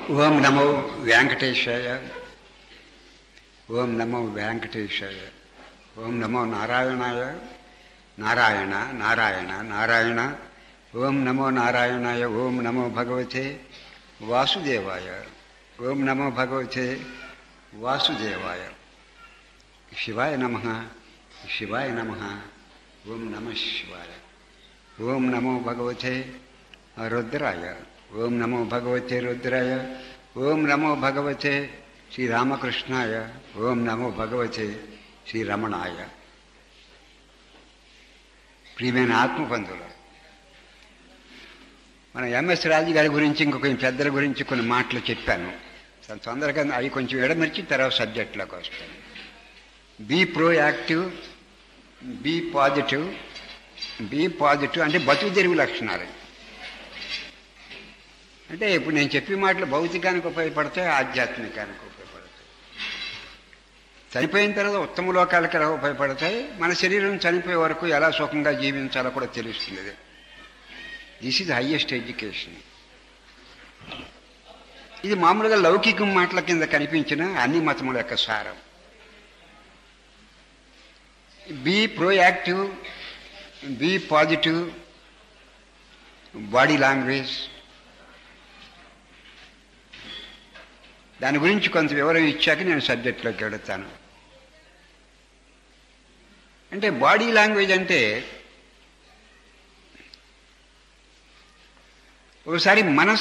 ఓం నమో వెంకటేశాయ. ఓం నమో వెంకటేశాయ. ఓం నమో నారాయణాయ. నారాయణ నారాయణ నారాయణ. ఓం నమో నారాయణాయ. ఓం నమో భగవతే వాసుదేవాయ. ఓం నమో భగవతే వాసుదేవాయ. శివాయ నమః. శివాయ నమః. ఓం నమః శివాయ. ఓం నమో భగవతే రుద్రాయ. ఓం నమో భగవతే రుద్రాయ. ఓం నమో భగవతే శ్రీరామకృష్ణాయ. ఓం నమో భగవతే శ్రీరమణాయ. ప్రియమైన ఆత్మబంధువులు, మన ఎంఎస్ రాజు గారి గురించి ఇంకొక పెద్దల గురించి కొన్ని మాటలు చెప్పాను. తొందరగా అవి కొంచెం ఎడమర్చి తర్వాత సబ్జెక్ట్లోకి వస్తాను. Be proactive, be positive. Be positive అంటే బతుకు తెరువు లక్షణాలు. అంటే ఇప్పుడు నేను చెప్పే మాటలు భౌతికానికి ఉపయోగపడతాయి, ఆధ్యాత్మికానికి ఉపయోగపడతాయి. చనిపోయిన తర్వాత ఉత్తమ లోకాలకు ఎలా ఉపయోగపడతాయి, మన శరీరం చనిపోయే వరకు ఎలా సుఖంగా జీవించాలో కూడా తెలుస్తుంది. This is highest education. ఇది మామూలుగా లౌకిక మాటల కింద కనిపించిన అన్ని మతముల యొక్క సారం. Be proactive, be positive, body language. దాని గురించి కొంత వివరం ఇచ్చాక నేను సబ్జెక్ట్లోకి వెళతాను. అంటే బాడీ లాంగ్వేజ్ అంటే ఒకసారి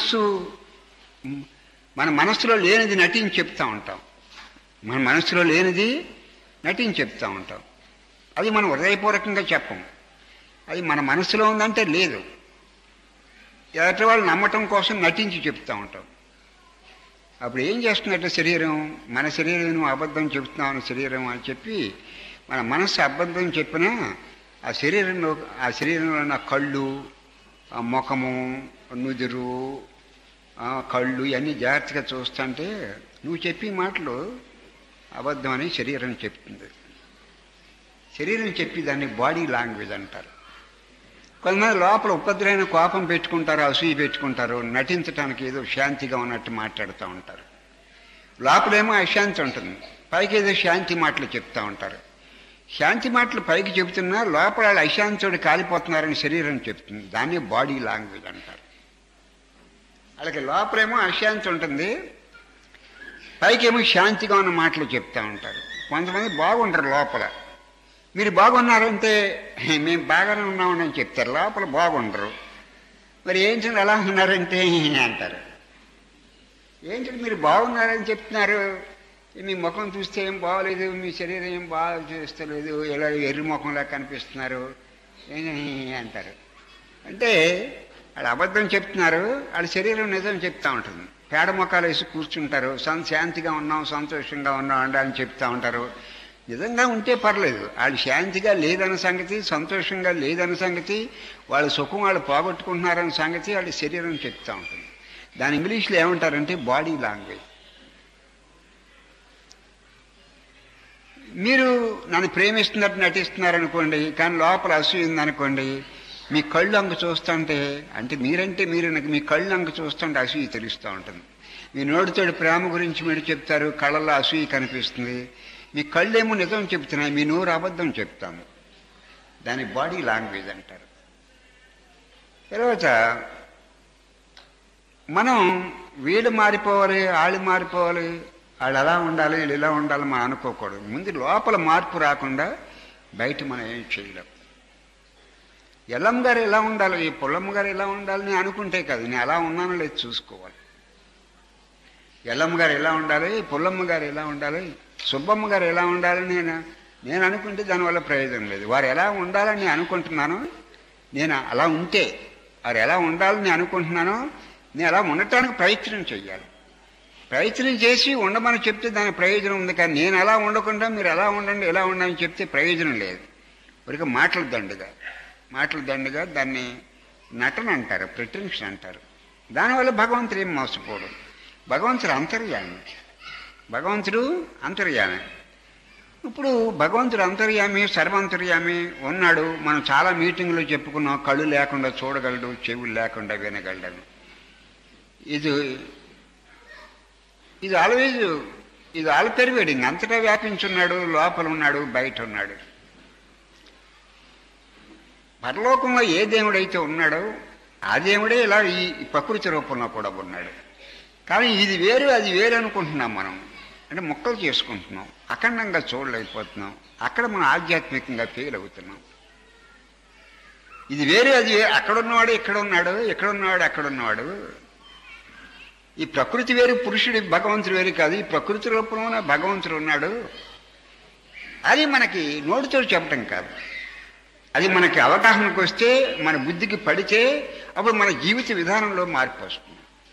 మన మనస్సులో లేనిది నటించి చెప్తూ ఉంటాం. మన మనస్సులో లేనిది నటించి చెప్తూ ఉంటాం. అది మనం హృదయపూర్వకంగా చెప్పం. అది మన మనస్సులో ఉందంటే లేదు. ఎదుటి వాళ్ళు నమ్మటం కోసం నటించి చెప్తూ ఉంటాం. అప్పుడు ఏం చేస్తున్నట్టు శరీరం, మన శరీరం నువ్వు అబద్ధం చెబుతున్నావు శరీరం అని చెప్పి మన మనస్సు అబద్ధం చెప్పినా ఆ శరీరంలో ఉన్న కళ్ళు, ఆ ముఖము, నుదురు, కళ్ళు ఇవన్నీ జాగ్రత్తగా చూస్తుంటే నువ్వు చెప్పే మాటలు అబద్ధం అని శరీరం చెప్తుంది. శరీరం చెప్పి దాన్ని బాడీ లాంగ్వేజ్ అంటారు. కొంతమంది లోపల ఉపద్రవమైన కోపం పెట్టుకుంటారు, అసూయ పెట్టుకుంటారు, నటించడానికి ఏదో శాంతిగా ఉన్నట్టు మాట్లాడుతూ ఉంటారు. లోపలేమో అశాంతి ఉంటుంది, పైకి ఏదో శాంతి మాటలు చెప్తూ ఉంటారు. శాంతి మాటలు పైకి చెబుతున్నా లోపల వాళ్ళు అశాంతితోటి కాలిపోతున్నారని శరీరం చెప్తుంది. దాన్ని బాడీ లాంగ్వేజ్ అంటారు. వాళ్ళకి లోపలేమో అశాంతి ఉంటుంది, పైకేమో శాంతిగా ఉన్న మాటలు చెప్తూ ఉంటారు. కొంతమంది బాగుంటారు, లోపల మీరు బాగున్నారంటే మేము బాగానే ఉన్నామని చెప్తారు, లోపల బాగుండరు. మరి ఏంటి ఎలా ఉన్నారంటే అంటారు. ఏంటి మీరు బాగున్నారని చెప్తున్నారు, మీ ముఖం చూస్తే ఏం బాగోలేదు, మీ శరీరం ఏం బాగా చూస్తలేదు, ఎలా ఎర్రి ముఖంలా కనిపిస్తున్నారు అంటారు. అంటే వాళ్ళు అబద్ధం చెప్తున్నారు, వాళ్ళ శరీరం నిజం చెప్తూ ఉంటుంది. పేడ ముఖాలు వేసి కూర్చుంటారు, శాంతిగా ఉన్నాం, సంతోషంగా ఉన్నాం అని చెప్తూ ఉంటారు. నిజంగా ఉంటే పర్లేదు, వాళ్ళు శాంతిగా లేదన్న సంగతి, సంతోషంగా లేదన్న సంగతి, వాళ్ళ సుఖం వాళ్ళు పోగొట్టుకుంటున్నారన్న సంగతి వాళ్ళ శరీరం చెప్తూ ఉంటుంది. దాని ఇంగ్లీష్లో ఏమంటారంటే బాడీ లాంగ్వేజ్. మీరు నన్ను ప్రేమిస్తున్నట్టు నటిస్తున్నారనుకోండి, కానీ లోపల అసూయ ఉందనుకోండి, మీ కళ్ళు అంక చూస్తుంటే, అంటే మీరంటే మీరు మీ కళ్ళు అంక చూస్తుంటే అసూయ తెలుస్తూ ఉంటుంది. మీ నోటితోటి ప్రేమ గురించి మీరు చెప్తారు, కళ్ళల్లో అసూయ కనిపిస్తుంది. మీ కళ్ళేమో నిజం చెప్తున్నాయి, మీ నోరు అబద్ధం చెప్తాము. దాన్ని బాడీ లాంగ్వేజ్ అంటారు. తర్వాత మనం వీళ్ళు మారిపోవాలి, వాళ్ళు మారిపోవాలి, వాళ్ళు అలా ఉండాలి, వీళ్ళు ఇలా ఉండాలి మనం అనుకోకూడదు. ముందు లోపల మార్పు రాకుండా బయట మనం ఏం చేయలేం. ఎల్లమ్మ గారు ఎలా ఉండాలి, పుల్లమ్మ గారు ఎలా ఉండాలని అనుకుంటే కాదు, నేను అలా ఉన్నానో లేదు చూసుకోవాలి. ఎల్లమ్మ గారు ఎలా ఉండాలి, పుల్లమ్మ గారు ఎలా ఉండాలి, సుబ్బమ్మ గారు ఎలా ఉండాలని నేను అనుకుంటే దానివల్ల ప్రయోజనం లేదు. వారు ఎలా ఉండాలని నేను అనుకుంటున్నాను, నేను అలా ఉంటే వారు ఎలా ఉండాలని అనుకుంటున్నానో నేను అలా ఉండటానికి ప్రయత్నం చేయాలి. ప్రయత్నం చేసి ఉండమని చెప్తే దాని ప్రయోజనం ఉంది. కానీ నేను అలా ఉండకుండా మీరు ఎలా ఉండండి, ఎలా ఉండని చెప్తే ప్రయోజనం లేదు. ఇక మాటల దండుగా దాన్ని నటన అంటారు, ప్రిటెన్షన్ అంటారు. దానివల్ల భగవంతుడు ఏం మోసపోడు. భగవంతుడు అంతర్యామి. ఇప్పుడు భగవంతుడు అంతర్యామి, సర్వాంతర్యామి ఉన్నాడు. మనం చాలా మీటింగ్లో చెప్పుకున్నాం, కళ్ళు లేకుండా చూడగలడు, చెవులు లేకుండా వినగలడు. ఇది ఇది ఆల్వేజ్ ఇది ఆల్ పెరివేడింగ్, అంతటా వ్యాపించున్నాడు, లోపల ఉన్నాడు, బయట ఉన్నాడు. పరలోకంలో ఏ దేవుడైతే ఉన్నాడో ఆ దేవుడే ఇలా ఈ ప్రకృతి రూపంలో కూడా ఉన్నాడు. కానీ ఇది వేరు అది వేరు అనుకుంటున్నాం మనం, అంటే ముక్కలు చేసుకుంటున్నాం, అఖండంగా చూడలేకపోతున్నాం. అక్కడ మనం ఆధ్యాత్మికంగా ఫెయిల్ అవుతున్నాం. ఇది వేరు అది అక్కడున్నవాడు ఇక్కడ ఉన్నాడు, ఎక్కడున్నవాడు అక్కడున్నవాడు. ఈ ప్రకృతి వేరు, పురుషుడి భగవంతుడు వేరు కాదు. ఈ ప్రకృతి రూపంలోనే భగవంతుడు ఉన్నాడు. అది మనకి నోటితో చెప్పటం కాదు, అది మనకి అవగాహనకు వస్తే, మన బుద్ధికి పడితే అప్పుడు మన జీవిత విధానంలో మార్పు వస్తుంది.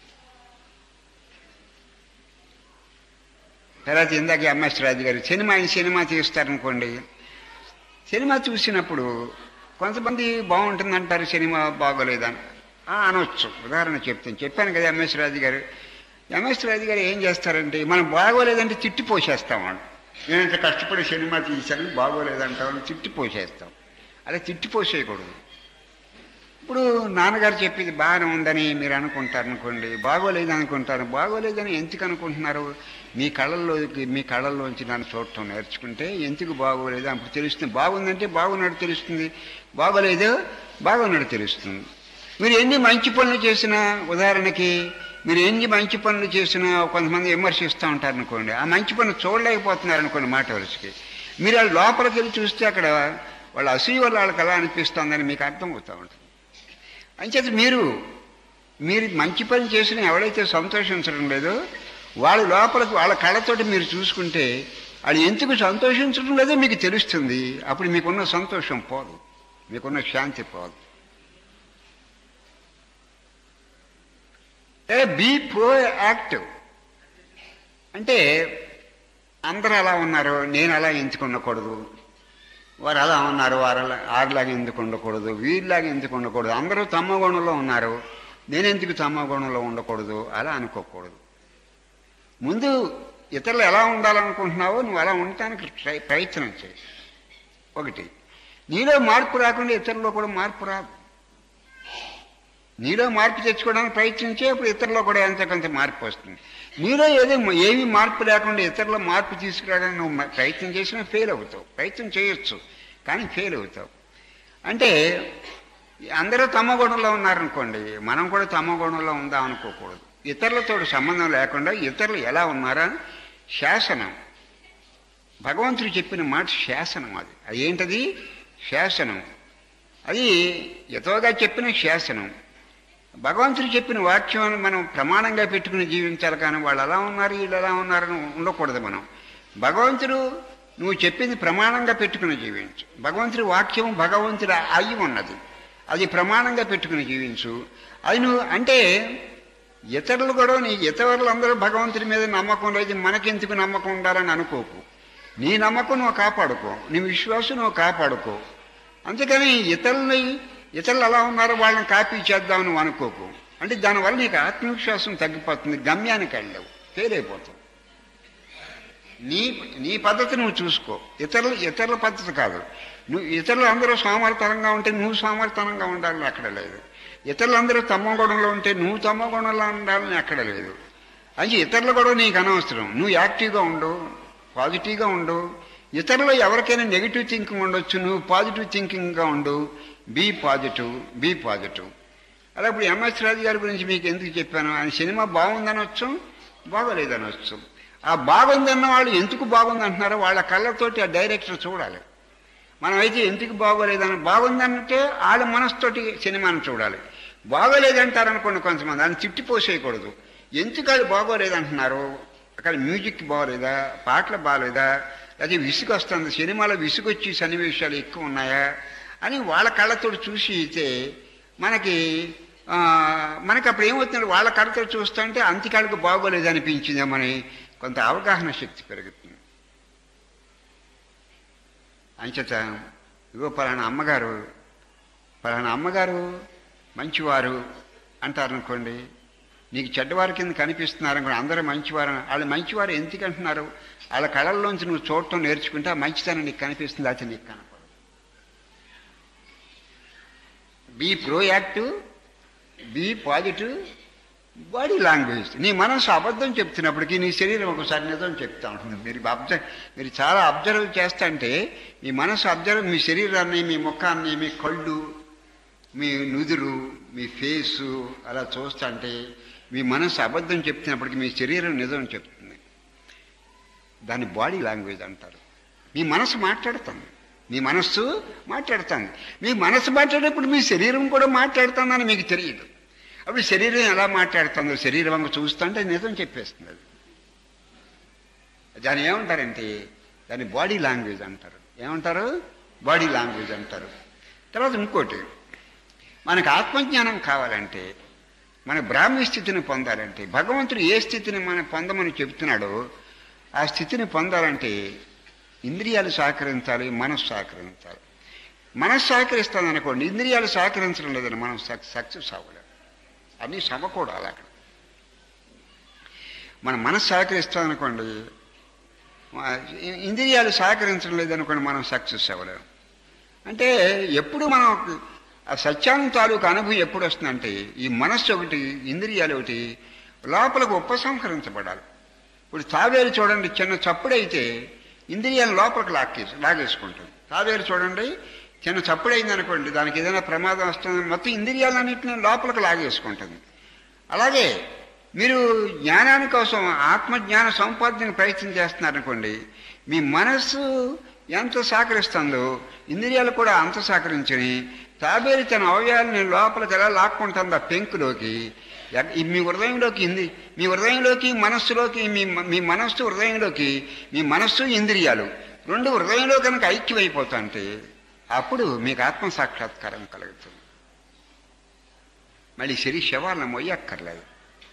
తర్వాత ఇందాక ఎంఎస్ రాజు గారు సినిమా తీస్తారనుకోండి, సినిమా చూసినప్పుడు కొంతమంది బాగుంటుందంటారు, సినిమా బాగోలేదని అనొచ్చు. ఉదాహరణ చెప్పాను కదా ఎంఎస్ రాజు గారు ఏం చేస్తారంటే, మనం బాగోలేదంటే తిట్టిపోసేస్తాం. నేను ఇంత కష్టపడి సినిమా తీశాను బాగోలేదంటామని తిట్టిపోసేస్తాం. అలా తిట్టిపోసేయకూడదు. ఇప్పుడు నాన్నగారు చెప్పింది బాగానే ఉందని మీరు అనుకుంటారు అనుకోండి, బాగోలేదు అనుకుంటారు. బాగోలేదని ఎందుకు అనుకుంటున్నారు? మీ కళ్ళల్లోంచి నన్ను చూడటం నేర్చుకుంటే ఎందుకు బాగోలేదు అప్పుడు తెలుస్తుంది. బాగుందంటే బాగున్నాడు తెలుస్తుంది, బాగోన్నాడు తెలుస్తుంది. మీరు ఎన్ని మంచి పనులు చేసినా, ఉదాహరణకి మీరు ఎన్ని మంచి పనులు చేసినా కొంతమంది విమర్శిస్తూ ఉంటారు అనుకోండి, ఆ మంచి పనులు చూడలేకపోతున్నారు అనుకోండి మాట వరుసకి. మీరు ఆ లోపలికి వెళ్ళి చూస్తే అక్కడ వాళ్ళ అసూయ వల్ల వాళ్ళకి ఎలా అనిపిస్తుందని మీకు అర్థమవుతూ ఉంటుంది. అంచేత మీరు మంచి పని చేసినా ఎవరైతే సంతోషించడం లేదో వాళ్ళ లోపలికి వాళ్ళ కళ్ళతోటి మీరు చూసుకుంటే వాళ్ళు ఎందుకు సంతోషించడం లేదో మీకు తెలుస్తుంది. అప్పుడు మీకున్న సంతోషం పోదు, మీకున్న శాంతి పోదు. బీ ప్రోయాక్టివ్ అంటే అందరూ అలా ఉన్నారు, నేను అలా ఎందుకు ఉండకూడదు, వారు అలా ఉన్నారు, ఆరులాగా ఎందుకు ఉండకూడదు, వీరిలాగా ఎందుకు ఉండకూడదు, అందరూ తమ గుణంలో ఉన్నారు, నేనెందుకు తమ గుణంలో ఉండకూడదు అలా అనుకోకూడదు. ముందు ఇతరులు ఎలా ఉండాలనుకుంటున్నావో నువ్వు అలా ఉండటానికి ప్రయత్నం చేయి. ఒకటి, నీలో మార్పు రాకుండా ఇతరుల్లో కూడా మార్పు రాదు. నీలో మార్పు తెచ్చుకోవడానికి ప్రయత్నించే అప్పుడు ఇతరుల్లో కూడా ఎంత కొంత మార్పు వస్తుంది. నీలో ఏమీ మార్పు లేకుండా ఇతరుల మార్పు తీసుకురావడానికి నువ్వు ప్రయత్నం చేసినా ఫెయిల్ అవుతావు. ప్రయత్నం చేయొచ్చు కానీ ఫెయిల్ అవుతావు. అంటే అందరూ తమ గుణంలో ఉన్నారనుకోండి, మనం కూడా తమ గుణంలో ఉందాం అనుకోకూడదు. ఇతరులతో సంబంధం లేకుండా ఇతరులు ఎలా ఉన్నారా శాసనం, భగవంతుడు చెప్పిన మాట శాసనం. అది ఏంటది? శాసనం. అది యథోగా చెప్పిన శాసనం. భగవంతుడు చెప్పిన వాక్యం మనం ప్రమాణంగా పెట్టుకుని జీవించాలి. కానీ వాళ్ళు ఎలా ఉన్నారు వీళ్ళు ఎలా ఉన్నారని ఉండకూడదు. మనం భగవంతుడు నువ్వు చెప్పింది ప్రమాణంగా పెట్టుకుని జీవించు. భగవంతుడి వాక్యం భగవంతుడు అయి ఉన్నది, అది ప్రమాణంగా పెట్టుకుని జీవించు. అది నువ్వు అంటే ఇతరులు కూడా ఇతరులందరూ భగవంతుడి మీద నమ్మకం లేదు, మనకెందుకు నమ్మకం ఉండాలని అనుకోకు. నీ నమ్మకం నువ్వు కాపాడుకో, నీ విశ్వాసం నువ్వు కాపాడుకో. అంతేకాని ఇతరులు ఎలా ఉన్నారో వాళ్ళని కాపీ చేద్దామని నువ్వు అనుకోకు. అంటే దానివల్ల నీకు ఆత్మవిశ్వాసం తగ్గిపోతుంది, గమ్యానికి వెళ్ళవు, ఫెయిల్ అయిపోతావు. నీ పద్ధతి నువ్వు చూసుకో, ఇతరుల పద్ధతి కాదు. ఇతరులు అందరూ సోమరితనంగా ఉంటే నువ్వు సోమరితనంగా ఉండాలని అక్కడ లేదు. ఇతరులందరూ తమ గుణంలో ఉంటే నువ్వు తమ గుణంలో ఉండాలని అక్కడ లేదు. అది ఇతరులు కూడా నీకు అనవసరం. నువ్వు యాక్టివ్గా ఉండు, పాజిటివ్గా ఉండు. ఇతరులు ఎవరికైనా నెగిటివ్ థింకింగ్ ఉండొచ్చు, నువ్వు పాజిటివ్ థింకింగ్గా ఉండు. Be positive. అలా ఇప్పుడు ఎంఎస్ రాజు గారి గురించి మీకు ఎందుకు చెప్పాను? ఆయన సినిమా బాగుందనొచ్చు, బాగోలేదనొచ్చు. ఆ బాగుందన్న వాళ్ళు ఎందుకు బాగుందంటున్నారో వాళ్ళ కళ్ళతోటి ఆ డైరెక్టర్ చూడాలి. మనమైతే ఎందుకు బాగుందనంటే వాళ్ళ మనసుతోటి సినిమాను చూడాలి. బాగోలేదంటారనుకోండి కొంతమంది, అని తిట్టిపోసేయకూడదు. ఎందుకు వాళ్ళు బాగోలేదంటున్నారు? అక్కడ మ్యూజిక్ బాగోలేదా, పాటలు బాగోలేదా, అది విసుగు వస్తుంది, సినిమాలో విసుగొచ్చి సన్నివేశాలు ఎక్కువ ఉన్నాయా అని వాళ్ళ కళ్ళతో చూసి అయితే మనకి అప్పుడు ఏమవుతుంది, వాళ్ళ కళ్ళతో చూస్తుంటే అంతికాళ్ళకు బాగోలేదు అనిపించిందేమని కొంత అవగాహన శక్తి పెరుగుతుంది. అంచేత ఇగో పలానా అమ్మగారు మంచివారు అంటారనుకోండి, నీకు చెడ్డవారి కింద కనిపిస్తున్నారనుకోండి, అందరూ మంచివారు. వాళ్ళు మంచివారు ఎందుకు అంటున్నారు? వాళ్ళ కళల్లోంచి నువ్వు చూడటం నేర్చుకుంటే ఆ మంచితనం నీకు కనిపిస్తుంది, అది నీకు కనపడదు. Be proactive, be positive, body language. నీ మనసు అబద్ధం చెప్తున్నప్పటికీ నీ శరీరం ఒకసారి నిజం చెప్తా ఉంటుంది. మీరు చాలా అబ్జర్వ్ చేస్తుంటే మీ మనసు మీ శరీరాన్ని, మీ ముఖాన్ని, మీ కళ్ళు, మీ నుదురు, మీ ఫేసు అలా చూస్తుంటే మీ మనసు అబద్ధం చెప్తున్నప్పటికీ మీ శరీరం నిజం చెప్తుంది. దాన్ని బాడీ లాంగ్వేజ్ అంటారు. మీ మనసు మాట్లాడుతుంది. మీ మనస్సు మాట్లాడుతుంది. మీ మనసు మాట్లాడేప్పుడు మీ శరీరం కూడా మాట్లాడుతుందని మీకు తెలియదు. అప్పుడు శరీరం ఎలా మాట్లాడుతుందో శరీరం వంక చూస్తుంటే నిజం చెప్పేస్తుంది. దాన్ని ఏమంటారంటే దాన్ని బాడీ లాంగ్వేజ్ అంటారు. ఏమంటారు? బాడీ లాంగ్వేజ్ అంటారు. తర్వాత ఇంకోటి, మనకు ఆత్మజ్ఞానం కావాలంటే, మన బ్రాహ్మీ స్థితిని పొందాలంటే, భగవంతుడు ఏ స్థితిని మనం పొందమని చెబుతున్నాడో ఆ స్థితిని పొందాలంటే ఇంద్రియాలు సహకరించాలి, మనస్సు సహకరించాలి. మనస్సు సహకరిస్తుంది అనుకోండి, ఇంద్రియాలు సహకరించడం లేదని మనం సక్సెస్ అవ్వలేము. అన్నీ సమకూడాలి అక్కడ. మన మనస్సు సహకరిస్తుంది అనుకోండి, ఇంద్రియాలు సహకరించడం లేదనుకోండి, మనం సక్సెస్ అవ్వలేము. అంటే ఎప్పుడు మనం ఆ సత్యాన్ని తాలూకు అనుభవం ఎప్పుడు వస్తుందంటే ఈ మనస్సు ఒకటి, ఇంద్రియాలు ఒకటి లోపలకు ఉపసంహరించబడాలి. ఇప్పుడు తావేరు చూడండి, చిన్న చప్పుడైతే ఇంద్రియాలను లోపలికి లాగేసుకుంటుంది. తావేరు చూడండి, చిన్న చప్పుడైంది అనుకోండి, దానికి ఏదైనా ప్రమాదం వస్తుంది, మొత్తం ఇంద్రియాలన్నింటినీ లోపలికి లాగేసుకుంటుంది. అలాగే మీరు జ్ఞానాని కోసం ఆత్మజ్ఞాన సంపాదనకు ప్రయత్నం చేస్తున్నారనుకోండి, మీ మనస్సు ఎంత సహకరిస్తుందో ఇంద్రియాలు కూడా అంత సహకరించని తాబేరు తన అవయవాలని లోపలికి ఎలా లాక్కుంటుంది ఆ పెంకులోకి. మీ హృదయంలోకి మీ హృదయంలోకి మనస్సులోకి మీ మనస్సు హృదయంలోకి, మీ మనస్సు ఇంద్రియాలు రెండు హృదయంలో కనుక ఐక్యమైపోతుంటే అప్పుడు మీకు ఆత్మ సాక్షాత్కారం కలుగుతుంది. మళ్ళీ శవాలను మొయ్యక్కర్లేదు.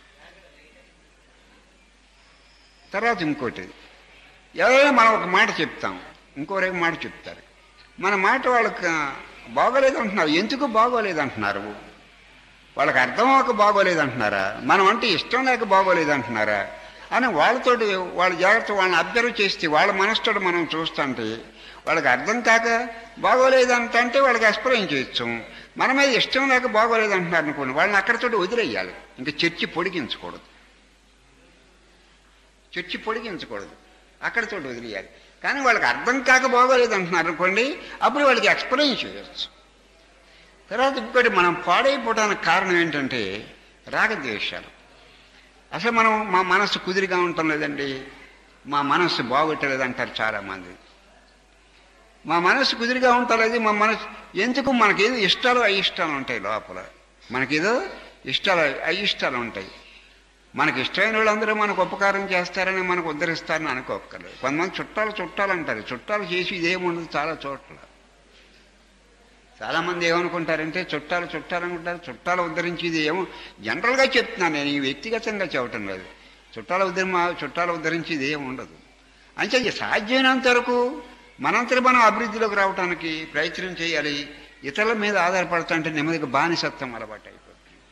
తర్వాత ఇంకోటి, ఎవరైనా మనం ఒక మాట చెప్తాం, ఇంకోరేం మాట చెప్తారు. మన మాట వాళ్ళకి బాగోలేదంటున్నారు. ఎందుకు బాగోలేదంటున్నారు? వాళ్ళకి అర్థం అవ్వక బాగోలేదంటున్నారా? మనం అంటే ఇష్టం లేక బాగోలేదంటున్నారా అని వాళ్ళతోటి వాళ్ళ జాగ్రత్త వాళ్ళని అబ్జర్వ్ చేస్తే వాళ్ళ మనసుతో మనం చూస్తుంటే వాళ్ళకి అర్థం కాక బాగోలేదంటే వాళ్ళకి ఎక్స్ప్లెయిన్ చేయొచ్చు. మన మీద ఇష్టం లేక బాగోలేదంటున్నారు అనుకోండి, వాళ్ళని అక్కడితోటి వదిలేయాలి. ఇంకా చర్చి పొడిగించకూడదు, అక్కడితోటి వదిలేయాలి. కానీ వాళ్ళకి అర్థం కాక బాగోలేదంటున్నారు అనుకోండి, అప్పుడు వాళ్ళకి ఎక్స్ప్లెయిన్ చేయవచ్చు. తర్వాత ఇంకోటి, మనం పాడైపోవడానికి కారణం ఏంటంటే రాగద్వేషాలు. అసలు మా మనస్సు కుదిరిగా ఉండటం లేదండి, మా మనస్సు బాగొట్టలేదు అంటారు చాలామంది. మా మనస్సు కుదిరిగా ఉండలేదు, మా మనస్సు ఎందుకు? మనకేదో ఇష్టాలు అయిష్టాలు ఉంటాయి లోపల, మనకేదో ఇష్టాలు అయిష్టాలు ఉంటాయి. మనకి ఇష్టమైన వాళ్ళందరూ మనకు ఉపకారం చేస్తారని మనకు ఉద్ధరిస్తారని అనుకోక్కర్లేదు. కొంతమంది చుట్టాలు అంటారు. చుట్టాలు చేసి ఇదేముండదు చాలా చోట్ల. చాలామంది ఏమనుకుంటారంటే చుట్టాలు అనుకుంటారు, చుట్టాలు ఉద్ధరించేది ఏమో. జనరల్గా చెప్తున్నాను నేను, ఈ వ్యక్తిగతంగా చెప్పటం లేదు. చుట్టాలు ఉద్ధరించేది ఏమి ఉండదు. అంటే సాధ్యమైనంత వరకు మనంతరం మనం అభివృద్ధిలోకి రావడానికి ప్రయత్నం చేయాలి. ఇతరుల మీద ఆధారపడుతుంటే నెమ్మదిగా బానిసత్వం అలవాటు అయిపోతుంది.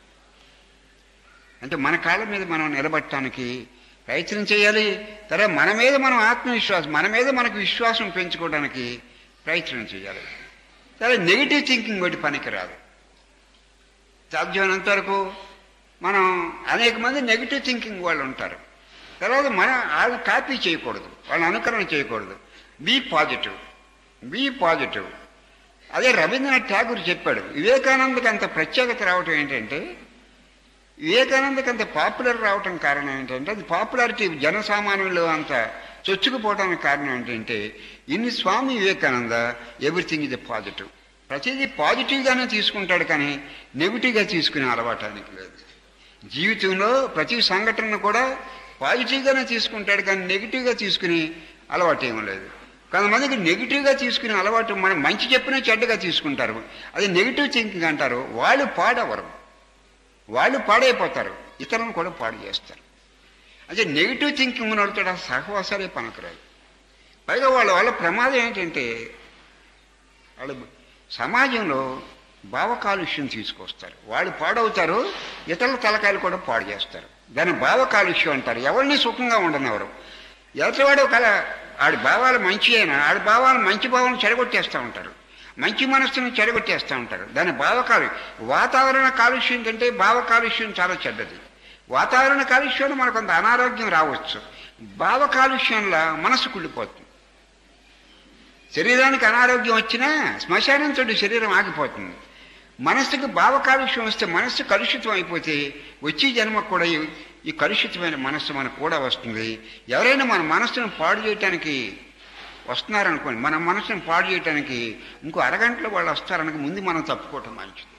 అంటే మన కాళ్ళ మీద మనం నిలబడటానికి ప్రయత్నం చేయాలి. తర్వాత మన మీద మనం ఆత్మవిశ్వాసం, మన మీద మనకు విశ్వాసం పెంచుకోవడానికి ప్రయత్నం చేయాలి. తర్వాత నెగిటివ్ థింకింగ్ ఒకటి పనికిరాదు. సాధ్యమైనంత వరకు మనం అనేక మంది నెగిటివ్ థింకింగ్ వాళ్ళు ఉంటారు. తర్వాత మనం వాళ్ళని కాపీ చేయకూడదు, వాళ్ళని అనుకరణ చేయకూడదు. Be positive. అదే రవీంద్రనాథ్ ఠాగూర్ చెప్పాడు. వివేకానందకి అంత ప్రత్యేకత రావటం ఏంటంటే, వివేకానందకి అంత పాపులర్ రావటం కారణం ఏంటంటే, అది పాపులారిటీ జనసామాన్యులు అంత చొచ్చుకుపోవడానికి కారణం ఏంటంటే, ఇన్ని స్వామి వివేకానంద ఎవ్రీథింగ్ ఇది పాజిటివ్. ప్రతిదీ పాజిటివ్గానే తీసుకుంటాడు, కానీ నెగిటివ్గా తీసుకునే అలవాటానికి లేదు. జీవితంలో ప్రతి సంఘటనను కూడా పాజిటివ్గానే తీసుకుంటాడు, కానీ నెగిటివ్గా తీసుకునే అలవాటు ఏమీ లేదు. కొంతమందికి నెగిటివ్గా తీసుకునే అలవాటు, మనం మంచి చెప్పినా చెడ్డగా తీసుకుంటారు. అది నెగిటివ్ థింకింగ్ అంటారు. వాళ్ళు పాడవరు, వాళ్ళు పాడైపోతారు, ఇతరులను కూడా పాడు చేస్తారు. అదే నెగిటివ్ థింకింగ్ ఉన్నవాళ్ళతో సహవాసాలే పనికిరాదు. పైగా వాళ్ళ ప్రమాదం ఏంటంటే, వాళ్ళు సమాజంలో భావ కాలుష్యం తీసుకొస్తారు. వాళ్ళు పాడవుతారు, ఇతరుల తలకాయలు కూడా పాడు చేస్తారు. దాన్ని భావ కాలుష్యం అంటారు. ఎవరిని సుఖంగా ఉండనివ్వరు. ఎదుటివాడు ఆడి భావాలు మంచి అయినా ఆడి భావాలు మంచి భావాలను చెడగొట్టేస్తూ ఉంటారు, మంచి మనస్సును చెడగొట్టేస్తూ ఉంటారు. దాని వాతావరణ కాలుష్యం కంటే భావ కాలుష్యం చాలా చెడ్డది. వాతావరణ కాలుష్యంలో మనకు కొంత అనారోగ్యం రావచ్చు. భావ కాలుష్యంలో మనసు కుళ్ళిపోతుంది. శరీరానికి అనారోగ్యం వచ్చినా శ్మశానంతో శరీరం ఆగిపోతుంది. మనస్సుకి భావ కాలుష్యం వస్తే మనస్సు కలుషితం అయిపోతే వచ్చే జన్మకు కూడా ఈ కలుషితమైన మనస్సు మనకు కూడా వస్తుంది. ఎవరైనా మన మనస్సును పాడు చేయటానికి వస్తున్నారనుకోండి, మన మనస్సును పాడు చేయటానికి ఇంకో అరగంటలో వాళ్ళు వస్తారనుకో ముందు మనం తప్పుకోవటం మంచిది.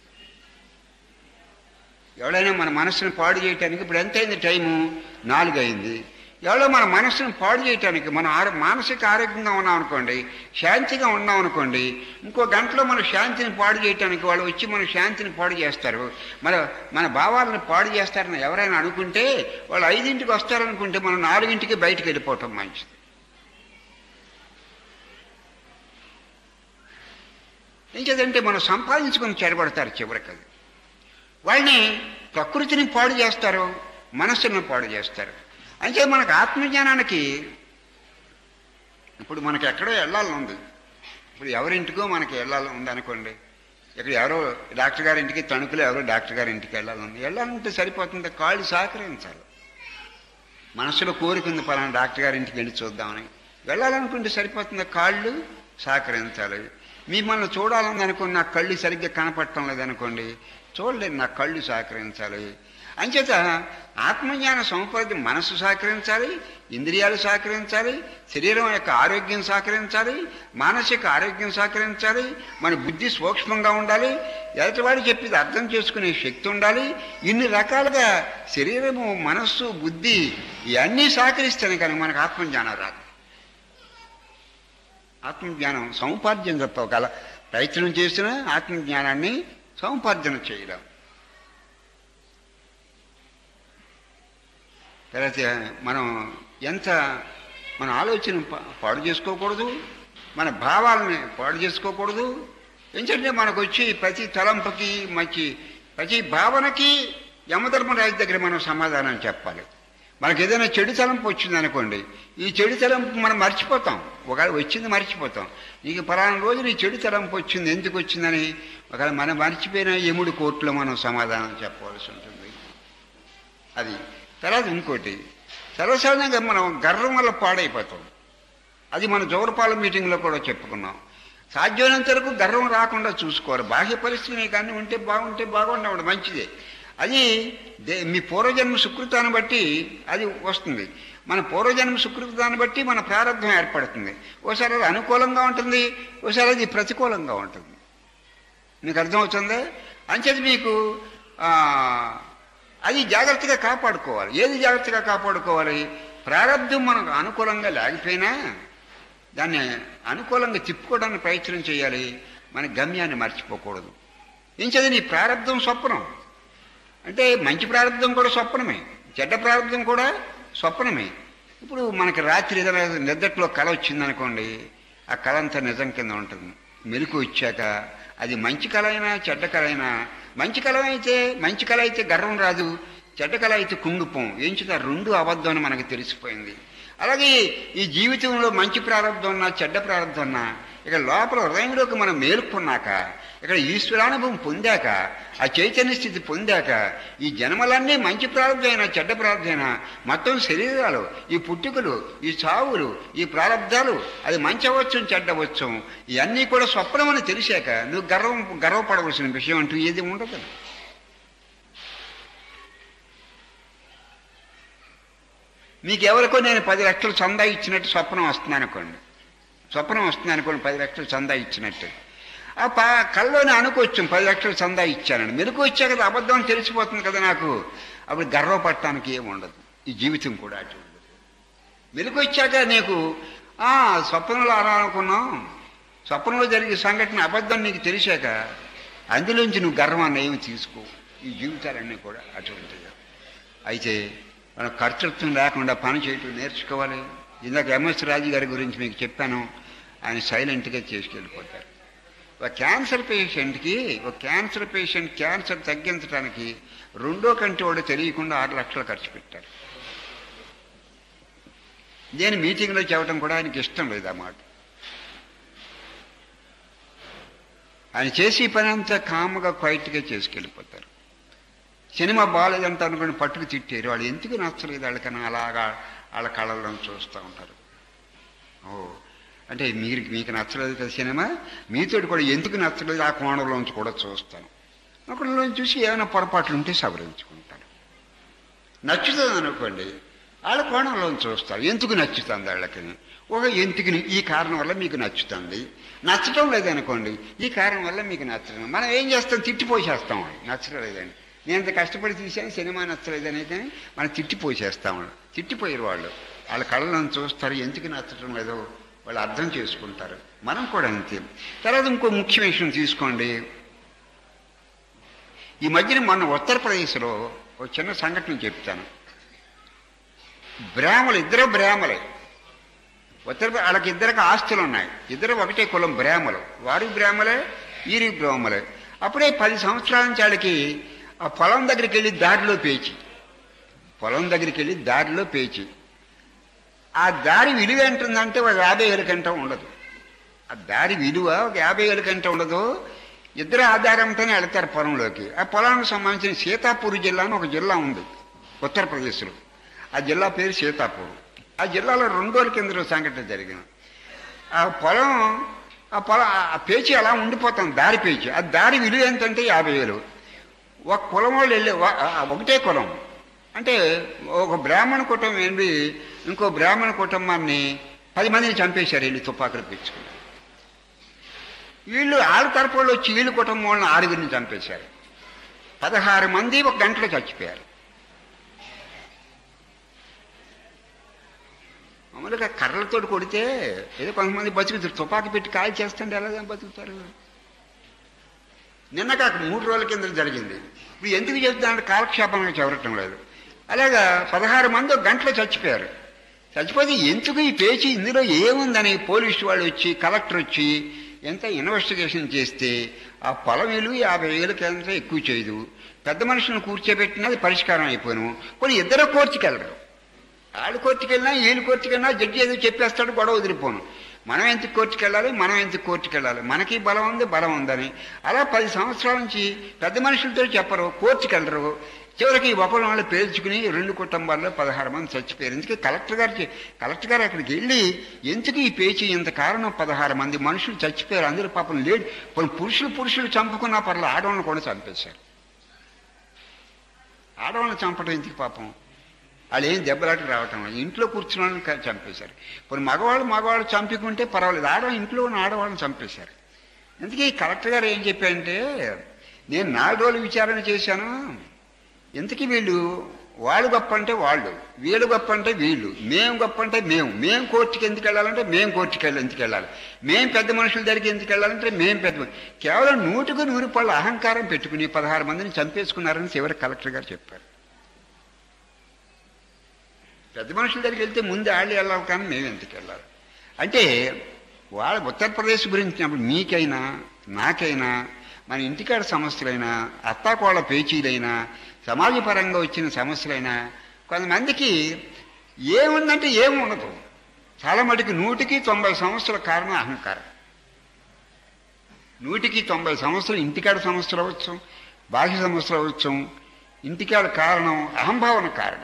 ఎవరైనా మన మనస్సును పాడు చేయటానికి ఇప్పుడు ఎంతైంది టైము 4 అయింది. ఎవరో మన మనస్సును పాడు చేయటానికి మనం మానసిక ఆరోగ్యంగా ఉన్నాం అనుకోండి, శాంతిగా ఉన్నాం అనుకోండి, ఇంకో గంటలో మన శాంతిని పాడు చేయటానికి వాళ్ళు వచ్చి మన శాంతిని పాడు చేస్తారు, మన భావాలను పాడు చేస్తారని ఎవరైనా అనుకుంటే వాళ్ళు 5ంటికి వస్తారనుకుంటే మనం 4ంటికి బయటికి వెళ్ళిపోవటం మంచిది. ఏం చేద్దంటే మనం సంపాదించుకొని చెడగొడతారు చివరికి. అది వాళ్ళని ప్రకృతిని పాడు చేస్తారు, మనస్సును పాడు చేస్తారు. అంటే మనకు ఆత్మజ్ఞానానికి ఇప్పుడు మనకి ఎక్కడో వెళ్ళాలని ఉంది. ఇప్పుడు ఎవరింటికో మనకి వెళ్ళాలని ఉంది అనుకోండి. ఇక్కడ ఎవరో డాక్టర్ గారి ఇంటికి, తణుకులో ఎవరో డాక్టర్ గారి ఇంటికి వెళ్ళాలంటే సరిపోతుంది, కాళ్ళు సహకరించాలి. మనసులో కోరికుంది పలానా డాక్టర్ గారి ఇంటికి వెళ్ళి చూద్దామని వెళ్ళాలనుకుంటే సరిపోతుంది, కాళ్ళు సహకరించాలి. మిమ్మల్ని చూడాలని అనుకోండి, నా కళ్ళు సరిగ్గా కనపడటం లేదనుకోండి, చూడలేదు, నా కళ్ళు సహకరించాలి. అంచేత ఆత్మజ్ఞాన సముపార్జన మనసు సహకరించాలి, ఇంద్రియాలు సహకరించాలి, శరీరం యొక్క ఆరోగ్యం సహకరించాలి, మానసిక ఆరోగ్యం సహకరించాలి, మన బుద్ధి సూక్ష్మంగా ఉండాలి, ఎదుటివాడు చెప్పేది అర్థం చేసుకునే శక్తి ఉండాలి. ఇన్ని రకాలుగా శరీరము, మనస్సు, బుద్ధి ఇవన్నీ సహకరిస్తేనే కానీ మనకు ఆత్మజ్ఞానం రాదు. ఆత్మజ్ఞానం సముపార్జన చెప్పగల ప్రయత్నం చేసినా ఆత్మజ్ఞానాన్ని సముపార్జన చేయడం. తర్వాత మనం మన ఆలోచన పాడు చేసుకోకూడదు, మన భావాలని పాడు చేసుకోకూడదు. ఎందుకంటే మనకు వచ్చి ప్రతి తలంపుకి ప్రతి భావనకి యమధర్మరాజు దగ్గర మనం సమాధానం చెప్పాలి. మనకు ఏదైనా చెడు తలంపు వచ్చిందనుకోండి, ఈ చెడు తలంపు మనం మర్చిపోతాం, ఒకవేళ వచ్చింది మర్చిపోతాం. నీకు పలానా రోజు నీ చెడు తలంపు వచ్చింది, ఎందుకు వచ్చిందని ఒకవేళ మనం మర్చిపోయిన యముడి కోర్టులో మనం సమాధానం చెప్పవలసి ఉంటుంది. అది తర్వాత ఇంకోటి, సర్వసాధారణంగా మనం గర్వం వల్ల పాడైపోతాం. అది మన జోరపాల మీటింగ్లో కూడా చెప్పుకున్నాం. సాధ్యమైనంత వరకు గర్వం రాకుండా చూసుకోవాలి. బాహ్య పరిస్థితి మీకు అన్నీ ఉంటే బాగుండేవాడు మంచిదే. అది మీ పూర్వజన్మ సుకృతాన్ని బట్టి అది వస్తుంది. మన పూర్వజన్మ సుకృతాన్ని బట్టి మన ప్రారంభం ఏర్పడుతుంది. ఓసారి అది అనుకూలంగా ఉంటుంది, ఓసారి అది ప్రతికూలంగా ఉంటుంది. మీకు అర్థమవుతుందా? అంచేది మీకు అది జాగ్రత్తగా కాపాడుకోవాలి. ఏది జాగ్రత్తగా కాపాడుకోవాలి? ప్రారంభం మనకు అనుకూలంగా లేకపోయినా దాన్ని అనుకూలంగా తిప్పుకోవడానికి ప్రయత్నం చేయాలి. మన గమ్యాన్ని మర్చిపోకూడదు. ఇంచేది నీ ప్రారంభం స్వప్నం అంటే మంచి ప్రారంభం కూడా స్వప్నమే, చెడ్డ ప్రారంభం కూడా స్వప్నమే. ఇప్పుడు మనకి రాత్రి ఏదైనా నిద్రలో కళ వచ్చిందనుకోండి, ఆ కళ అంతా నిజం కింద ఉంటుంది. మెలకు వచ్చాక అది మంచి కళ అయినా చెడ్డ కళ అయినా, మంచి కళ అయితే గర్వం రాదు, చెడ్డ కళ అయితే కుంగిపోం. ఏం చేత రెండు అబద్ధం అని మనకు తెలిసిపోయింది. అలాగే ఈ జీవితంలో మంచి ప్రారంభం ఉన్నా చెడ్డ ప్రారంభం ఉన్నా ఇక్కడ లోపల హృదయంలోకి మనం మేలుకున్నాక, ఇక్కడ ఈశ్వరానుభవం పొందాక, ఆ చైతన్య స్థితి పొందాక, ఈ జన్మలన్నీ మంచి ప్రారంభమైనా చెడ్డ ప్రారంభమైనా మొత్తం శరీరాలు, ఈ పుట్టుకలు, ఈ చావులు, ఈ ప్రారంధాలు అది మంచి అవ్వచ్చు చెడ్డవచ్చు, ఇవన్నీ కూడా స్వప్నమని తెలిసాక నువ్వు గర్వపడవలసిన విషయం అంటూ ఏది ఉండదు. మీకెవరికో నేను 10 లక్షలు చందా ఇచ్చినట్టు స్వప్నం వస్తుంది అనుకోండి, 10 లక్షలు చందా ఇచ్చినట్టు ఆ కళ్ళలోనే అనుకోవచ్చు 10 లక్షలు చందా ఇచ్చానని. మెలకు వచ్చాక కదా అబద్ధం తెలిసిపోతుంది కదా నాకు. అప్పుడు గర్వపడటానికి ఏముండదు. ఈ జీవితం కూడా అటు ఉండదు. మెలకు వచ్చాక నీకు స్వప్నంలో అలా అనుకున్నాం, స్వప్నంలో జరిగే సంఘటన అబద్ధం నీకు తెలిసాక అందులోంచి నువ్వు గర్వాన్ని ఏమి తీసుకో. ఈ జీవితాలన్నీ కూడా అటువంటివి. అయితే మనం కర్తృత్వం లేకుండా పని చేయటం నేర్చుకోవాలి. ఇందాక ఎంఎస్ రాజు గారి గురించి మీకు చెప్పాను. ఆయన సైలెంట్గా చేసుకెళ్ళిపోతారు. ఒక క్యాన్సర్ పేషెంట్ క్యాన్సర్ తగ్గించడానికి 2వ కంటి వాడు తెలియకుండా 6 లక్షలు ఖర్చు పెట్టారు. నేను మీటింగ్లో చెప్పడం కూడా ఆయనకి ఇష్టం లేదు అన్నమాట. ఆయన చేసి పని అంతా కామ్గా క్వైట్గా చేసుకెళ్ళిపోతారు. సినిమా బాగాలేదంట అనుకుని పట్టుకు తిట్టారు. వాళ్ళు ఎందుకు నచ్చలేదు వాళ్ళకన్నా అలాగా వాళ్ళ కళల్లో చూస్తూ ఉంటారు. ఓ అంటే మీకు నచ్చలేదు కదా సినిమా, మీతోటి కూడా ఎందుకు నచ్చలేదు ఆ కోణంలోంచి కూడా చూస్తాను. ఒకళ్ళలోంచి చూసి ఏమైనా పొరపాట్లు ఉంటే సవరించుకుంటాను. నచ్చుతుంది అనుకోండి, వాళ్ళ కోణంలోంచి చూస్తారు ఎందుకు నచ్చుతుంది వాళ్ళకి. ఒక ఎందుకు ఈ కారణం వల్ల మీకు నచ్చుతుంది, నచ్చటం లేదనుకోండి ఈ కారణం వల్ల మీకు నచ్చడం. మనం ఏం చేస్తాం, తిట్టిపోసేస్తాం. నచ్చడం లేదండి, నేను ఇంత కష్టపడి తీసాను సినిమా నచ్చలేదని కానీ మనం తిట్టిపోసేస్తాం. తిట్టిపోయారు వాళ్ళు, వాళ్ళ కళ్ళను చూస్తారు ఎందుకు నచ్చడం లేదో వాళ్ళు అర్థం చేసుకుంటారు. మనం కూడా అంతే. తర్వాత ఇంకో ముఖ్య విషయం తీసుకోండి. ఈ మధ్యన మొన్న ఉత్తరప్రదేశ్లో ఒక చిన్న సంఘటన చెప్తాను. ఇద్దరు బ్రాహ్మలే. వాళ్ళకి ఇద్దరికి ఆస్తులు ఉన్నాయి. ఇద్దరు ఒకటే కులం బ్రాహ్మలు. వారు బ్రాహ్మలే, వీరి బ్రాహ్మలే. అప్పుడే 10 సంవత్సరాల నుంచి వాళ్ళకి ఆ పొలం దగ్గరికి వెళ్ళి దారిలో పేచి ఆ దారి విలువ ఎంటుందంటే ఒక 50,000 కంటే ఉండదు. ఆ దారి విలువ ఒక 50,000 కంటే ఉండదు. ఇద్దరు ఆధారంతోనే వెళ్తారు పొలంలోకి. ఆ పొలానికి సంబంధించిన సీతాపూర్ జిల్లా అని ఒక జిల్లా ఉంది ఉత్తరప్రదేశ్లో. ఆ జిల్లా పేరు సీతాపూర్. ఆ జిల్లాలో 2 రోజుల కింద సంఘటన జరిగింది. ఆ పేచి అలా ఉండిపోతాం, దారి పేచి. ఆ దారి విలువ ఎంతంటే 50,000. ఒక కులం వాళ్ళు వెళ్ళే ఒకటే కులం అంటే ఒక బ్రాహ్మణ కుటుంబం వెళ్ళి ఇంకో బ్రాహ్మణ కుటుంబాన్ని 10 మందిని చంపేశారు వెళ్ళి తుపాకులు పెంచుకుని. వీళ్ళు ఆళ్ళ తరపులో వచ్చి వీళ్ళ కుటుంబం వాళ్ళని 6గురిని చంపేశారు. 16 మంది ఒక గంటలో చచ్చిపోయారు. మామూలుగా కర్రలతో కొడితే ఏదో కొంతమంది బతుకుతారు, తుపాకి పెట్టి కాల్ చేస్తుంటే ఎలా బతుకుతారు. నిన్న కాక 3 రోజుల కింద జరిగింది. ఇప్పుడు ఎందుకు చెప్తానంటే కాలక్షేపంగా చెవరటం లేదు. అలాగా 16 మంది ఒక గంటలో చచ్చిపోయారు. చచ్చిపోతే ఎందుకు ఈ పేచి ఇందులో ఏముందని పోలీసు వాళ్ళు వచ్చి కలెక్టర్ వచ్చి ఎంత ఇన్వెస్టిగేషన్ చేస్తే ఆ పొలం విలువ 50,000 కంటే ఎక్కువ చేయదు. పెద్ద మనుషులను కూర్చోబెట్టినది పరిష్కారం అయిపోయాను. కొన్ని ఇద్దరు కోర్టుకి వెళ్ళరు. వాళ్ళు కోర్టుకి వెళ్ళినా వీళ్ళు కోర్టుకి వెళ్ళినా జడ్జి ఏదో చెప్పేస్తాడు, గొడవ వదిలిపోను. మనం ఎందుకు కోర్టుకి వెళ్ళాలి, మనకి బలం ఉందని అలా 10 సంవత్సరాల నుంచి పెద్ద మనుషులతో చెప్పరు, కోర్టుకి వెళ్ళరు. చివరికి ఒకళ్ళు వాళ్ళు పేల్చుకుని 2 కుటుంబాల్లో 16 మంది చచ్చిపోయారు. ఎందుకు కలెక్టర్ గారు అక్కడికి వెళ్ళి ఎందుకు ఈ పేచి ఇంత కారణం 16 మంది మనుషులు చచ్చిపోయారు. అందరూ పాపం లేడు. పురుషులు చంపుకున్నా పర్లేదు, ఆడవాళ్ళని కూడా చంపేశారు. ఆడవాళ్ళని చంపడం ఎందుకు పాపం, వాళ్ళు ఏం దెబ్బలాటకు రావటం లేదు. ఇంట్లో కూర్చున్న వాళ్ళని చంపేశారు. ఇప్పుడు మగవాళ్ళు చంపుకుంటే పర్వాలేదు, ఇంట్లో ఉన్న ఆడవాళ్ళని చంపేశారు. అందుకే ఈ కలెక్టర్ గారు ఏం చెప్పారంటే, నేను 4 రోజులు విచారణ చేశాను. ఎందుకు వాళ్ళు గొప్ప అంటే వాళ్ళు, వీళ్ళు గొప్ప అంటే వీళ్ళు, మేము గొప్ప అంటే మేము కోర్టుకి ఎందుకు వెళ్ళాలంటే మేము కోర్టుకి ఎందుకు వెళ్ళాలి, మేము పెద్ద మనుషుల దగ్గరికి ఎందుకు వెళ్ళాలంటే మేము పెద్ద. కేవలం 100కు 100 పళ్ళు అహంకారం పెట్టుకుని 16 మందిని చంపేసుకున్నారని చివరి కలెక్టర్ గారు చెప్పారు. పెద్ద మనుషుల దగ్గరికి వెళ్తే ముందు వాళ్ళు వెళ్ళాలి కానీ మేము ఎందుకు వెళ్ళాలి అంటే, వాళ్ళ ఉత్తరప్రదేశ్ గురించి మీకైనా నాకైనా మన ఇంటికాడ సమస్యలైనా అత్తాకోళ్ళ పేచీలైనా సమాజపరంగా వచ్చిన సమస్యలైనా కొంతమందికి ఏముందంటే ఏమి ఉండదు. చాలా మటుకు 100కి 90 సమస్యల కారణం అహంకారం. 100కి 90 సమస్యలు ఇంటికాడ సమస్యలు అవ్వచ్చు, బాహ్య సమస్యలు అవ్వచ్చు. ఇంటికాడ కారణం అహంభావన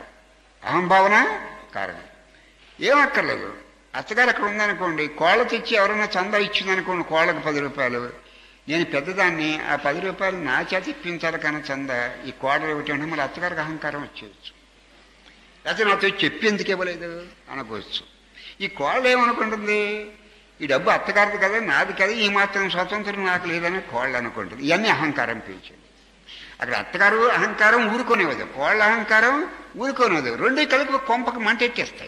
కారణం. ఏమక్కర్లేదు. అత్తగారు అక్కడ ఉందనుకోండి, కోళ్ళ తెచ్చి ఎవరైనా చందా ఇచ్చిందనుకోండి, కోళ్ళకు 10 రూపాయలు, నేను పెద్దదాన్ని, ఆ 10 రూపాయలు నా చేత ఇప్పించాలి కానీ చందా ఈ కోడలు ఏమిటంటే మళ్ళీ అత్తగారికి అహంకారం వచ్చేయచ్చు. లేకపోతే నాతో చెప్పి ఎందుకు ఇవ్వలేదు అనుకోవచ్చు. ఈ కోళ్ళు ఏమనుకుంటుంది, ఈ డబ్బు అత్తగారిది కదా నాది కదా, ఈ మాత్రం స్వతంత్రం నాకు లేదని కోళ్ళు అనుకుంటుంది. ఇవన్నీ అహంకారం పెంచేది. అక్కడ అత్తగారు అహంకారం ఊరుకునేవద్దు, కోళ్ళ అహంకారం ఊరుకునేది. 2 కలిపి కొంపకు మంటెట్టేస్తాయి.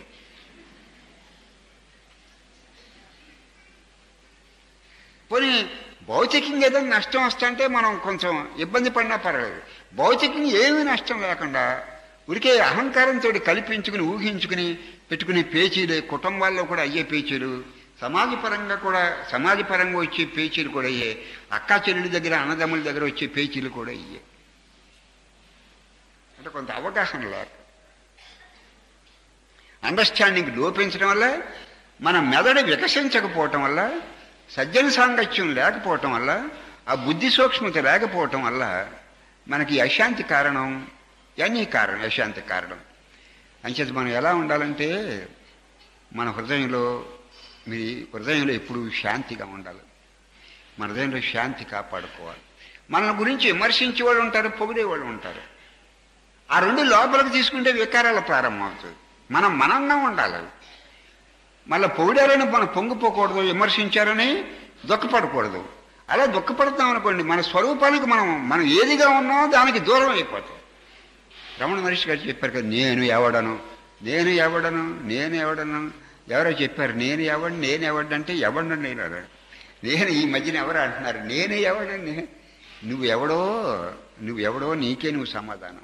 పోనీ భౌతికంగా ఏదైనా నష్టం వస్తుంటే మనం కొంచెం ఇబ్బంది పడినా పర్వాలేదు. భౌతికంగా ఏమీ నష్టం లేకుండా ఉరికే అహంకారంతో కల్పించుకుని ఊహించుకుని పెట్టుకునే పేచీలు, కుటుంబాల్లో కూడా అయ్యే పేచీలు, సమాజపరంగా వచ్చే పేచీలు కూడా అయ్యే, అక్కా చెల్లెల దగ్గర అన్నదమ్ముల దగ్గర వచ్చే పేచీలు కూడా అయ్యే. అంటే కొంత అవగాహన లేక, అండర్స్టాండింగ్ లోపించడం వల్ల, మన మెదడు వికసించకపోవటం వల్ల, సజ్జన సాంగత్యం లేకపోవటం వల్ల, ఆ బుద్ధి సూక్ష్మత లేకపోవటం వల్ల మనకి అశాంతి కారణం, ఇవన్నీ కారణం, అశాంతి కారణం. అంచేత మనం ఎలా ఉండాలంటే మన హృదయంలో, మీ హృదయంలో ఎప్పుడు శాంతిగా ఉండాలి. మన హృదయంలో శాంతి కాపాడుకోవాలి. మన గురించి విమర్శించే వాళ్ళు ఉంటారు, పొగిడేవాళ్ళు ఉంటారు. ఆ రెండు లోపలికి తీసుకుంటే వికారాలు ప్రారంభమవుతుంది. మనం మనంగా ఉండాలి. మళ్ళీ పొగిడారని మనం పొంగిపోకూడదు, విమర్శించారని దుఃఖపడకూడదు. అలా దుఃఖపడతాం అనుకోండి, మన స్వరూపానికి మనం ఏదిగా ఉన్నామో దానికి దూరం అయిపోతాం. రమణ మహర్షి గారు చెప్పారు కదా, నేను ఎవడను, నేను ఎవడను, నేను ఎవడను. ఎవరో చెప్పారు నేను ఎవడంటే ఎవడను నేను అన్నాడు. నేను ఈ మధ్యన ఎవరు అంటున్నారు నేను ఎవడని. నువ్వెవడో నీకే నువ్వు సమాధానం.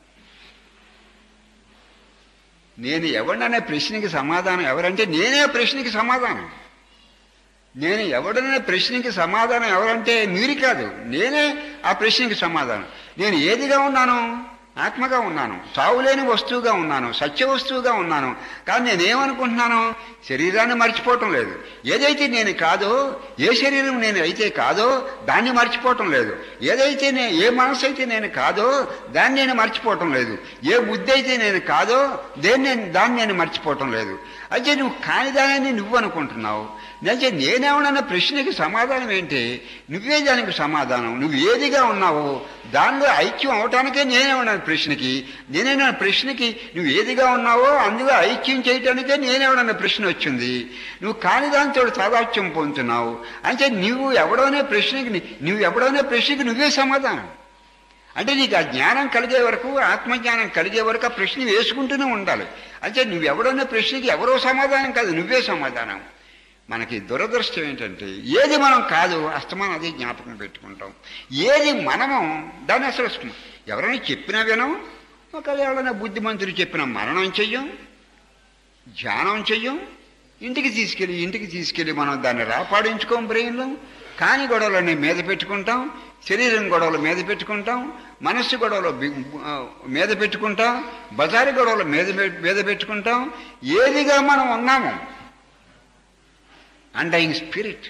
నేను ఎవడనే ప్రశ్నకి సమాధానం ఎవరంటే నేనే ప్రశ్నకి సమాధానం. నేను ఎవడనే ప్రశ్నకి సమాధానం ఎవరంటే మీరు కాదు, నేనే ఆ ప్రశ్నకి సమాధానం. నేను ఏదిగా ఉన్నాను? ఆత్మగా ఉన్నాను, చావులేని వస్తువుగా ఉన్నాను, సత్య వస్తువుగా ఉన్నాను. కానీ నేనేమనుకుంటున్నాను? శరీరాన్ని మర్చిపోవటం లేదు. ఏదైతే నేను కాదో, ఏ శరీరం నేను అయితే కాదో దాన్ని మర్చిపోవటం లేదు. ఏదైతే ఏ మనసు అయితే నేను కాదో దాన్ని నేను మర్చిపోవటం లేదు. ఏ బుద్ధి అయితే నేను కాదో దాన్ని నేను మర్చిపోవటం లేదు. అయితే నువ్వు కానిదానని నువ్వు అనుకుంటున్నావు. అయితే నేనేమన్నా ప్రశ్నకి సమాధానం ఏంటి? నువ్వే దానికి సమాధానం. నువ్వు ఏదిగా ఉన్నావో దానిలో ఐక్యం అవటానికే నేనేమన్నా ప్రశ్నకి. నేనేమన్నా ప్రశ్నకి నువ్వు ఏదిగా ఉన్నావో అందులో ఐక్యం చేయటానికే నేనేమన్నా ప్రశ్న వచ్చింది. నువ్వు కాని దానితో తాదాత్యం పొందుతున్నావు. అంటే నువ్వు ఎవడోనే ప్రశ్నకి నువ్వే సమాధానం. అంటే నీకు ఆ జ్ఞానం కలిగే వరకు, ఆత్మజ్ఞానం కలిగే వరకు ఆ ప్రశ్న వేసుకుంటూనే ఉండాలి. అంటే నువ్వెవడోనే ప్రశ్నకి ఎవరో సమాధానం కాదు, నువ్వే సమాధానం. మనకి దురదృష్టం ఏంటంటే ఏది మనం కాదు అస్తమానం అదే జ్ఞాపకం పెట్టుకుంటాం. ఏది మనము దాన్ని అసలు ఎవరైనా చెప్పినా వినం. ఒకవేళ ఎవరైనా బుద్ధిమంతులు చెప్పినా మననం చెయ్యం, ధ్యానం చెయ్యం. ఇంటికి తీసుకెళ్ళి మనం దాన్ని రాపాడించుకోం బ్రెయిన్లో. కాని గొడవలన్నీ మీద పెట్టుకుంటాం, శరీరం గొడవలు మీద పెట్టుకుంటాం, మనస్సు గొడవలు మీద పెట్టుకుంటాం, బజారు గొడవలు మీద పెట్టుకుంటాం. ఏదిగా మనం ఉన్నాము? Undying spirit.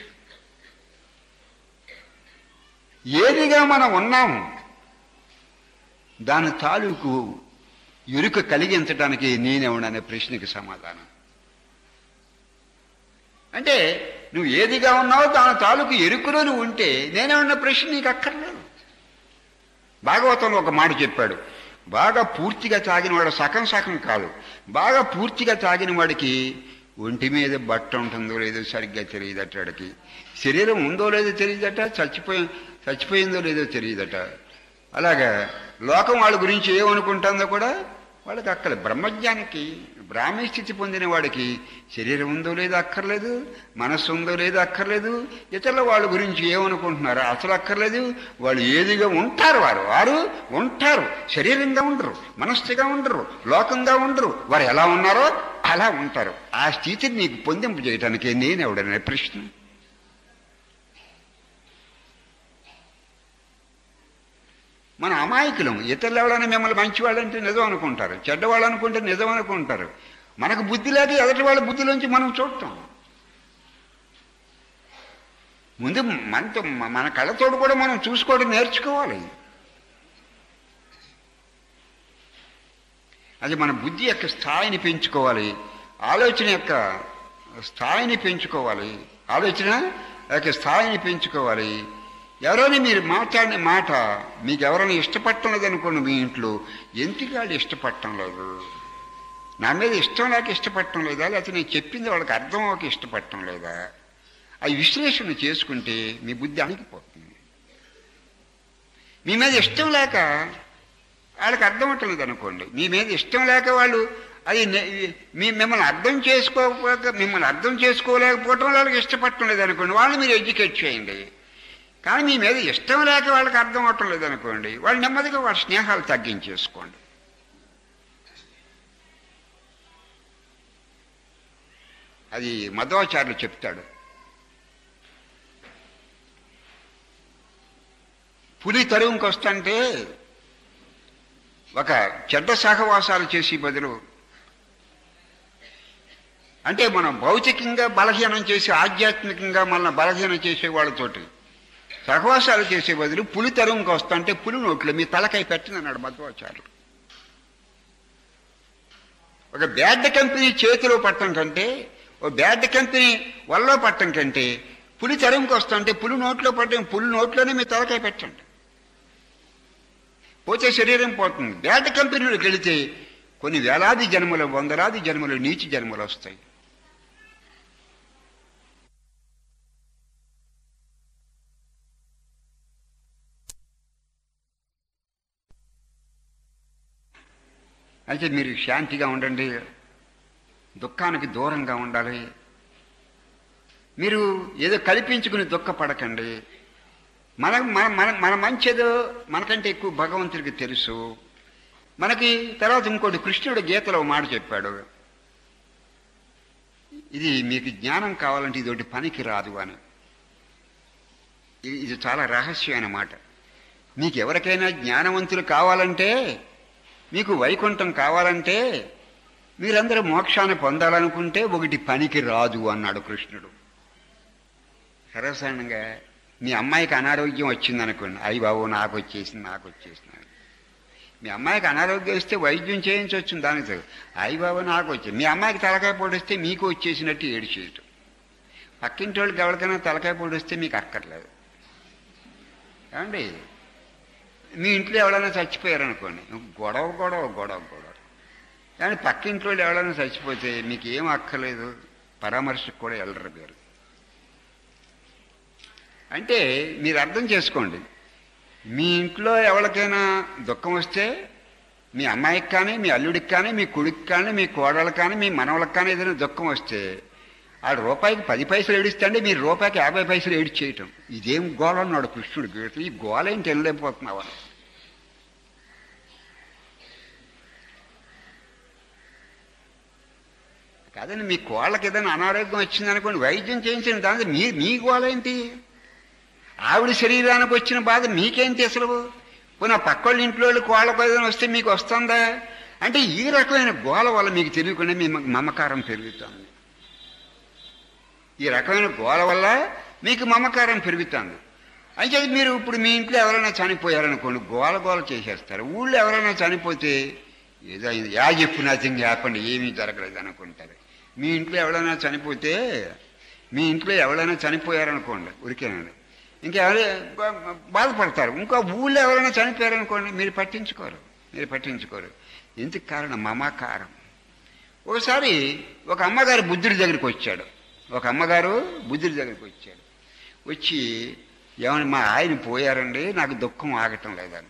ఏదిగా మనం ఉన్నాము దాని తాలూకు ఎరుక కలిగించడానికి నేనెవడనే ప్రశ్నకి సమాధానం. అంటే నువ్వు ఏదిగా ఉన్నావో దాని తాలూకు ఎరుకలో నువ్వు ఉంటే నేనేమన్నా ప్రశ్న నీకు అక్కర్లేదు. భాగవతంలో ఒక మాట చెప్పాడు, బాగా పూర్తిగా తాగిన వాడు సగం కాదు, బాగా పూర్తిగా తాగిన వాడికి ఒంటి మీద బట్ట ఉంటుందో లేదో సరిగ్గా తెలియదట, వాడికి శరీరం ఉందో లేదో తెలియదట, చచ్చిపోయిందో లేదో తెలియదట. అలాగా లోకం వాళ్ళ గురించి ఏమనుకుంటుందో కూడా వాళ్ళకి అక్కర్లేదు. బ్రహ్మజ్ఞానికి, బ్రాహ్మీ స్థితి పొందిన వాడికి శరీరం ఉందో లేదో అక్కర్లేదు, మనస్సు ఉందో లేదో అక్కర్లేదు, ఇతరుల వాళ్ళ గురించి ఏమనుకుంటున్నారో అసలు అక్కర్లేదు. వాళ్ళు ఏదిగా ఉంటారు, వారు ఉంటారు. శరీరంగా ఉండరు, మనస్సుగా ఉండరు, లోకంగా ఉండరు. వారు ఎలా ఉన్నారో అలా ఉంటారు. ఆ స్థితిని నీకు పొందింపు చేయటానికి నేనెవడనే ప్రశ్న. మన అమాయకులం. ఇతరులు ఎవరైనా మిమ్మల్ని మంచివాళ్ళంటే నిజం అనుకుంటారు, చెడ్డవాళ్ళు అనుకుంటే నిజం అనుకుంటారు. మనకు బుద్ధి లేక ఎదటి వాళ్ళ బుద్ధిలోంచి మనం చూడటం. ముందు మన కళ్ళతోడు కూడా మనం చూసుకోవడం నేర్చుకోవాలి. అది మన బుద్ధి యొక్క స్థాయిని పెంచుకోవాలి, ఆలోచన యొక్క స్థాయిని పెంచుకోవాలి, ఎవరైనా మీరు మాట్లాడిన మాట మీకు ఎవరైనా ఇష్టపడటం లేదనుకోండి, మీ ఇంట్లో ఎందుకు వాళ్ళు ఇష్టపడటం లేదు, నా మీద ఇష్టం లేక ఇష్టపడటం లేదా, లేకపోతే నేను చెప్పింది వాళ్ళకి అర్థం అవ్వక ఇష్టపడటం లేదా, అవి విశ్లేషణ చేసుకుంటే మీ బుద్ధి అణిగిపోతుంది. మీ మీద ఇష్టం లేక వాళ్ళకి అర్థం అవటం లేదు అనుకోండి, మీ మీద ఇష్టం లేక వాళ్ళు అది మిమ్మల్ని అర్థం చేసుకోలేకపోవటం వాళ్ళకి ఇష్టపడటం లేదనుకోండి, వాళ్ళని మీరు ఎడ్యుకేట్ చేయండి. కానీ మీ మీద ఇష్టం లేక వాళ్ళకి అర్థం అవటం లేదనుకోండి, వాళ్ళు నెమ్మదిగా వాళ్ళ స్నేహాలు తగ్గించేసుకోండి. అది మధ్వాచార్యులు చెప్తాడు. పులి తరువుకి వస్తుంటే ఒక చెడ్డ సహవాసాలు చేసి బదులు, అంటే మనం భౌతికంగా బలహీనం చేసి ఆధ్యాత్మికంగా మనల్ని బలహీనం చేసే వాళ్ళతోటి సహవాసాలు చేసే బదులు పులి తరువుకి వస్తుంటే పులి నోట్లో మీ తలకాయ పెట్టింది అన్నాడు మధ్వాచార్యులు. ఒక బ్యాడ్ కంపెనీ చేతిలో పట్టడం కంటే, ఒక బ్యాడ్ కంపెనీ వల్లో పట్టడం కంటే పులి తరువుకి వస్తుంటే పులి నోట్లో పట్టడం, పులి నోట్లోనే మీ తలకాయ పెట్టండి. పోతే శరీరం పోతుంది. బ్యాడ్ కంపెనీలోకి వెళితే కొన్ని వేలాది జన్మలు, వందలాది జన్మలు, నీచి జన్మలు వస్తాయి. అయితే మీరు శాంతిగా ఉండండి, దుఃఖానికి దూరంగా ఉండాలి. మీరు ఏదో కల్పించుకుని దుఃఖపడకండి. మన మన మన మన మంచిదో మనకంటే ఎక్కువ భగవంతుడికి తెలుసు. మనకి తర్వాత ఇంకోటి కృష్ణుడు గీతలో మాట చెప్పాడు, ఇది మీకు జ్ఞానం కావాలంటే ఇదొకటి పనికి రాదు అని. ఇది చాలా రహస్యమైన మాట. మీకు ఎవరికైనా జ్ఞానవంతులు కావాలంటే, మీకు వైకుంఠం కావాలంటే, మీరందరూ మోక్షాన్ని పొందాలనుకుంటే ఒకటి పనికి రాదు అన్నాడు కృష్ణుడు. సర్వసాధారణంగా మీ అమ్మాయికి అనారోగ్యం వచ్చిందనుకోండి, అయ్యి బాబు నాకు వచ్చేసింది. మీ అమ్మాయికి అనారోగ్యం వస్తే వైద్యం చేయించవచ్చు, దానికి అయ్యి బాబు నాకు వచ్చింది. మీ అమ్మాయికి తలకాయ పొడి వస్తే మీకు వచ్చేసినట్టు ఏడు చేయటం. పక్కింటి వాళ్ళకి ఎవరికైనా తలకాయ పొడి వస్తే మీకు అక్కర్లేదు. ఏమండి, మీ ఇంట్లో ఎవరైనా చచ్చిపోయారనుకోండి, గొడవ. కానీ పక్కింట్లో ఎవరైనా చచ్చిపోతే మీకు ఏం అక్కర్లేదు, పరామర్శకు కూడా వెళ్ళరు మీరు. అంటే మీరు అర్థం చేసుకోండి, మీ ఇంట్లో ఎవరికైనా దుఃఖం వస్తే, మీ అమ్మాయికి కానీ, మీ అల్లుడికి కానీ, మీ కొడుకు కానీ, మీ కోడలకు కానీ, మీ మనవలకు కానీ ఏదైనా దుఃఖం వస్తే, ఆ రూపాయికి 10 పైసలు ఏడుస్తాండి, మీరు రూపాయికి 50 పైసలు ఏడు చేయటం. ఇదేం గోల అన్నాడు కృష్ణుడు గీత. ఈ గోల ఏంటి వెళ్ళలేకపోతున్నావా? కాదండి, మీ కోళ్ళకి ఏదైనా అనారోగ్యం వచ్చిందనుకోండి, వైద్యం చేయించండి. దానికి మీ గోల ఏంటి? ఆవిడ శరీరానికి వచ్చిన బాధ మీకేంటి అసలు? పోనీ పక్కోళ్ళ ఇంట్లో కోళ్ళకు ఏదైనా వస్తే మీకు వస్తుందా? అంటే ఈ రకమైన గోల వల్ల మీకు తెలియకుండా మీ మమకారం పెరుగుతుంది. ఈ రకమైన గోల వల్ల మీకు మమకారం పెరుగుతుంది. అయితే మీరు ఇప్పుడు మీ ఇంట్లో ఎవరైనా చనిపోయారనుకోండి, గోల చేసేస్తారు. ఊళ్ళో ఎవరైనా చనిపోతే ఏదో చెప్పు నథింగ్ హ్యాపెండ్, ఏమీ జరగలేదు అనుకుంటారు. మీ ఇంట్లో ఎవరైనా చనిపోయారనుకోండి, ఉరికేనండి, ఇంకెవరు బాధపడతారు. ఇంకో ఊళ్ళో ఎవరైనా చనిపోయారనుకోండి, మీరు పట్టించుకోరు. ఎందుకు కారణం? మమకారం. ఒకసారి ఒక అమ్మగారు బుద్ధుడి దగ్గరికి వచ్చాడు. వచ్చి, ఏమని, మా ఆయన పోయారండి, నాకు దుఃఖం ఆగటం లేదని.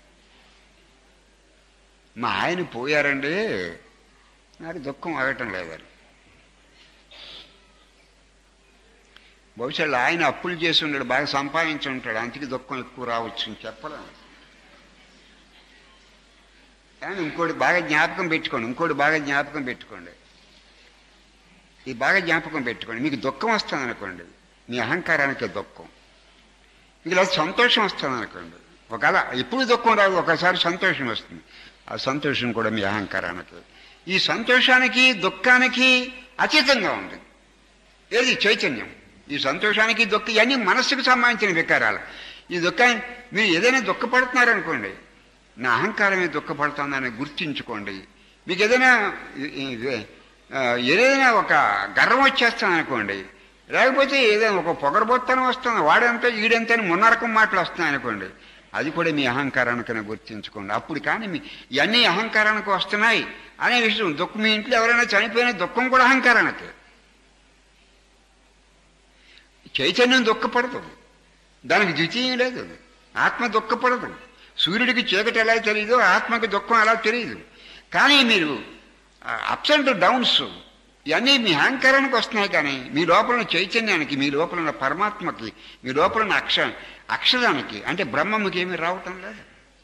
బహుశా ఆయన అప్పులు చేసి ఉన్నాడు, బాగా సంపాదించి ఉంటాడు, అందుకే దుఃఖం ఎక్కువ రావచ్చు అని చెప్పలేము. కానీ ఇంకోటి బాగా జ్ఞాపకం పెట్టుకోండి. మీకు దుఃఖం వస్తుంది అనుకోండి, మీ అహంకారానికి దుఃఖం. ఇలా సంతోషం వస్తుంది అనుకోండి, ఒకవేళ ఎప్పుడు దుఃఖం రాదు, ఒకసారి సంతోషం వస్తుంది. ఆ సంతోషం కూడా మీ అహంకారానికి. ఈ సంతోషానికి దుఃఖానికి అతీతంగా ఉంది ఏది? చైతన్యం. ఈ సంతోషానికి దుఃఖం ఇవన్నీ మనస్సుకు సంబంధించిన వికారాలు. ఈ దుఃఖాన్ని మీరు ఏదైనా దుఃఖపడుతున్నారనుకోండి, నా అహంకారమే దుఃఖపడుతుందని గుర్తించుకోండి. మీకు ఏదైనా ఒక గర్వం వచ్చేస్తాను అనుకోండి, లేకపోతే ఏదైనా ఒక పొగరబొత్తనం వస్తుంది, వాడంతా ఈడంతా మున్నరకం మాటలు వస్తున్నాయి అనుకోండి, అది కూడా మీ అహంకారానికైనా గుర్తించుకోండి. అప్పుడు కానీ ఇవన్నీ అహంకారానికి వస్తున్నాయి అనే విషయం. దుఃఖం, మీ ఇంట్లో ఎవరైనా చనిపోయినా దుఃఖం కూడా అహంకారానికి. చైతన్యం దుఃఖపడదు, దానికి ద్వితీయం లేదు. ఆత్మ దుఃఖపడదు. సూర్యుడికి చీకటి ఎలా తెలియదు, ఆత్మకి దుఃఖం ఎలా తెలియదు. కానీ మీరు అప్స్ అండ్ డౌన్స్ ఇవన్నీ మీ అహంకారానికి వస్తున్నాయి. కానీ మీ లోపల చైతన్యానికి, మీ లోపల పరమాత్మకి, మీ లోపల అక్షరానికి అంటే బ్రహ్మముకి ఏమీ రావటం లేదు.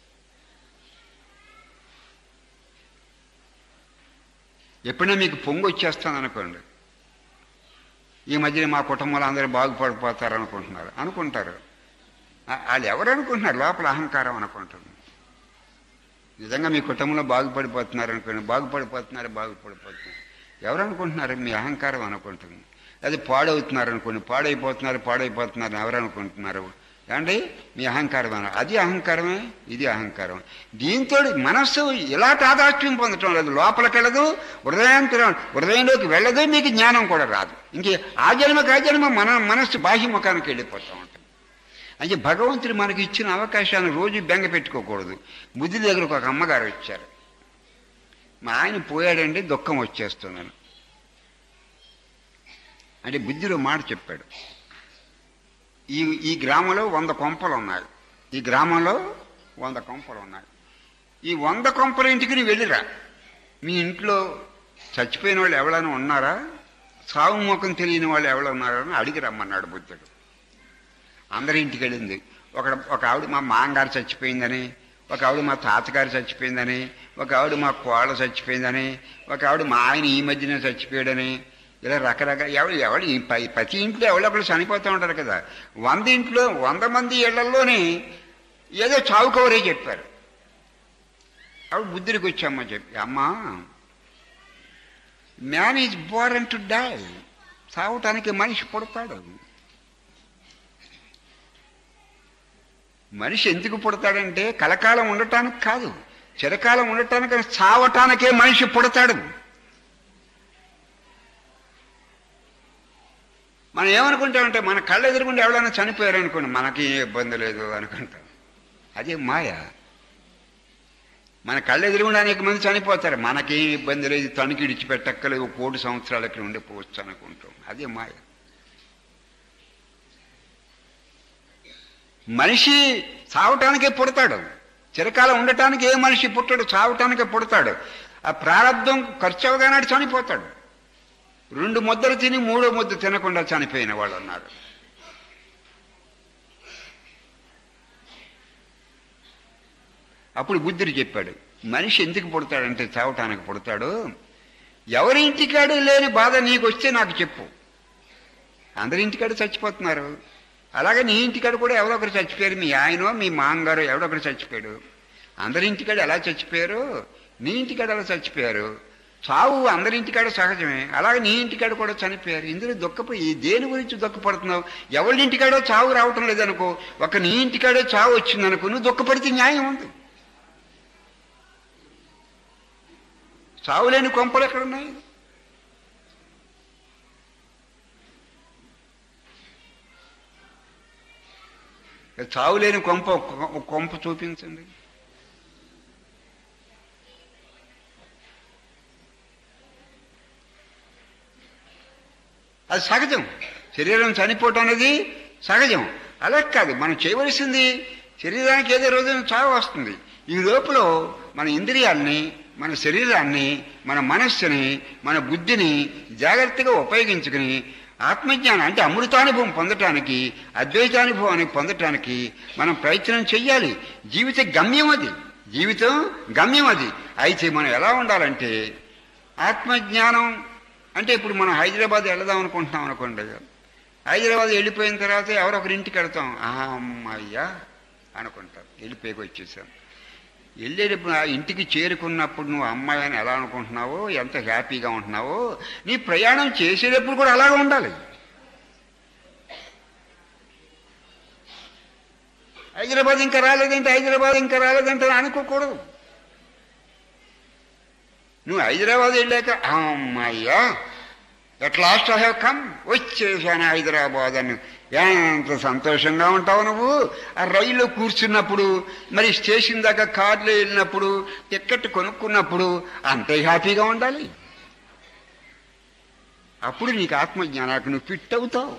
ఎప్పుడైనా మీకు పొంగు వచ్చేస్తాను అనుకోండి, ఈ మధ్యన మా కుటుంబంలో అందరూ బాగుపడిపోతారు అనుకుంటారు. వాళ్ళు ఎవరు అనుకుంటున్నారు? లోపల అహంకారం అనుకుంటుంది. నిజంగా మీ కుటుంబంలో బాగుపడిపోతున్నారు అనుకోండి, బాగుపడిపోతున్నారు. ఎవరు అనుకుంటున్నారు? మీ అహంకారం అనుకుంటుంది. అది పాడవుతున్నారు అనుకోండి, పాడైపోతున్నారు ఎవరు అనుకుంటున్నారు? ఏమండి మీ అహంకారం అని, అది అహంకారమే, ఇది అహంకారం. దీంతో మనస్సు ఇలా తాదాత్మ్యం పొందటం లేదు, లోపలికి వెళ్ళదు, హృదయంలోకి వెళ్ళదు, మీకు జ్ఞానం కూడా రాదు. ఇంకే ఆ జన్మ మనస్సు బాహ్యముఖానికి వెళ్ళిపోతూ ఉంటుంది. అంటే భగవంతుడు మనకి ఇచ్చిన అవకాశాన్ని రోజు బెంగ పెట్టుకోకూడదు. బుద్ధి దగ్గరకు ఒక అమ్మగారు వచ్చారు. మా ఆయన పోయాడండి, దుఃఖం వచ్చేస్తున్నాను అంటే బుద్ధిలో మాట చెప్పాడు. ఈ గ్రామంలో 100 కొంపలు ఉన్నాయి, ఈ గ్రామంలో 100 కొంపలు ఉన్నాయి. ఈ 100 కొంపల ఇంటికి నువ్వు వెళ్ళిరా, మీ ఇంట్లో చచ్చిపోయిన వాళ్ళు ఎవరైనా ఉన్నారా, సాగు ముఖం తెలియని వాళ్ళు ఎవరు ఉన్నారా అని అడిగి రమ్మన్నాడు బుద్ధుడు. అందరి ఇంటికి వెళ్ళింది. ఒక ఆవిడ మా మామగారు చచ్చిపోయిందని, ఒక ఆవిడ మా తాతగారు చచ్చిపోయిందని, ఒక ఆవిడ మా కోళ్ళ చచ్చిపోయిందని, ఒక ఆవిడ మా ఆయన ఈ మధ్యనే చచ్చిపోయాడని, ఇలా రకరకాల ఎవరు ప్రతి ఇంట్లో ఎవరొకరు చనిపోతూ ఉంటారు కదా. 100 మంది ఇళ్లలోనే ఏదో చావు కవరే చెప్పారు. ఆవిడ బుద్ధుడికి వచ్చామ్మ చెప్పి, అమ్మా man is born to die, చావటానికి మనిషి పుడతాడు. మనిషి ఎందుకు పుడతాడంటే కలకాలం ఉండటానికి కాదు, చిరకాలం ఉండటానికి, చావటానికే మనిషి పుడతాడు. మనం ఏమనుకుంటామంటే మన కళ్ళ ఎదురుకుండా ఎవరైనా చనిపోయారనుకోండి మనకి ఇబ్బంది లేదు అనుకుంటాం. అదే మాయ. మన కళ్ళ ఎదురుగుండా అనేక మంది చనిపోతారు, మనకేం ఇబ్బంది లేదు, తణుకు ఇడిచిపెట్టక్కలేదు, 1 కోటి సంవత్సరాలకి ఉండిపోవచ్చు అనుకుంటాం. అదే మాయ. మనిషి చావటానికే పుడతాడు, చిరకాలం ఉండటానికి ఏ మనిషి పుట్టాడు, చావటానికే పుడతాడు. ఆ ప్రారంధం ఖర్చు అవగానే చనిపోతాడు. 2 ముద్దలు తిని 3వ ముద్ద తినకుండా చనిపోయిన వాళ్ళు ఉన్నారు. అప్పుడు బుద్ధుడు చెప్పాడు, మనిషి ఎందుకు పుడతాడంటే చావటానికి పుడతాడు. ఎవరి ఇంటికాడు లేని బాధ నీకు వస్తే నాకు చెప్పు. అందరి ఇంటికాడు చచ్చిపోతున్నారు, అలాగే నీ ఇంటికాడు కూడా ఎవరో ఒకరు చచ్చిపోయారు. మీ ఆయనో మీ మామగారు ఎవరో ఒకరు చచ్చిపోయాడు. అందరి ఇంటికాడు ఎలా చచ్చిపోయారు, నీ ఇంటికాడు ఎలా చచ్చిపోయారు. చావు అందరింటికాడ సహజమే, అలాగే నీ ఇంటికాడ కూడా చనిపోయారు. ఇందులో దుఃఖపోయి దేని గురించి దుఃఖపడుతున్నావు? ఎవరి ఇంటికాడో చావు రావటం లేదనుకో, ఒక నీ ఇంటికాడో చావు వచ్చిందనుకో, నువ్వు దుఃఖపడితే న్యాయం ఉంది. చావు లేని కొంపలు ఎక్కడున్నాయి? చావు లేని కొంప చూపించండి. అది సహజం, శరీరం చనిపోవటం అనేది సహజం. అలా కాదు, మనం చేయవలసింది, శరీరానికి ఏదో రోజున చావు వస్తుంది. ఈ లోపల మన ఇంద్రియాల్ని, మన శరీరాన్ని, మన మనస్సుని, మన బుద్ధిని జాగ్రత్తగా ఉపయోగించుకుని ఆత్మజ్ఞానం అంటే అమృతానుభవం పొందటానికి, అద్వైతానుభవాన్ని పొందటానికి మనం ప్రయత్నం చెయ్యాలి. జీవిత గమ్యం అది, జీవితం గమ్యం అది. అయితే మనం ఎలా ఉండాలంటే ఆత్మజ్ఞానం అంటే ఇప్పుడు మనం హైదరాబాద్ వెళదాం అనుకుంటున్నాం అనుకోండి. హైదరాబాద్ వెళ్ళిపోయిన తర్వాత ఎవరొకరి ఇంటికి వెళ్తాం, అమ్మయ్యా అనుకుంటాం, వెళ్ళిపోయి వచ్చేసాం. వెళ్ళేటప్పుడు ఆ ఇంటికి చేరుకున్నప్పుడు నువ్వు అమ్మాయి అని ఎలా అనుకుంటున్నావో, ఎంత హ్యాపీగా ఉంటున్నావో, నీ ప్రయాణం చేసేటప్పుడు కూడా అలాగే ఉండాలి. హైదరాబాద్ ఇంకా రాలేదంటే అనుకోకూడదు. నువ్వు హైదరాబాద్ వెళ్ళాక అమ్మాయ్యా at last I have come, వచ్చేసాను హైదరాబాద్ అని ఎంత సంతోషంగా ఉంటావు నువ్వు. ఆ రైల్లో కూర్చున్నప్పుడు, మరి స్టేషన్ దాకా కార్లో వెళ్ళినప్పుడు, టికెట్ కొనుక్కున్నప్పుడు అంతే హ్యాపీగా ఉండాలి. అప్పుడు నీకు ఆత్మజ్ఞానానికి నువ్వు ఫిట్ అవుతావు.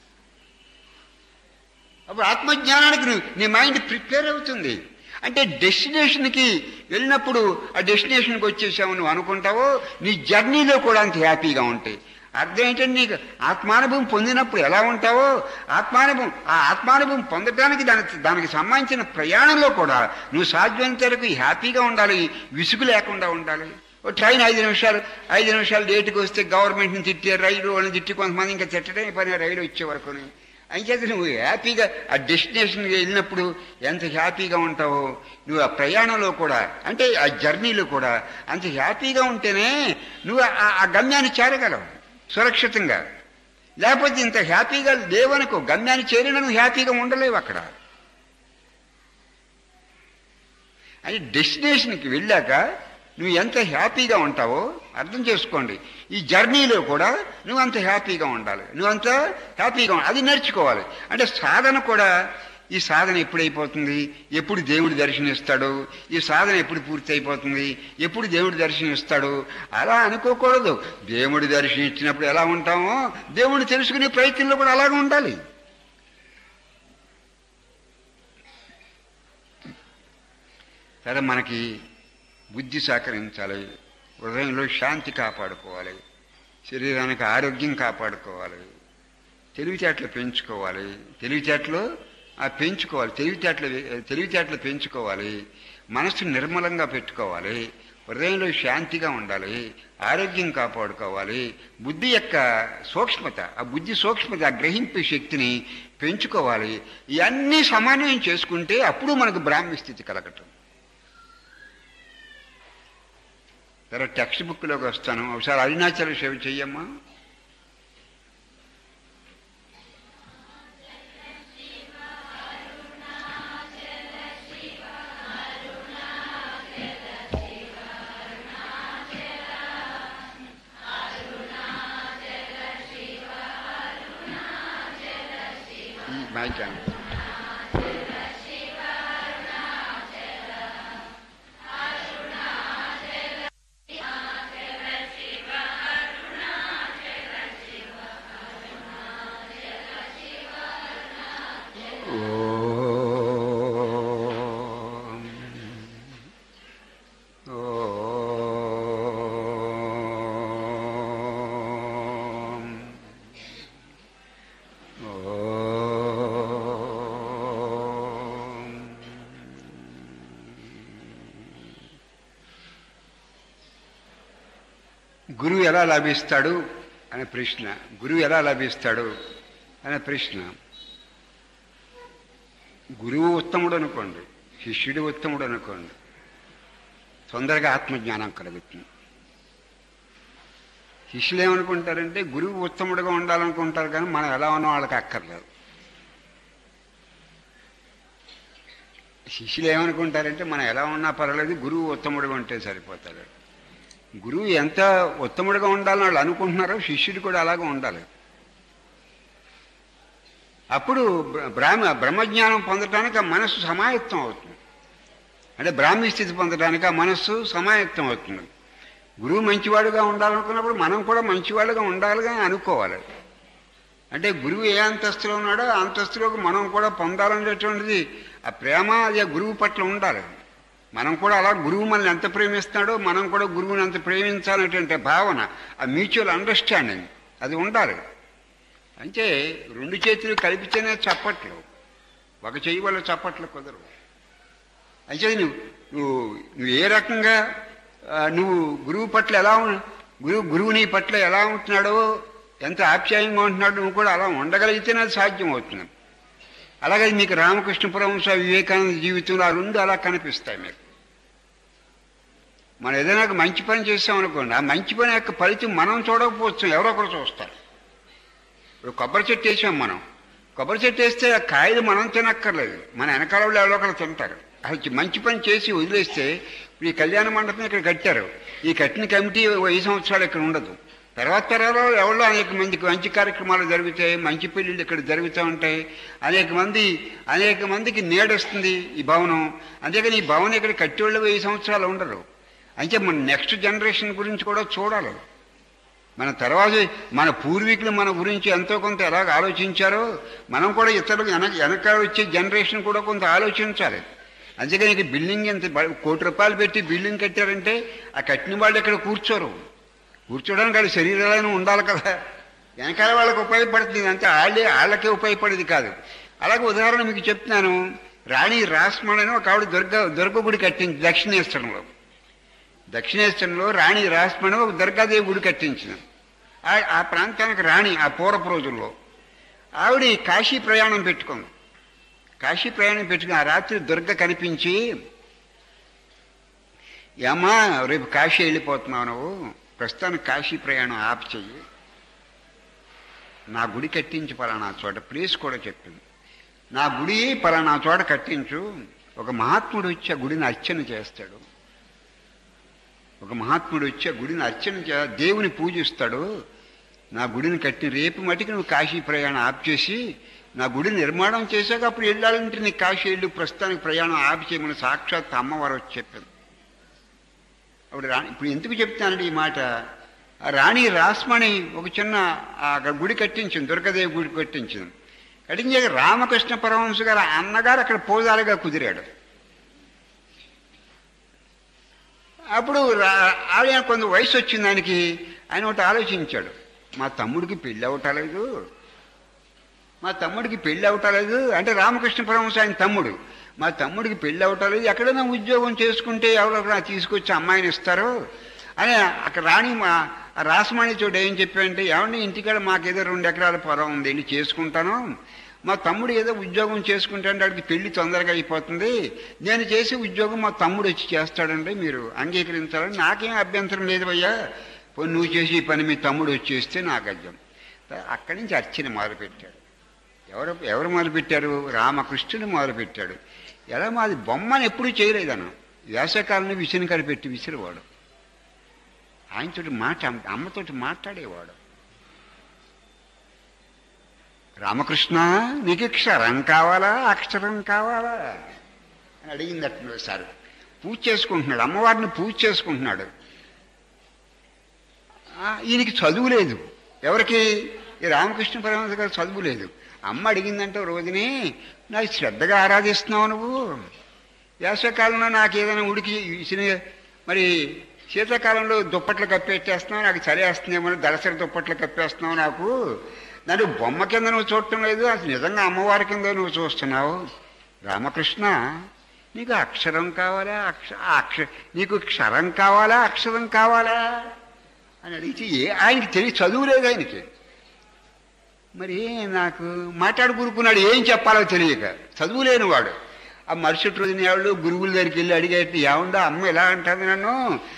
అప్పుడు ఆత్మజ్ఞానానికి నీ మైండ్ ప్రిపేర్ అవుతుంది. అంటే డెస్టినేషన్కి వెళ్ళినప్పుడు ఆ డెస్టినేషన్కి వచ్చేసావు నువ్వు అనుకుంటావో, నీ జర్నీలో కూడా అంత హ్యాపీగా ఉంటాయి. అర్థం ఏంటంటే నీకు ఆత్మానుభవం పొందినప్పుడు ఎలా ఉంటావో, ఆత్మానుభవం పొందడానికి దానికి సంబంధించిన ప్రయాణంలో కూడా నువ్వు సాధ్యమైనంత వరకు హ్యాపీగా ఉండాలి, విసుగు లేకుండా ఉండాలి. ట్రైన్ 5 నిమిషాలు లేటుకి వస్తే గవర్నమెంట్ని తిట్టి, రైలు వాళ్ళని తిట్టి, కొంతమంది ఇంకా తిట్టడం పని రైలు వచ్చే వరకు. అంచేత నువ్వు హ్యాపీగా ఆ డెస్టినేషన్కి వెళ్ళినప్పుడు ఎంత హ్యాపీగా ఉంటావో, నువ్వు ఆ ప్రయాణంలో కూడా అంటే ఆ జర్నీలో కూడా అంత హ్యాపీగా ఉంటేనే నువ్వు ఆ గమ్యాన్ని చేరగలవు సురక్షితంగా. లేకపోతే ఇంత హ్యాపీగా లేవనుకో, గమ్యాన్ని చేరిన నువ్వు హ్యాపీగా ఉండలేవు అక్కడ. అది డెస్టినేషన్కి వెళ్ళాక నువ్వు ఎంత హ్యాపీగా ఉంటావో అర్థం చేసుకోండి. ఈ జర్నీలో కూడా నువ్వు అంత హ్యాపీగా ఉండాలి, నువ్వంత హ్యాపీగా అది నేర్చుకోవాలి. అంటే సాధన కూడా, ఈ సాధన ఎప్పుడైపోతుంది, ఎప్పుడు దేవుడి దర్శనమిస్తాడు, ఈ సాధన ఎప్పుడు పూర్తి అయిపోతుంది, ఎప్పుడు దేవుడి దర్శనమిస్తాడు అలా అనుకోకూడదు. దేవుడి దర్శనం ఇచ్చినప్పుడు ఎలా ఉంటామో దేవుడిని తెలుసుకునే ప్రయత్నంలో కూడా అలాగే ఉండాలి. సరే, మనకి బుద్ధి సహకరించాలి, హృదయంలో శాంతి కాపాడుకోవాలి, శరీరానికి ఆరోగ్యం కాపాడుకోవాలి, తెలివితేటలు పెంచుకోవాలి, తెలివితేటలు పెంచుకోవాలి, మనసు నిర్మలంగా పెట్టుకోవాలి, హృదయంలో శాంతిగా ఉండాలి, ఆరోగ్యం కాపాడుకోవాలి, బుద్ధి యొక్క సూక్ష్మత, ఆ బుద్ధి సూక్ష్మత, ఆ గ్రహింపు శక్తిని పెంచుకోవాలి. ఇవన్నీ సమన్వయం చేసుకుంటే అప్పుడు మనకు బ్రాహ్మీ స్థితి కలగటం. సరే, టెక్స్ట్ బుక్లోకి వస్తాను. ఒకసారి అరుణాచల సేవ చెయ్యమ్మా. మైక్ గురువు ఎలా లభిస్తాడు అనే ప్రశ్న. గురువు ఎలా లభిస్తాడు అనే ప్రశ్న. గురువు ఉత్తముడు అనుకోండి, శిష్యుడు ఉత్తముడు అనుకోండి, తొందరగా ఆత్మజ్ఞానం కలుగుతుంది. శిష్యులు ఏమనుకుంటారంటే గురువు ఉత్తముడుగా ఉండాలనుకుంటారు, కానీ మనం ఎలా ఉన్నాం వాళ్ళకి అక్కర్లేదు. శిష్యులు ఏమనుకుంటారంటే మనం ఎలా ఉన్నా పర్వాలేదు, గురువు ఉత్తముడుగా ఉంటే సరిపోతాడు. గురువు ఎంత ఉత్తముడుగా ఉండాలని వాళ్ళు అనుకుంటున్నారో శిష్యుడు కూడా అలాగే ఉండాలి. అప్పుడు బ్రహ్మజ్ఞానం పొందడానికి ఆ మనస్సు సమాయత్తం అవుతుంది. అంటే బ్రాహ్మీ స్థితి పొందడానికి ఆ మనస్సు సమాయత్తం అవుతుంది. గురువు మంచివాడుగా ఉండాలనుకున్నప్పుడు మనం కూడా మంచివాడుగా ఉండాలిగా అనుకోవాలి. అంటే గురువు ఏ అంతస్తులో ఉన్నాడో ఆ అంతస్తులోకి మనం కూడా పొందాలనేటువంటిది ఆ ప్రేమ అది ఆ గురువు పట్ల ఉండాలి. మనం కూడా అలా గురువు మనల్ని ఎంత ప్రేమిస్తున్నాడో మనం కూడా గురువుని అంత ప్రేమించాలనేటువంటి భావన, ఆ మ్యూచువల్ అండర్స్టాండింగ్ అది ఉండాలి. అంటే రెండు చేతులు కలిపితేనే చప్పట్లు, ఒక చెయ్యి వల్ల చప్పట్లు కుదరవు. అయితే నువ్వు ఏ రకంగా నువ్వు గురువు పట్ల ఎలా గురువు నీ పట్ల ఎలా ఉంటున్నాడో, ఎంత ఆప్యాయంగా ఉంటున్నాడో నువ్వు కూడా అలా ఉండగలిగితేనే అది సాధ్యం అవుతుంది. అలాగే మీకు రామకృష్ణ పరమహంస వివేకానంద జీవితంలో ఆ రెండు అలా కనిపిస్తాయి మీకు. మనం ఏదైనా మంచి పని చేస్తామనుకోండి, ఆ మంచి పని యొక్క ఫలితం మనం చూడకపోవచ్చు, ఎవరో ఒకరు చూస్తారు. ఇప్పుడు కొబ్బరి చెట్టు వేసాం మనం, కొబ్బరి చెట్టు వేస్తే ఆ కాయలు మనం తినక్కర్లేదు, మన వెనకాల వాళ్ళు ఎవరో ఒకరు తింటారు. అది మంచి పని చేసి వదిలేస్తే, ఇప్పుడు ఈ కళ్యాణ మండపం ఇక్కడ కట్టారు, ఈ కట్టిన కమిటీ 5 సంవత్సరాలు ఇక్కడ ఉండదు. తర్వాత తరాలు ఎవరో అనేక మందికి మంచి కార్యక్రమాలు జరుగుతాయి, మంచి పెళ్ళిళ్ళు ఇక్కడ జరుగుతూ ఉంటాయి, అనేక మందికి నీడొస్తుంది ఈ భవనం. అంతేకాని ఈ భవనం ఇక్కడ కట్టేవాళ్ళు 5 సంవత్సరాలు ఉండరు. అంటే మన నెక్స్ట్ జనరేషన్ గురించి కూడా చూడాలి. మన తర్వాత మన పూర్వీకులు మన గురించి ఎంతో కొంత ఎలాగ ఆలోచించారో మనం కూడా ఇతరులకు వెనక వచ్చే జనరేషన్ కూడా కొంత ఆలోచించాలి. అంతేకాని ఇక బిల్డింగ్ ఎంత ₹1 కోటి పెట్టి బిల్డింగ్ కట్టారంటే ఆ కట్టిన వాళ్ళు ఇక్కడ కూర్చోడానికి వాళ్ళ శరీరాలను ఉండాలి కదా, వెనకాల వాళ్ళకి ఉపయోగపడుతుంది. అంటే వాళ్ళకే ఉపయోగపడేది కాదు. అలాగే ఉదాహరణ మీకు చెప్తున్నాను. రాణి రాస్మణ్ అని ఒక ఆవిడ దుర్గ గుడి కట్టింది దక్షిణేశ్వరంలో రాణి రాస్మణ్ ఒక దుర్గాదేవి గుడి కట్టించిన ఆ ప్రాంతానికి రాణి. ఆ పూర్వపు రోజుల్లో ఆవిడ కాశీ ప్రయాణం పెట్టుకుంది. ఆ రాత్రి దుర్గ కనిపించి, ఏమ్మా రేపు కాశీ వెళ్ళిపోతున్నావు, నువ్వు ప్రస్తుతానికి కాశీ ప్రయాణం ఆపు చెయ్యి, నా గుడి కట్టించి పలానా చోట ప్లేస్ కూడా చెప్పింది. నా గుడి పలానా చోట కట్టించు. ఒక మహాత్ముడు వచ్చి ఆ గుడిని అర్చన చేస్తాడు. ఒక మహాత్ముడు వచ్చి ఆ గుడిని అర్చన దేవుని పూజిస్తాడు. నా గుడిని కట్టి రేపు మటుకు నువ్వు కాశీ ప్రయాణం ఆప్ చేసి నా గుడి నిర్మాణం చేశాక అప్పుడు వెళ్ళాలంటే నీకు కాశీ వెళ్ళు, ప్రస్తుతానికి ప్రయాణం ఆపి చేయమని సాక్షాత్ అమ్మవారు వచ్చి చెప్పింది. అప్పుడు ఇప్పుడు ఎందుకు చెప్తానండి ఈ మాట, రాణి రాస్మణి ఒక చిన్న గుడి కట్టించింది, దుర్గాదేవి గుడి కట్టించింది. కట్టించాక రామకృష్ణ పరమహంస గారు అన్నగారు అక్కడ పూజారిగా కుదిరాడు. అప్పుడు ఆయన కొంత వయసు వచ్చింది ఆయనకి. ఆయన ఒకటి ఆలోచించాడు, మా తమ్ముడికి పెళ్ళి అవటలేదు, మా తమ్ముడికి పెళ్ళి అవటలేదు అంటే రామకృష్ణ పరమహంస ఆయన తమ్ముడు, మా తమ్ముడికి పెళ్ళి అవటలేదు, ఎక్కడైనా ఉద్యోగం చేసుకుంటే ఎవరో తీసుకొచ్చి అమ్మాయిని ఇస్తారు అని అక్కడ రాణి రాసమణి చోట ఏం చెప్పాడంటే, ఏమండి ఇంటికాడ మాకేదో 2 ఎకరాల పొలం ఉంది, వెళ్ళి చేసుకుంటాను, మా తమ్ముడు ఏదో ఉద్యోగం చేసుకుంటాడంటే వాడికి పెళ్లి తొందరగా అయిపోతుంది, నేను చేసే ఉద్యోగం మా తమ్ముడు వచ్చి చేస్తాడంటే మీరు అంగీకరించాలని. నాకేం అభ్యంతరం లేదు అయ్యా, నువ్వు చేసి ఈ పని మీ తమ్ముడు వచ్చి చేస్తే నాకు అర్థం. అక్కడి నుంచి అర్చన మొదలుపెట్టాడు. ఎవరు మొదలుపెట్టారు? రామకృష్ణుడు మొదలుపెట్టాడు. ఎలా మాది బొమ్మని ఎప్పుడూ చేయలేదను, వేసవకాలంలో విసిని కనిపెట్టి విసిరివాడు. ఆయనతోటి అమ్మతోటి మాట్లాడేవాడు. రామకృష్ణ నీకు క్షరం కావాలా అక్షరం కావాలా అని అడిగిందట సార్. పూజ చేసుకుంటున్నాడు, అమ్మవారిని పూజ చేసుకుంటున్నాడు. ఈయనకి చదువు లేదు. ఎవరికి? ఈ రామకృష్ణ పరమహంస గారు చదువు లేదు. అమ్మ అడిగిందంటే రోజుని, నాకు శ్రద్ధగా ఆరాధిస్తున్నావు నువ్వు, వేసవకాలంలో నాకు ఏదైనా ఉడికి మరి శీతాకాలంలో దుప్పట్లు కప్పేసేస్తున్నావు, నాకు చలేస్తుందేమో దళసరి దుప్పట్లు కప్పేస్తున్నావు, నాకు నన్ను బొమ్మ కింద నువ్వు చూడటం లేదు, అసలు నిజంగా అమ్మవారి కింద నువ్వు చూస్తున్నావు. రామకృష్ణ నీకు అక్షరం కావాలా నీకు క్షరం కావాలా అక్షరం కావాలా అని అడిగితే ఆయనకి తెలియ చదువు లేదు ఆయనకి. మరి నాకు మాట్లాడుకున్నాడు, ఏం చెప్పాలో తెలియక, చదువు లేనివాడు. ఆ మరుసటి రోజున ఎవరు గురువుల దగ్గరికి వెళ్ళి అడిగేట్టు, ఏముండో అమ్మ ఎలా అంటుంది నన్ను,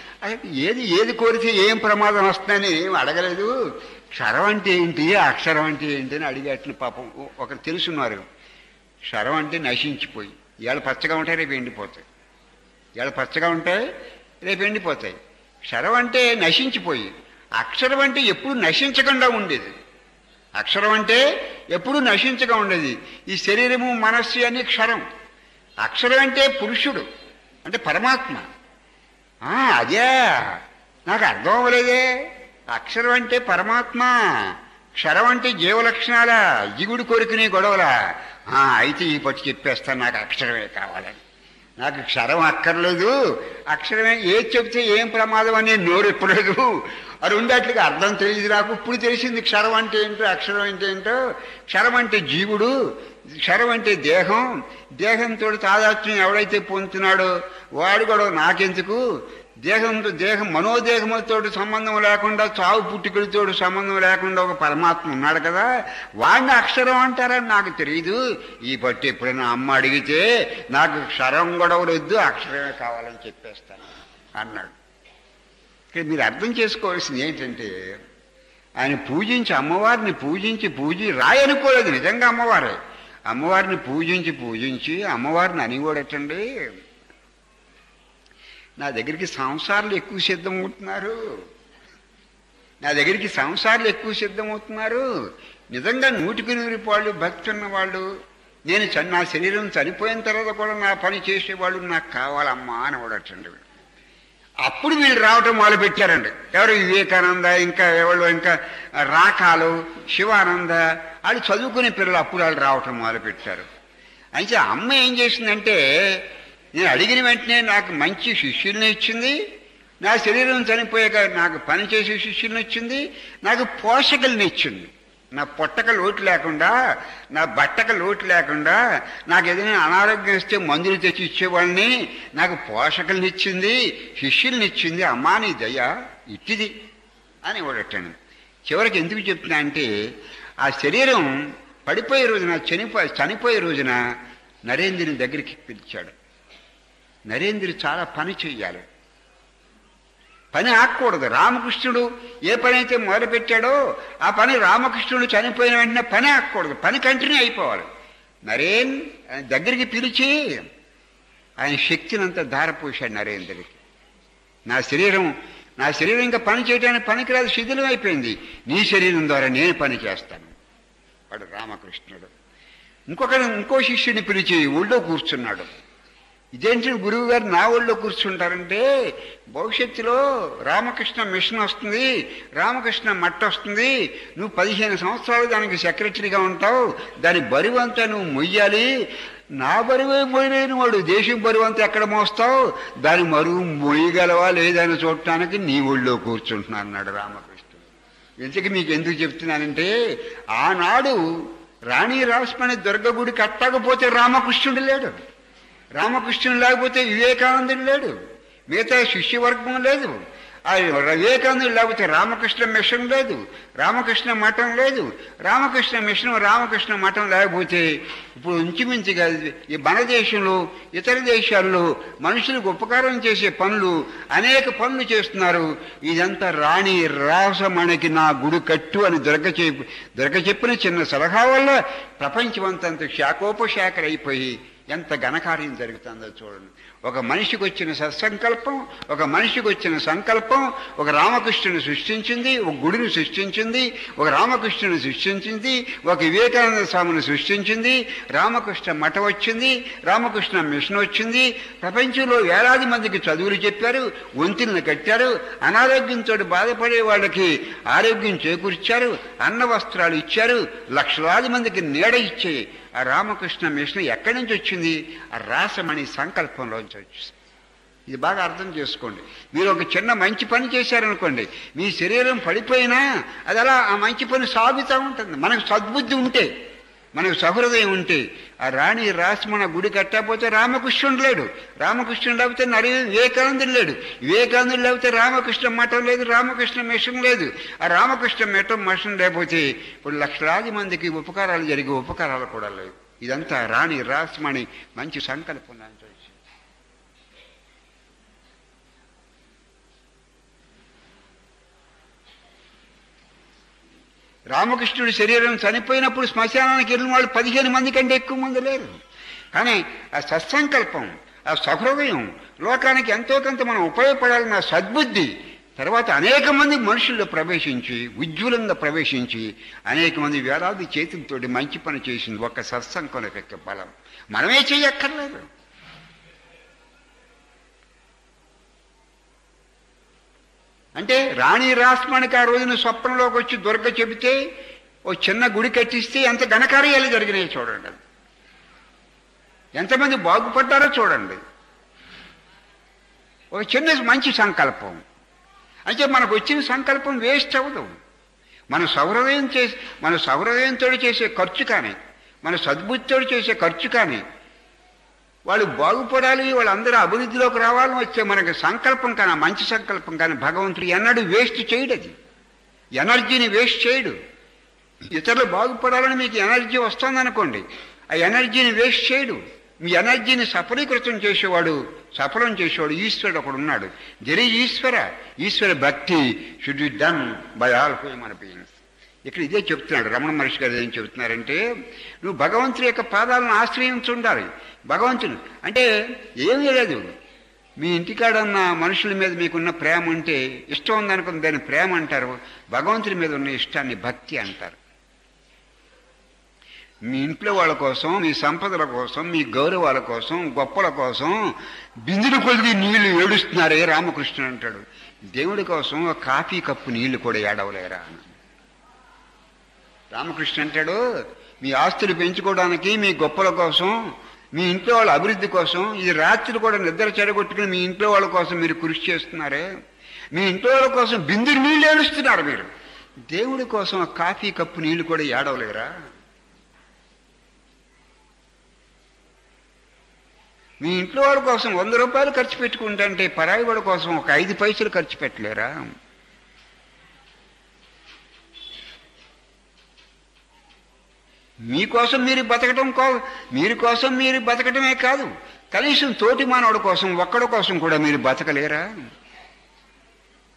ఏది కోరితే ఏం ప్రమాదం వస్తుందని ఏం అడగలేదు, క్షరం అంటే ఏంటి అక్షరం అంటే ఏంటి అని అడిగేట్లు. పాపం ఒకరు తెలుసున్నారు. క్షరం అంటే నశించిపోయి, ఇవాళ పచ్చగా ఉంటాయి రేపు ఎండిపోతాయి, ఇవాళ పచ్చగా ఉంటాయి రేపు ఎండిపోతాయి. క్షరం అంటే నశించిపోయి, అక్షరం అంటే ఎప్పుడు నశించకుండా ఉండేది. అక్షరం అంటే ఎప్పుడు నశించగా ఉండేది. ఈ శరీరము మనస్సు అని క్షరం. అక్షరం అంటే పురుషుడు అంటే పరమాత్మ. అదే నాకు అర్థం అవ్వలేదే. అక్షరం అంటే పరమాత్మ, క్షరం అంటే జీవలక్షణాల జిగుడు కోరికని గొడవలా. అయితే ఈ పట్టు చెప్పేస్తాను, నాకు అక్షరమే కావాలని. నాకు క్షరం అక్కర్లేదు, అక్షరమే ఏది చెప్తే ఏం ప్రమాదం అని నోరు ఎప్పలేదు. అది ఉండేట్లుగా అర్థం తెలియదు నాకు. ఇప్పుడు తెలిసింది క్షరం అంటే ఏంటో అక్షరం అంటే ఏంటో. క్షరం అంటే జీవుడు, క్షరం అంటే దేహం. దేహంతో తాదాత్మ్యం ఎవడైతే పొందుతున్నాడో వాడు కూడా నాకెందుకు, దేహం మనోదేహములతో సంబంధం లేకుండా, చావు పుట్టుకలతో సంబంధం లేకుండా ఒక పరమాత్మ ఉన్నాడు కదా, వాడిని అక్షరం అంటారని నాకు తెలియదు. ఈ పట్టు ఎప్పుడైనా అమ్మ అడిగితే నాకు క్షరం గొడవలు వద్దు, అక్షరమే కావాలని చెప్పేస్తాను అన్నాడు. ఇక్కడ మీరు అర్థం చేసుకోవాల్సింది ఏంటంటే, ఆయన అమ్మవారిని పూజించి రాయి అనుకోలేదు, నిజంగా అమ్మవారే. అమ్మవారిని పూజించి అమ్మవారిని అనిగోడటండి, నా దగ్గరికి సంసారాలు ఎక్కువ సిద్ధమవుతున్నారు, నా దగ్గరికి సంసారాలు ఎక్కువ సిద్ధమవుతున్నారు. నిజంగా 100% భక్తి ఉన్నవాళ్ళు, నా శరీరం చనిపోయిన తర్వాత కూడా నా పని చేసేవాళ్ళు నాకు కావాలమ్మా అని వాడటండి. అప్పుడు వీళ్ళు రావటం మొదలుపెట్టారండి. ఎవరు? వివేకానంద, ఇంకా ఎవరు, ఇంకా రాకాలు, శివానంద, వాళ్ళు చదువుకునే పిల్లలు అప్పుడు వాళ్ళు రావటం మొదలుపెట్టారు. అయితే అమ్మ ఏం చేసిందంటే, నేను అడిగిన వెంటనే నాకు మంచి శిష్యుల్ని ఇచ్చింది, నా శరీరం చనిపోయాక నాకు పనిచేసే శిష్యుల్ని ఇచ్చింది, నాకు పోషకుల్ని ఇచ్చింది. నా పొట్టక లోటు లేకుండా, నా బట్టక లోటు లేకుండా, నాకు ఏదైనా అనారోగ్యం వస్తే మందులు తెచ్చి ఇచ్చేవాళ్ళని, నాకు పోషకుల్ని ఇచ్చింది, శిష్యుల్ని ఇచ్చింది. అమ్మా నీ దయ ఇట్టిది అని వాడటాను. చివరికి ఎందుకు చెప్తున్నా అంటే, ఆ శరీరం పడిపోయే రోజున, చనిపోయే రోజున నరేంద్రుని దగ్గరికి పిలిచాడు. నరేంద్రుడు చాలా పని చెయ్యాలి. పని ఆగకూడదు. రామకృష్ణుడు ఏ పని అయితే మొదలుపెట్టాడో ఆ పని రామకృష్ణుడు చనిపోయిన వెంటనే పని ఆగకూడదు, పని కంటిన్యూ అయిపోవాలి. నరేన్ దగ్గరికి పిలిచి ఆయన శక్తిని అంతా ధారపోశాడు నరేంద్రుడికి. నా శరీరం ఇంకా పని చేయడానికి పనికిరాదు, శిథిలం అయిపోయింది, నీ శరీరం ద్వారా నేను పని చేస్తాను. వాడు రామకృష్ణుడు. ఇంకో శిష్యుని పిలిచి ఊళ్ళో కూర్చున్నాడు. ఇదేంటి గురువు గారు నా ఊళ్ళో కూర్చుంటారంటే, భవిష్యత్తులో రామకృష్ణ మిషన్ వస్తుంది, రామకృష్ణ మట్ట వస్తుంది, నువ్వు 15 సంవత్సరాలు దానికి సెక్రటరీగా ఉంటావు, దాని బరువు అంతా నువ్వు మొయ్యాలి. నా బరువే మొయ్యలేని వాడు దేశం బరువు అంతా ఎక్కడ మోస్తావు, దాని బరువు మొయ్యగలవా లేదని చూడటానికి నీ ఊళ్ళో కూర్చుంటున్నా అన్నాడు రామకృష్ణుడు. ఇంతకీ మీకు ఎందుకు చెప్తున్నానంటే, ఆనాడు రాణి రాస్మణి దుర్గ గుడి కట్టకపోతే రామకృష్ణుడు లేడు, రామకృష్ణుడు లేకపోతే వివేకానందుడు లేడు, మిగతా శిష్యవర్గం లేదు. ఆ వివేకానందుడు లేకపోతే రామకృష్ణ మిషన్ లేదు, రామకృష్ణ మఠం లేదు. రామకృష్ణ మిషన్ రామకృష్ణ మఠం లేకపోతే ఇప్పుడు ఇంచుమించుగా ఈ మన దేశంలో ఇతర దేశాల్లో మనుషులకు ఉపకారం చేసే పనులు అనేక పనులు చేస్తున్నారు. ఇదంతా రాణి రాసమణికి నా గుడి కట్టు అని దొరక చెప్పిన చిన్న సలహా వల్ల ప్రపంచమంతంత శాఖోపశాఖలైపోయి ఎంత ఘనకార్యం జరుగుతుందో చూడండి. ఒక మనిషికి వచ్చిన సత్సంకల్పం, ఒక మనిషికి వచ్చిన సంకల్పం ఒక రామకృష్ణుని సృష్టించింది, ఒక గుడిని సృష్టించింది, ఒక రామకృష్ణుని సృష్టించింది, ఒక వివేకానంద స్వామిని సృష్టించింది, రామకృష్ణ మఠం వచ్చింది, రామకృష్ణ మిషన్ వచ్చింది. ప్రపంచంలో వేలాది మందికి చదువులు చెప్పారు, వంతులను కట్టారు, అనారోగ్యంతో బాధపడే వాళ్ళకి ఆరోగ్యం చేకూర్చారు, అన్న వస్త్రాలు ఇచ్చారు, లక్షలాది మందికి నీడ ఇచ్చే ఆ రామకృష్ణ మిషన్ ఎక్కడి నుంచి వచ్చింది? ఆ రాసమణి సంకల్పంలోంచి వచ్చింది. ఇది బాగా అర్థం చేసుకోండి. మీరు ఒక చిన్న మంచి పని చేశారనుకోండి, మీ శరీరం పడిపోయినా అది అలా ఆ మంచి పని సాగుతూ ఉంటుంది. మనకు సద్బుద్ధి ఉంటే, మనకు సహృదయం ఉంటే. ఆ రాణి రాసమణ గుడి కట్టకపోతే రామకృష్ణుడు లేడు, రామకృష్ణుడు లేకపోతే వివేకానందుడు లేడు, వివేకానందుడు లేకపోతే రామకృష్ణ మఠం లేదు, రామకృష్ణ మిషన్ లేదు. ఆ రామకృష్ణ మఠం మిషన్ లేకపోతే ఇప్పుడు లక్షలాది మందికి ఉపకారాలు జరిగే ఉపకారాలు కూడా లేవు. ఇదంతా రాణి రాసమణి మంచి సంకల్పం నుంచి వచ్చింది. రామకృష్ణుడి శరీరం చనిపోయినప్పుడు శ్మశానానికి వెళ్ళిన వాళ్ళు 15 మంది కంటే ఎక్కువ మంది లేరు. కానీ ఆ సత్సంకల్పం, ఆ సహృదయం, లోకానికి ఎంతో కొంత మనం ఉపయోగపడాలన్న సద్బుద్ధి తర్వాత అనేక మంది మనుషుల్లో ప్రవేశించి, ఉజ్వలంగా ప్రవేశించి అనేక మంది వేలాది చేతులతోటి మంచి పని చేసింది ఒక్క సత్సంకల్పం యొక్క బలం. మనమే చేయక్కర్లేదు. అంటే రాణి రాస్మణికి ఆ రోజున స్వప్నంలోకి వచ్చి దుర్గ చెబితే ఓ చిన్న గుడి కట్టిస్తే ఎంత ఘనకార్యాలు జరిగినాయి చూడండి. ఎంతమంది బాగుపడ్డారో చూడండి. ఒక చిన్న మంచి సంకల్పం అంటే మనకు వచ్చిన సంకల్పం వేస్ట్ అవ్వదు. మన సౌహృదయంతో చేసే ఖర్చు కానీ, మన సద్బుద్ధితో చేసే ఖర్చు కానీ, వాళ్ళు బాగుపడాలి, వాళ్ళందరూ అభివృద్ధిలోకి రావాలని వచ్చే మనకి సంకల్పం కానీ, మంచి సంకల్పం కానీ భగవంతుడు ఎన్నడూ వేస్ట్ చేయడు. అది ఎనర్జీని వేస్ట్ చేయడు. ఇతరులు బాగుపడాలని మీకు ఎనర్జీ వస్తుందనుకోండి, ఆ ఎనర్జీని వేస్ట్ చేయడు. మీ ఎనర్జీని సఫలీకృతం చేసేవాడు, సఫలం చేసేవాడు ఈశ్వరుడు ఒకడు ఉన్నాడు. జరి ఈశ్వర భక్తి should be done by all human beings. ఇక్కడ ఇదే చెప్తున్నాడు రమణ మహర్షి గారు. ఏం చెప్తున్నారంటే, నువ్వు భగవంతుడి యొక్క పాదాలను ఆశ్రయించుండాలి. భగవంతుడు అంటే ఏమీ లేదు, మీ ఇంటికాడన్న మనుషుల మీద మీకున్న ప్రేమ ఉంటే, ఇష్టం ఉందనుకున్న దాన్ని ప్రేమ అంటారు, భగవంతుడి మీద ఉన్న ఇష్టాన్ని భక్తి అంటారు. మీ ఇంట్లో వాళ్ళ కోసం, మీ సంపదల కోసం, మీ గౌరవాల కోసం, గొప్పల కోసం బిందులు కొలిది నీళ్లు ఏడుస్తున్నారే రామకృష్ణుడు అంటాడు. దేవుడి కోసం ఒక కాఫీ కప్పు నీళ్లు కూడా ఏడవలేరా అని రామకృష్ణ అంటాడు. మీ ఆస్తులు పెంచుకోవడానికి, మీ గొప్పల కోసం, మీ ఇంట్లో వాళ్ళ అభివృద్ధి కోసం, ఇది రాత్రి కూడా నిద్ర చెడగొట్టుకుని మీ ఇంట్లో వాళ్ళ కోసం మీరు కృషి చేస్తున్నారే, మీ ఇంట్లో వాళ్ళ కోసం బిందులు నీళ్ళు ఏడుస్తున్నారు మీరు, దేవుడి కోసం కాఫీ కప్పు నీళ్లు కూడా ఏడవలేరా? మీ ఇంట్లో వాళ్ళ కోసం 100 రూపాయలు ఖర్చు పెట్టుకుంటే పరాయి వాళ్ళ కోసం ఒక 5 పైసలు ఖర్చు పెట్టలేరా? మీకోసం మీరు బతకటమే కాదు, కనీసం తోటి మానవుడి కోసం, ఒక్కడి కోసం కూడా మీరు బతకలేరా?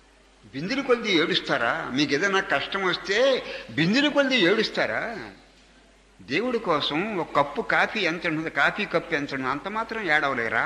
బిందులు కొద్ది ఏడుస్తారా? మీకు ఏదైనా కష్టం వస్తే బిందులు కొద్ది ఏడుస్తారా? దేవుడి కోసం ఒక కప్పు కాఫీ ఎంత ఉంటుంది, కాఫీ కప్పు ఎంత ఉంటుంది, అంత మాత్రం ఏడవలేరా?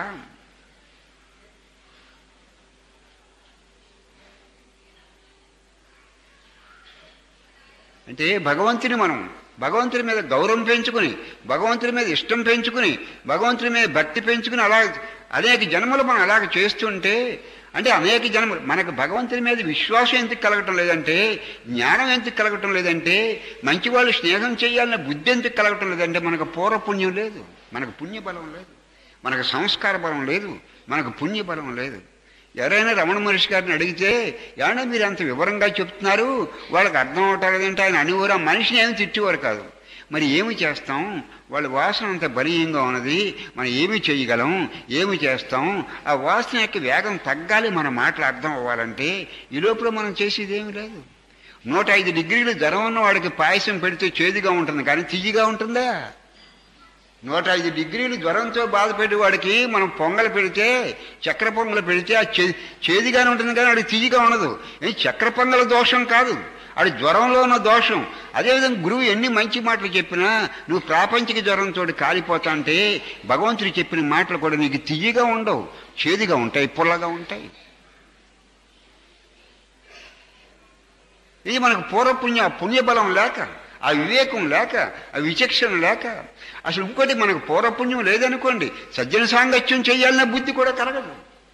అంటే భగవంతుని మీద గౌరవం పెంచుకుని, భగవంతుని మీద ఇష్టం పెంచుకుని, భగవంతుని మీద భక్తి పెంచుకుని అలా అనేక జన్మలు మనం అలాగ చేస్తుంటే, అంటే అనేక జన్మలు మనకు భగవంతుని మీద విశ్వాసం ఎందుకు కలగటం లేదంటే, జ్ఞానం ఎందుకు కలగటం లేదంటే, మంచి వాళ్ళు స్నేహం చేయాలనే బుద్ధి ఎందుకు కలగటం లేదంటే, మనకు పూర్వపుణ్యం లేదు, మనకు పుణ్యబలం లేదు, మనకు సంస్కార బలం లేదు, మనకు పుణ్యబలం లేదు. ఎవరైనా రమణ మహర్షి గారిని అడిగితే, ఏమన్నా మీరు అంత వివరంగా చెప్తున్నారు, వాళ్ళకి అర్థం అవటం లేదంటే ఆయన అనేవారు, మనిషిని ఏమి తిట్టేవారు కాదు. మరి ఏమి చేస్తాం, వాళ్ళ వాసన అంత బలీయంగా ఉన్నది, మనం ఏమి చేయగలం, ఏమి చేస్తాం, ఆ వాసన యొక్క వేగం తగ్గాలి, మన మాటలు అర్థం అవ్వాలంటే ఈ లోపల మనం చేసేది ఏమి లేదు. 105 డిగ్రీలు జ్వరం ఉన్న వాడికి పాయసం పెడితే చేదుగా ఉంటుంది కానీ తియ్యగా ఉంటుందా? 105 డిగ్రీలు జ్వరంతో బాధపడే వాడికి మనం పొంగలు పెడితే, చక్కెర పొంగలు పెడితే ఆ చేదుగానే ఉంటుంది కానీ వాడికి తియ్యగా ఉండదు. చక్కెర పొంగల దోషం కాదు, అది జ్వరంలో ఉన్న దోషం. అదేవిధంగా గురువు ఎన్ని మంచి మాటలు చెప్పినా నువ్వు ప్రాపంచిక జ్వరంతో కాలిపోతా అంటే భగవంతుడు చెప్పిన మాటలు కూడా నీకు తియ్యగా ఉండవు, చేదుగా ఉంటాయి, పుల్లగా ఉంటాయి. ఇది మనకు పుణ్యబలం లేక, ఆ వివేకం లేక, ఆ విచక్షణ లేక. అసలు ఇంకోటి మనకు పూర్వపుణ్యం లేదనుకోండి, సజ్జన సాంగత్యం చేయాలన్న బుద్ధి కూడా కలగదు.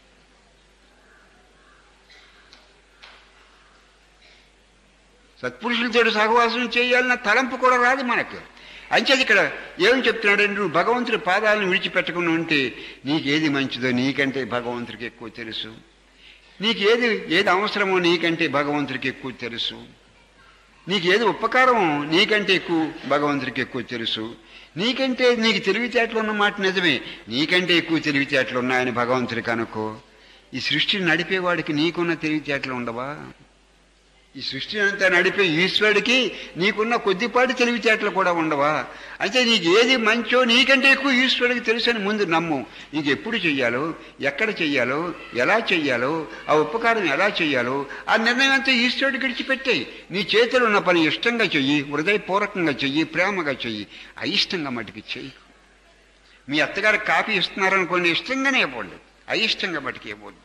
సత్పురుషులతో సహవాసం చేయాలన్న తలంపు కూడా రాదు మనకు. అంచేది ఇక్కడ ఏమని చెప్తున్నాడు, నువ్వు భగవంతుడి పాదాలను విడిచిపెట్టకుండా ఉంటే నీకేది మంచిదో నీకంటే భగవంతుడికి ఎక్కువ తెలుసు, నీకు ఏది అవసరమో నీకంటే భగవంతుడికి ఎక్కువ తెలుసు, నీకు ఏది ఉపకారమో నీకంటే ఎక్కువ భగవంతుడికి ఎక్కువ తెలుసు. నీకు తెలివితేటలు ఉన్నమాట నిజమే, నీకంటే ఎక్కువ తెలివితేటలు ఉన్నాయని భగవంతుడికి అనుకో. ఈ సృష్టిని నడిపేవాడికి నీకున్న తెలివితేటలు ఉండవా? ఈ సృష్టి అంతా నడిపే ఈశ్వరుడికి నీకున్న కొద్దిపాటి తెలివితేటలు కూడా ఉండవా? అయితే నీకు ఏది మంచో నీకంటే ఎక్కువ ఈశ్వరుడికి తెలుసని ముందు నమ్ము. నీకు ఎప్పుడు చెయ్యాలో, ఎక్కడ చెయ్యాలో, ఎలా చెయ్యాలో, ఆ ఉపకారం ఎలా చెయ్యాలో ఆ నిర్ణయం అంతా ఈశ్వరుడికి విడిచిపెట్టాయి. నీ చేతులు ఉన్న పని ఇష్టంగా చెయ్యి, హృదయపూర్వకంగా చెయ్యి, ప్రేమగా చెయ్యి, అయిష్టంగా మటుకి చెయ్యి. మీ అత్తగారు కాఫీ ఇస్తున్నారనుకోండి, ఇష్టంగానే ఇవ్వండి, అయిష్టంగా మటుకి ఇవ్వద్దు.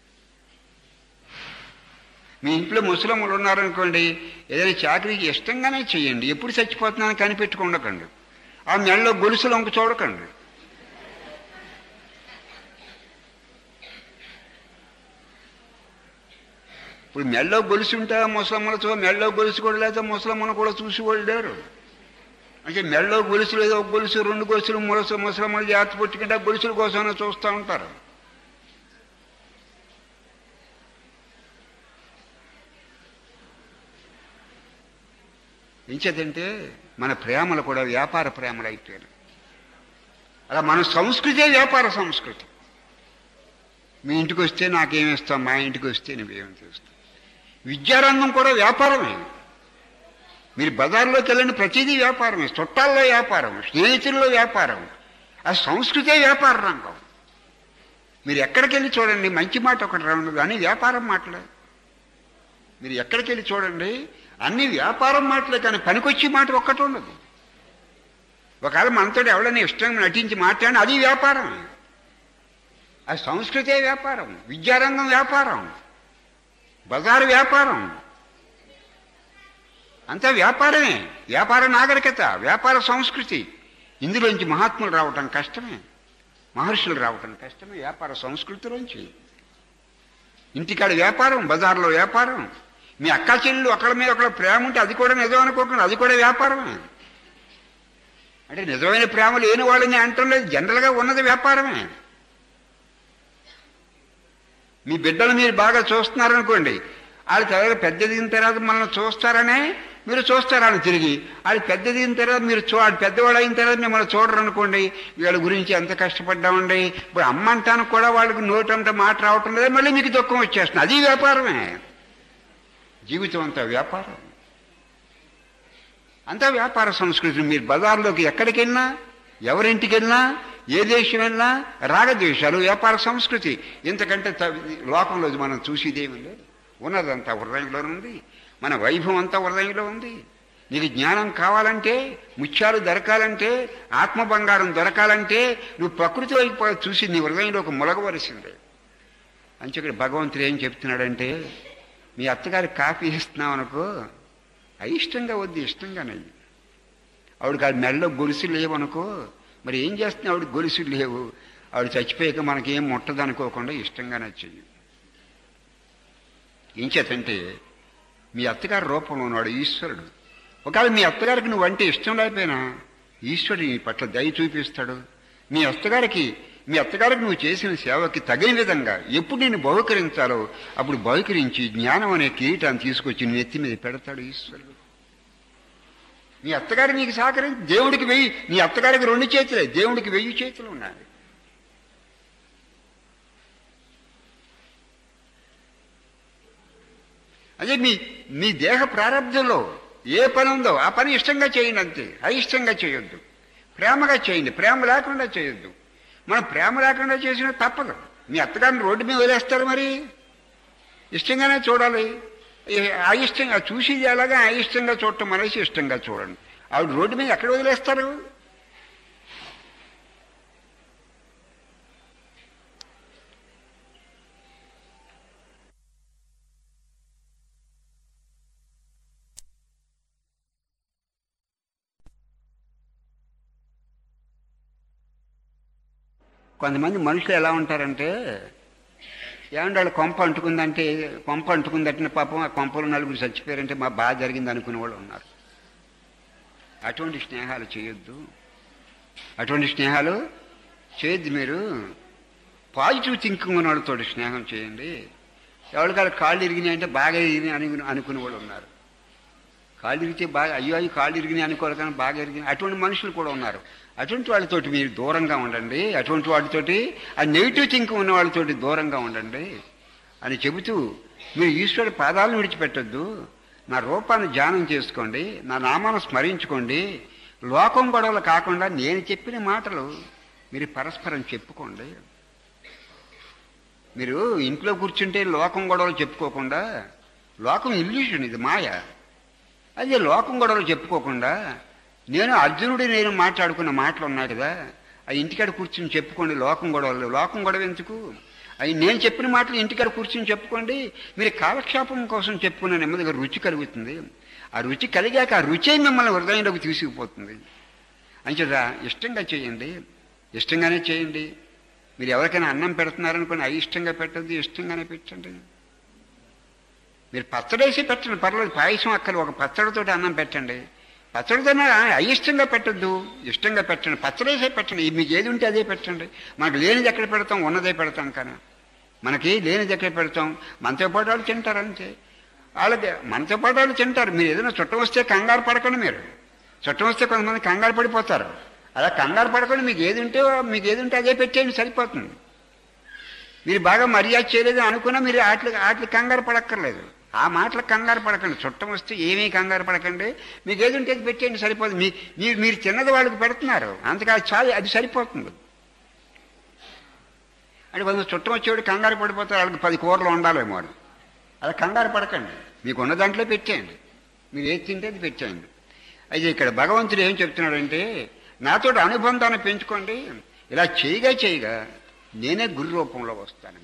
మీ ఇంట్లో ముసలమ్మలు ఉన్నారనుకోండి, ఏదైనా చాకరీకి ఇష్టంగానే చెయ్యండి, ఎప్పుడు చచ్చిపోతున్నానని కనిపెట్టుకుండకండి. ఆ మెడలో గొలుసులు వంక చూడకండి. ఇప్పుడు మెడలో గొలుసు ఉంటే ముసలమ్మలతో, మెడలో గొలుసు కూడా లేదా ముసలమ్మను కూడా చూసి వాళ్ళు లేరు. అంటే మెడలో గొలుసు లేదా ఒక గొలుసు, 2 గొలుసులు ముసలమ్మలు జాగ్రత్త పెట్టుకుంటే ఆ గొలుసుల కోసమైనా చూస్తూ ఉంటారు. ఎంచేతంటే మన ప్రేమలు కూడా వ్యాపార ప్రేమలు అయిపోయారు. అలా మన సంస్కృతే వ్యాపార సంస్కృతి. మీ ఇంటికి వస్తే నాకేమిస్తాం, మా ఇంటికి వస్తే నువ్వేమి చేస్తావు. విద్యారంగం కూడా వ్యాపారమే. మీరు బజార్లోకి వెళ్ళండి, ప్రతిదీ వ్యాపారమే. చుట్టాల్లో వ్యాపారం, స్నేహితుల్లో వ్యాపారం. ఆ సంస్కృతే వ్యాపార రంగం. మీరు ఎక్కడికి వెళ్ళి చూడండి, మంచి మాట ఒకటి రాదు, కానీ వ్యాపారం మాటలే. మీరు ఎక్కడికి వెళ్ళి చూడండి, అన్ని వ్యాపారం మాటలే, కానీ పనికొచ్చి మాట ఒక్కటి ఉండదు. ఒకవేళ మనతో ఎవరైనా ఇష్టంగా నటించి మాట్లాడిన అది వ్యాపారం. ఆ సంస్కృతే వ్యాపారం, విద్యారంగం వ్యాపారం, బజారు వ్యాపారం, అంతా వ్యాపారమే. వ్యాపార నాగరికత, వ్యాపార సంస్కృతి. ఇందులోంచి మహాత్ములు రావటం కష్టమే, మహర్షులు రావటం కష్టమే. వ్యాపార సంస్కృతిలోంచి ఇంటికాడ వ్యాపారం, బజార్లో వ్యాపారం. మీ అక్క చెల్లెలు ఒకళ్ళ మీద ఒకళ్ళ ప్రేమ ఉంటే అది కూడా నిజం అనుకోకుండా, అది కూడా వ్యాపారమే. అంటే నిజమైన ప్రేమ లేని వాళ్ళని అంటం లేదు, జనరల్గా ఉన్నది వ్యాపారమే. మీ బిడ్డలు మీరు బాగా చూస్తున్నారనుకోండి, వాళ్ళు తర్వాత పెద్ద దిగిన తర్వాత మనల్ని చూస్తారనే మీరు చూస్తారని తిరిగి, వాళ్ళు పెద్ద దిగిన తర్వాత మీరు పెద్దవాళ్ళు అయిన తర్వాత మిమ్మల్ని చూడరు అనుకోండి. వీళ్ళ గురించి ఎంత కష్టపడ్డామండి. ఇప్పుడు అమ్మ అంటానికి కూడా వాళ్ళకి నోటంతా మాట రావటం లేదు, మళ్ళీ మీకు దుఃఖం వచ్చేస్తుంది. అది వ్యాపారమే. జీవితం అంతా వ్యాపారం, అంతా వ్యాపార సంస్కృతి. మీరు బజార్లోకి ఎక్కడికి వెళ్ళినా, ఎవరింటికి వెళ్ళినా, ఏ దేశం వెళ్ళినా రాగద్వేషాలు, వ్యాపార సంస్కృతి. ఇంతకంటే లోకంలో మనం చూసేదేమీ లేదు. ఉన్నదంతా హృదయంలో ఉంది, మన వైభవం అంతా హృదయంలో ఉంది. నీకు జ్ఞానం కావాలంటే, ముత్యాలు దొరకాలంటే, ఆత్మ బంగారం దొరకాలంటే నువ్వు ప్రకృతి వైపు చూసి నీ హృదయంలో ఒక మొలగవలసిందే. అని ఇక్కడ భగవంతుడు ఏం చెప్తున్నాడంటే, మీ అత్తగారికి కాఫీ ఇస్తున్నావు అనుకో, అయిష్టంగా వద్దు, ఇష్టంగానే. ఆవిడకి ఆవిడ మెడలో గొలుసులు లేవనుకో, మరి ఏం చేస్తున్నావు? ఆవిడ గొలుసులు లేవు, ఆవిడ చచ్చిపోయాక మనకేం ముట్టదు అనుకోకుండా ఇష్టంగానే చెయ్యి. ఏం చేతంటే మీ అత్తగారి రూపంలో ఉన్నాడు ఈశ్వరుడు. ఒకవేళ మీ అత్తగారికి నువ్వు అంటే ఇష్టం లేకపోయినా ఈశ్వరుడు నీ పట్ల దయ చూపిస్తాడు. మీ అత్తగారికి నువ్వు చేసిన సేవకి తగిన విధంగా ఎప్పుడు నేను బహుకరించాలో అప్పుడు బహుకరించి జ్ఞానం అనే కిరీటాన్ని తీసుకొచ్చి నీ నెత్తి మీద పెడతాడు ఈశ్వరుడు. నీ అత్తగారు నీకు సహకరించి దేవుడికి 1000, నీ అత్తగారికి 2 చేతులే, దేవుడికి 1000 చేతులు ఉన్నాయి. అదే మీ దేహ ప్రారంభంలో ఏ పని ఉందో ఆ పని ఇష్టంగా చేయండి, అంతే. అయిష్టంగా చేయొద్దు, ప్రేమగా చేయండి. ప్రేమ లేకుండా చేయొద్దు. మనం ప్రేమ లేకుండా చేసినా తప్పదు. మీ అత్తగారిని రోడ్డు మీద వదిలేస్తారు, మరి ఇష్టంగానే చూడాలి. అయిష్టంగా చూసేది ఎలాగా అయిష్టంగా చూడటం అనేసి ఇష్టంగా చూడండి. ఆవిడ రోడ్డు మీద ఎక్కడ వదిలేస్తారు? కొంతమంది మనుషులు ఎలా ఉంటారంటే, ఏమంటే వాళ్ళు కొంప అంటుకుందంటే పాపం ఆ కొంపలు 4 చచ్చిపోయారంటే మా బాధ జరిగింది అనుకునే వాళ్ళు ఉన్నారు. అటువంటి స్నేహాలు చేయొద్దు, మీరు పాజిటివ్ థింకింగ్ ఉన్న వాళ్ళతో స్నేహం చేయండి. ఎవరికాళ్ళు కాళ్ళు ఇరిగినాయి అంటే బాగా ఇరిగినాయి అనుకునే వాళ్ళు ఉన్నారు. కాళ్ళు ఇరిగితే బాగా అయ్యో కాళ్ళు ఇరిగినాయి అనుకోవాలి, కానీ బాగా ఇరిగినాయి అటువంటి మనుషులు కూడా ఉన్నారు. అటువంటి వాళ్ళతోటి మీరు దూరంగా ఉండండి. అటువంటి వాటితోటి ఆ నెగిటివ్ థింకింగ్ ఉన్న వాళ్ళతోటి దూరంగా ఉండండి అని చెబుతూ, మీరు ఈశ్వరుడి పాదాలను విడిచిపెట్టొద్దు, నా రూపాన్ని ధ్యానం చేసుకోండి, నా నామాన్ని స్మరించుకోండి. లోకం గొడవలు కాకుండా నేను చెప్పిన మాటలు మీరు పరస్పరం చెప్పుకోండి. మీరు ఇంట్లో కూర్చుంటే లోకం గొడవలు చెప్పుకోకుండా, లోకం ఇల్యూషన్, ఇది మాయ. అదే లోకం గొడవలు చెప్పుకోకుండా నేను మాట్లాడుకున్న మాటలు ఉన్నాయి కదా, ఆ ఇంటికాడ కూర్చుని చెప్పుకోండి. లోకం గొడవ ఎందుకు? అవి నేను చెప్పిన మాటలు ఇంటికాడ కూర్చుని చెప్పుకోండి. మీరు కాలక్షేపం కోసం చెప్పుకున్న నెమ్మదిగా రుచి కలుగుతుంది. ఆ రుచి కలిగాక ఆ రుచే మిమ్మల్ని హృదయంలోకి తీసుకుపోతుంది. అంచేత ఇష్టంగా చేయండి, ఇష్టంగానే చేయండి. మీరు ఎవరికైనా అన్నం పెడుతున్నారనుకోండి, అయిష్టంగా పెట్టద్దు, ఇష్టంగానే పెట్టండి. మీరు పచ్చడేసి పెట్టండి, పర్లేదు, పాయసం అక్కలు ఒక పచ్చడితో అన్నం పెట్టండి. పచ్చడితోనే అయిష్టంగా పెట్టద్దు, ఇష్టంగా పెట్టండి. పచ్చడేసే పెట్టండి, మీకు ఏది ఉంటే అదే పెట్టండి. మనకు లేనిది ఎక్కడ పెడతాం, ఉన్నదే పెడతాం. కానీ మనకి లేనిది ఎక్కడ పెడతాం? మనతో పాటు వాళ్ళు తింటారు, అంతే. వాళ్ళకి మనతో పాటు వాళ్ళు తింటారు. మీరు ఏదైనా చుట్టం వస్తే కంగారు పడకండి. మీరు చుట్టం వస్తే కొంతమంది కంగారు పడిపోతారు. అలా కంగారు పడకండి. మీకు ఏది ఉంటే అదే పెట్టేయండి, సరిపోతుంది. మీరు బాగా మర్యాద చేయలేదు అనుకున్నా మీరు వాటికి కంగారు పడక్కర్లేదు. ఆ మాటలకు కంగారు పడకండి. చుట్టం వస్తే ఏమీ కంగారు పడకండి. మీకు ఏది ఉంటే అది పెట్టేయండి, సరిపోతుంది. మీరు చిన్నది వాళ్ళకి పెడుతున్నారు, అంతగా అది సరిపోతుంది. అంటే కొంచెం చుట్టం వచ్చేవాడు కంగారు పడిపోతారు, వాళ్ళకి 10 కూరలు ఉండాలేమో. అలా కంగారు పడకండి, మీకు ఉన్న దాంట్లో పెట్టేయండి. మీరు ఏది తింటే అది పెట్టేయండి. అయితే ఇక్కడ భగవంతుడు ఏం చెప్తున్నాడంటే, నాతో అనుబంధాన్ని పెంచుకోండి. ఇలా చేయగా నేనే గురు రూపంలో వస్తాను.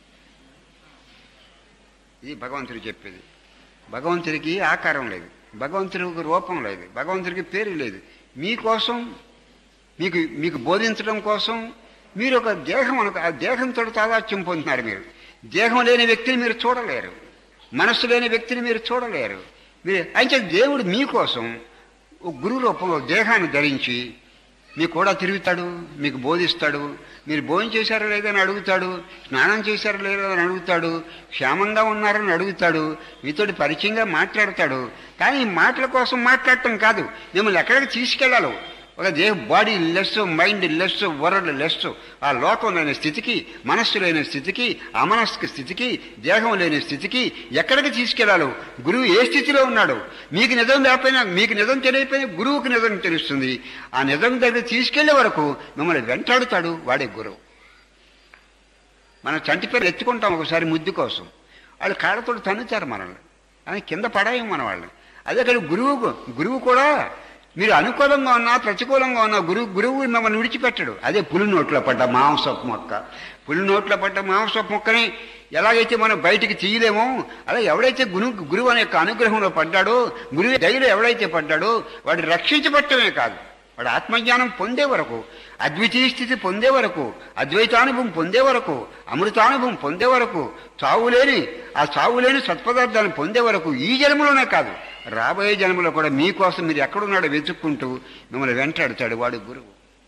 ఇది భగవంతుడు చెప్పేది. భగవంతుడికి ఆకారం లేదు, భగవంతుడికి రూపం లేదు, భగవంతుడికి పేరు లేదు. మీకోసం మీకు బోధించడం కోసం మీరు ఒక దేహం ఆ దేహంతో తాదాత్యం పొందుతున్నారు. మీరు దేహం లేని వ్యక్తిని మీరు చూడలేరు, మనస్సు లేని వ్యక్తిని మీరు చూడలేరు. అయితే దేవుడు మీకోసం ఒక గురు రూపంలో దేహాన్ని ధరించి మీకు కూడా తిరుగుతాడు, మీకు బోధిస్తాడు. మీరు భోజనం చేశారో లేదని అడుగుతాడు, స్నానం చేశారో లేదో అని అడుగుతాడు, క్షేమంగా ఉన్నారని అడుగుతాడు, మీతోటి పరిచయంగా మాట్లాడతాడు. కానీ ఈ మాటల కోసం మాట్లాడటం కాదు, మిమ్మల్ని ఎక్కడికి తీసుకెళ్లాలో, ఒక body less, mind less, world less, ఆ లోకం లేని స్థితికి, మనస్సు లేని స్థితికి, అమనస్క స్థితికి, దేహం లేని స్థితికి ఎక్కడికి తీసుకెళ్లాలో, గురువు ఏ స్థితిలో ఉన్నాడు, మీకు నిజం లేకపోయినా, మీకు నిజం తెలియకపోయినా గురువుకి నిజం తెలుస్తుంది. ఆ నిజం దగ్గర తీసుకెళ్లే వరకు మిమ్మల్ని వెంటాడుతాడు, వాడే గురువు. మనం చంటి పేరు ఎత్తుకుంటాం ఒకసారి ముద్దు కోసం. వాళ్ళు కాళ్ళతో తన్నుతారు మనల్ని, అని కింద పడాయం మన వాళ్ళని. అదే ఇక్కడ గురువు కూడా మీరు అనుకూలంగా ఉన్నా ప్రతికూలంగా ఉన్నా గురువు మిమ్మల్ని విడిచిపెట్టడు. అదే పులి నోట్లో పడ్డ మాంసపు మొక్క. పులి నోట్లో పడ్డ మాంసపు మొక్కని ఎలాగైతే మనం బయటికి తీయలేమో, అలా ఎవడైతే గురువు అనే యొక్క అనుగ్రహంలో పడ్డాడో, గురువు దయలో ఎవడైతే పడ్డాడో వాడు రక్షించబట్టమే కాదు, వాడు ఆత్మజ్ఞానం పొందే వరకు, అద్వితీయ స్థితి పొందే వరకు, అద్వైతానుభవం పొందే వరకు, అమృతానుభవం పొందే వరకు, చావులేని సత్పదార్థాలను పొందే వరకు ఈ జన్మలోనే కాదు రాబోయే జన్మలో కూడా మీకోసం మీరు ఎక్కడున్నాడో వెతుక్కుంటూ మిమ్మల్ని వెంటాడుతాడు వాడు గురువు.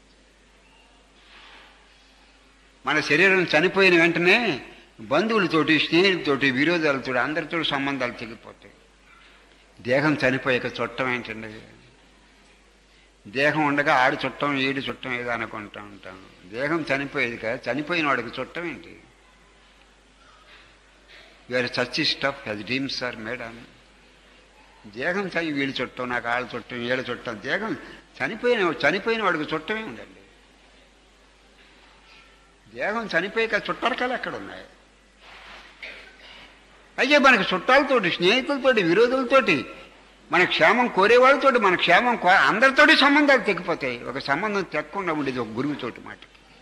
మన శరీరం చనిపోయిన వెంటనే బంధువులతోటి, స్నేహితులతోటి, విరోధాలతో అందరితో సంబంధాలు తెగిపోతాయి. దేహం చనిపోయాక చుట్టం ఏంటండి? దేహం ఉండగా ఆడు చుట్టం ఏడు చుట్టం ఏదో అనుకుంటూ ఉంటాం. దేహం చనిపోయేది కదా, చనిపోయిన వాడికి చుట్టం ఏంటి? You are such stuff as dreams are made అని. దేహం వీళ్ళు చుట్టం, నాకు ఆళ్ళ చుట్టం, ఏళ్ళ చుట్టం. దేహం చనిపోయిన వాడికి చుట్టమే ఉందండి. దేహం చనిపోయాక చుట్టరకాలు ఎక్కడ ఉన్నాయి? అయితే మనకు చుట్టాలతోటి, స్నేహితులతోటి, విరోధులతోటి, మన క్షేమం కోరేవాళ్ళతోటి, మన క్షేమం అందరితోటి సంబంధాలు తెగిపోతాయి. ఒక సంబంధం తెక్కకుండా ఉండేది ఒక గురువుతోటి మాట.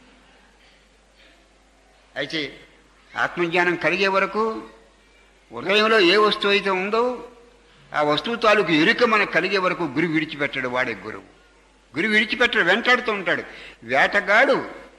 అయితే ఆత్మజ్ఞానం కలిగే వరకు హృదయంలో ఏ వస్తువు అయితే ఉందో ఆ వస్తువు తాలూకు ఎరుక మనకు కలిగే వరకు గురువు విడిచిపెట్టాడు. వాడే గురువు. గురువు విడిచిపెట్టాడు, వెంటాడుతూ ఉంటాడు. వేటగాడు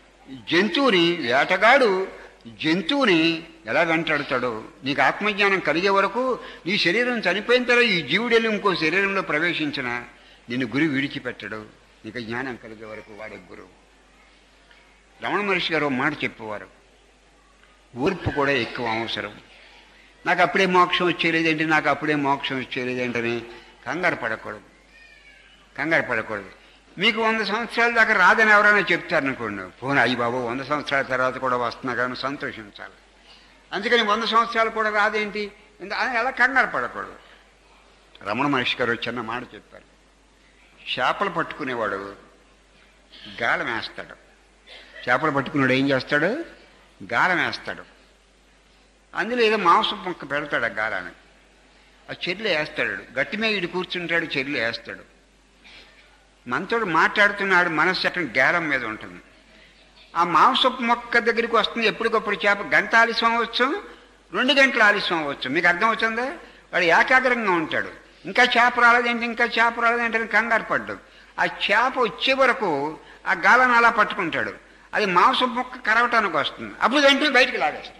జంతువుని ఎలా వెంటాడుతాడో, నీకు ఆత్మజ్ఞానం కలిగే వరకు నీ శరీరం చనిపోయిన తర్వాత ఈ జీవుడెళ్ళి ఇంకో శరీరంలో ప్రవేశించిన నిన్ను గురువు విడిచిపెట్టడు. నీకు జ్ఞానం కలిగే వరకు వాడే గురువు. రమణ మహర్షి గారు మాట చెప్పేవారు, ఓర్పు కూడా ఎక్కువ అవసరం. నాకు అప్పుడే మోక్షం వచ్చేలేదేంటని కంగారు పడకూడదు. మీకు 100 సంవత్సరాల దాకా రాదని ఎవరైనా చెప్తారనుకోండి, పోనీ అయ్యి బాబు 100 సంవత్సరాల తర్వాత కూడా వస్తున్నా కానీ సంతోషించాలి. అందుకని 100 సంవత్సరాలు కూడా రాదేంటి అని అలా కంగారు పడకూడదు. రమణ మహర్షి గారు చిన్న మాట చెప్పారు, చేపలు పట్టుకునేవాడు గాలం వేస్తాడు. చేపలు పట్టుకునేవాడు ఏం చేస్తాడు? గాలం వేస్తాడు. అందులో ఏదో మాంసం ముక్క పెడతాడు. ఆ గాలానికి ఆ చెర్లు వేస్తాడు. గట్టి మీద ఇటు కూర్చుంటాడు, చెర్లు వేస్తాడు. మనతో మాట్లాడుతున్నాడు, మనస్సు అక్కడ గాలం మీద ఉంటుంది. ఆ మాంసపు మొక్క దగ్గరికి వస్తుంది ఎప్పటికప్పుడు చేప. గంట ఆలస్యం అవ్వచ్చు, 2 గంటల ఆలస్యం అవ్వచ్చు. మీకు అర్థం అవుతుందా? వాడు ఏకాగ్రంగా ఉంటాడు. ఇంకా చేప రాలేదేంటి అని కంగారు పడ్డాడు. ఆ చేప వచ్చే వరకు ఆ గాలను అలా పట్టుకుంటాడు. అది మాంసపు మొక్క కరవటానికి వస్తుంది. అప్పుడు వెంటనే బయటికి లాగేస్తాడు.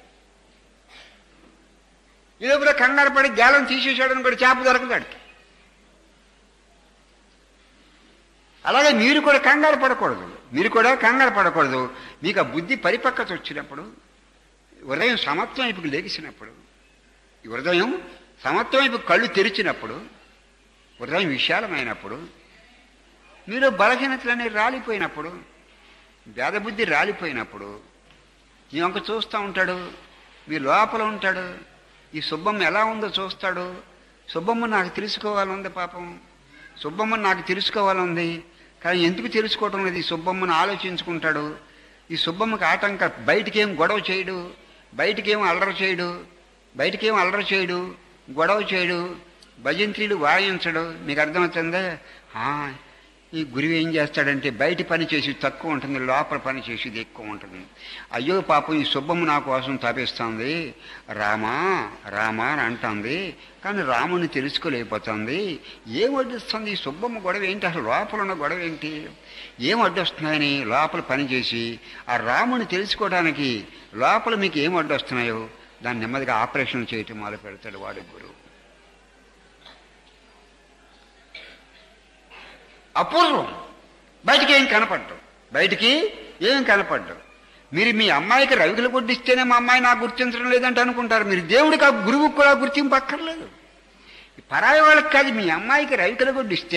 ఈ లోపల కంగారు పడి గాలం తీసేసాడని కూడా చేప దొరకదాడు. అలాగే మీరు కూడా కంగారు పడకూడదు. మీకు ఆ బుద్ధి పరిపక్వత వచ్చినప్పుడు, హృదయం సమత్వం వైపుకి లేచినప్పుడు, హృదయం సమత్వం వైపు కళ్ళు తెరిచినప్పుడు, హృదయం విశాలమైనప్పుడు, మీరు బలహీనతలన్నీ రాలిపోయినప్పుడు, భేదబుద్ధి రాలిపోయినప్పుడు మీ వంక చూస్తూ ఉంటాడు. మీ లోపల ఉంటాడు. ఈ సుబ్బమ్మ ఎలా ఉందో చూస్తాడు. సుబ్బమ్మ నాకు తెలుసుకోవాలంది, పాపం సుబ్బమ్మ నాకు తెలుసుకోవాలంది, కానీ ఎందుకు తెలుసుకోవటం లేదు ఈ సుబ్బమ్మను ఆలోచించుకుంటాడు. ఈ సుబ్బమ్మకి ఆటంక బయటికేం గొడవ చేయడు, బయటికేం అల్లరి చేయడు, గొడవ చేయడు, భజంత్రీలు వాయించడు. మీకు అర్థమవుతుందా? ఈ గురువు ఏం చేస్తాడంటే బయట పని చేసి తక్కువ ఉంటుంది, లోపల పని చేసేది ఎక్కువ ఉంటుంది. అయ్యో పాపం ఈ సుబ్బమ్మ నా కోసం తపిస్తుంది, రామా అని అంటుంది, కానీ రాముని తెలుసుకోలేకపోతుంది. ఏం వడ్డిస్తుంది ఈ సుబ్బమ్మ గొడవ ఏంటి? అసలు లోపల ఉన్న గొడవ ఏంటి? ఏం వడ్డొస్తున్నాయని లోపల పని చేసి ఆ రాముని తెలుసుకోవడానికి లోపల మీకు ఏం వడ్డొస్తున్నాయో దాన్ని నెమ్మదిగా ఆపరేషన్ చేయటం మొదలు పెడతాడు వాడి గురువు. అపూర్వం. బయటికి ఏం కనపడ్డు. మీరు మీ అమ్మాయికి రవికలు కొట్టిస్తేనే మా అమ్మాయి నాకు గుర్తించడం లేదంటే అనుకుంటారు. మీరు దేవుడికి ఆ గురువుకు కూడా గుర్తింపు అక్కర్లేదు. పరాయి వాళ్ళకి కాదు, మీ అమ్మాయికి రవికలు కొట్టిస్తే